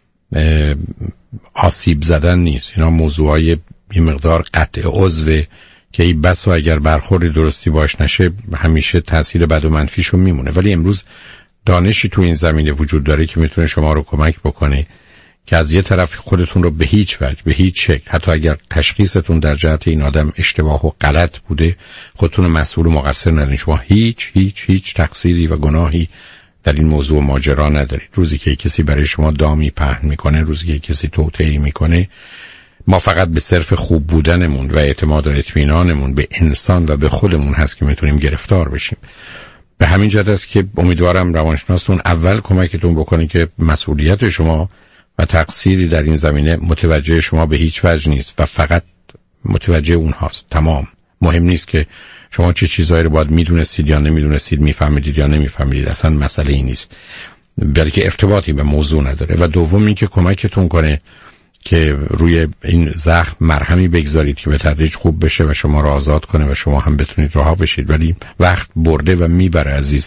آسیب زدن نیست، اینا موضوعهای یه مقدار قطع عضو که ای بس و اگر برخوردی درستی باش نشه همیشه تاثیر بد و منفیشو میمونه. ولی امروز دانشی تو این زمینه وجود داره که میتونه شما رو کمک بکنه که از یه طرف خودتون رو به هیچ وجه، به هیچ شکل، حتی اگر تشخیصتون در جهت این آدم اشتباه و غلط بوده، خودتون مسئول و مقصر ندارید. شما هیچ هیچ هیچ تقصیری و گناهی در این موضوع ماجرا ندارید. روزی که کسی برای شما دامی پهن میکنه، روزی که کسی توطئه‌ای میکنه، ما فقط به صرف خوب بودنمون و اعتماد و اطمینانمون به انسان و به خودمون هست که میتونیم گرفتار بشیم. به همین جهت است که امیدوارم روانشناستون اول کمکتون بکنه که مسئولیت شما و تقصیری در این زمینه متوجه شما به هیچ وجه نیست و فقط متوجه اون هاست. تمام. مهم نیست که شما چه چیزایی رو باید میدونستید یا نمیدونستید، میفهمیدید یا نمیفهمیدید، اصلا مسئله این نیست، بلکه ارتباطی به موضوع نداره. و دوم این که کمکتون کنه که روی این زخم مرهمی بگذارید که به تدریج خوب بشه و شما رو آزاد کنه و شما هم بتونید رها بشید. ولی وقت برده و میبره عزیز.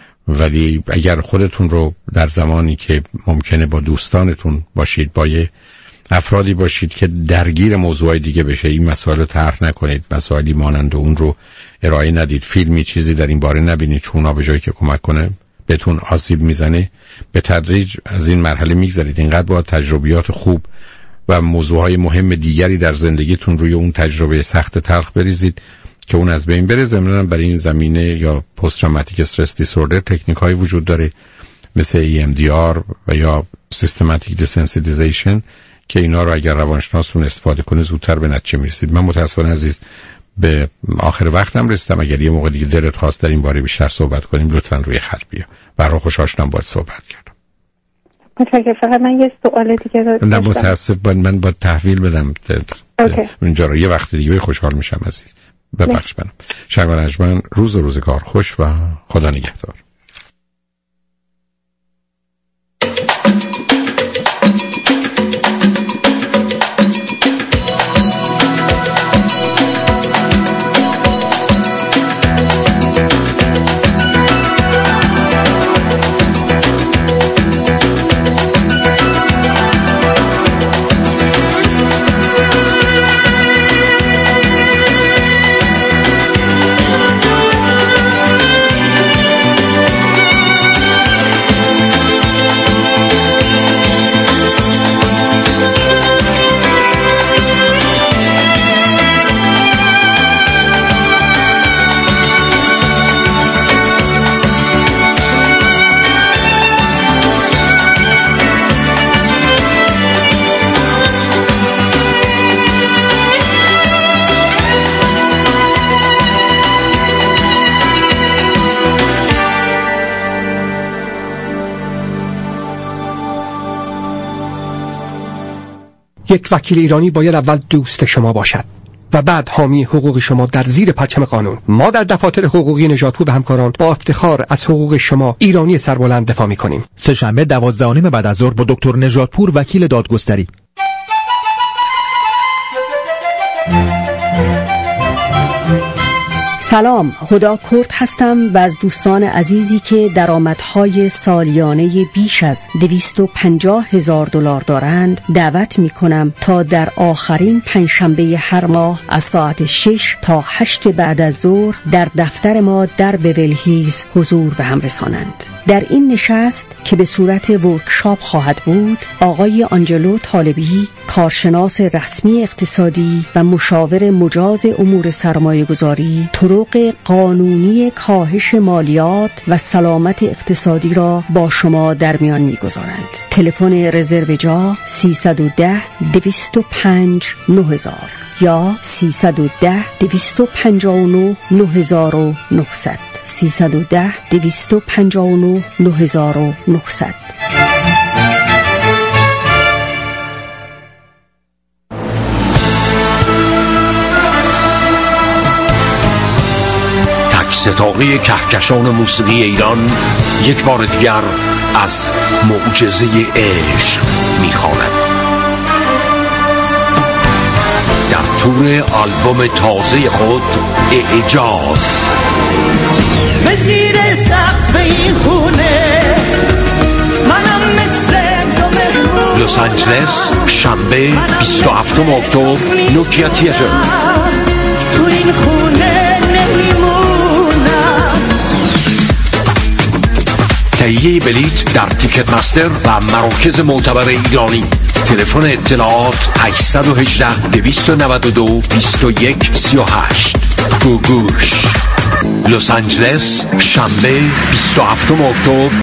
ولی اگر خودتون رو در زمانی که ممکنه با دوستانتون باشید، با یه افرادی باشید که درگیر موضوعای دیگه بشه، این مسائل رو طرح نکنید، مسائلی مانند اون رو ارائه ندید، فیلمی چیزی در این باره نبینید چون اونا به جایی که کمک کنه بهتون آسیب میزنه. به تدریج از این مرحله میگذرید. اینقدر با تجربیات خوب و موضوعهای مهم دیگری در زندگیتون روی اون تجربه سخت تلخ بریزید که اون از بین بره. ضمناً برای این زمینه یا پست تروماتیک استرس دیسوردر تکنیک های وجود داره مثل ای ام دی آر و یا سیستماتیک دیسنسیتیزیشن که اینا رو اگر روانشناستون استفاده کنه زودتر به نتیجه میرسید. من متاسفانه عزیز به آخر وقتم رسیدم. اگر یه موقع دیگه دلت خواست در این باره بیشتر صحبت کنیم لطفاً روی خط بیا. برای خوشحال شدم باهات صحبت کردم. متشکرم. فقط من یه سوال دیگه داشتم. نه متاسف باید من با تحویل بدم اینجا رو. یه وقت دیگه خوشحال میشم عزیز. ببخش منم. شنگ و نجمن، روز و روزگار خوش و خدا نگهدار. یک وکیل ایرانی باید اول دوست شما باشد و بعد حامی حقوق شما در زیر پرچم قانون. ما در دفاتر حقوقی نژادپور و همکاران با افتخار از حقوق شما ایرانی سربلند دفاع می‌کنیم. سه‌شنبه دوازده و نیم بعد از ظهر با دکتر نژادپور وکیل دادگستری. سلام، هدا کرد هستم و از دوستان عزیزی که درآمدهای سالیانه بیش از دویست و پنجاه هزار دلار دارند دعوت می کنم تا در آخرین پنجشنبه هر ماه از ساعت شش تا هشت بعد از ظهر در دفتر ما در بیولی هیلز حضور به هم رسانند. در این نشست که به صورت ورکشاپ خواهد بود، آقای آنجلو طالبی، کارشناس رسمی اقتصادی و مشاور مجاز امور سرمایه‌گذاری، طرق قانونی کاهش مالیات و سلامت اقتصادی را با شما در میان می‌گذارند. تلفن رزرو جا سیصد و ده دویست و پنج نه هزار یا سیصد و ده دویست و پنجاه و نه نه هزار و نهصد سیصد و ده دویست و پنجاه و نه نه هزار و نهصد. ستاره کهکشان موسیقی ایران یک بار دیگر از معجزه عشق می‌خواند. در تور آلبوم تازه خود اعجاز مسیر سقف این خونه منم مثل تو لس آنجلس شنبه بیست و هفتم اکتبر نوکیا تیاتر. تو این خونه نمیمونم. تهیه بلیت در تیکت مستر و مراکز معتبر ایرانی. تلفن اطلاعات هشت یک هشت دو نه دو دو یک سه هشت. گوگوش. لس آنجلس شنبه بیست و هفتم اکتبر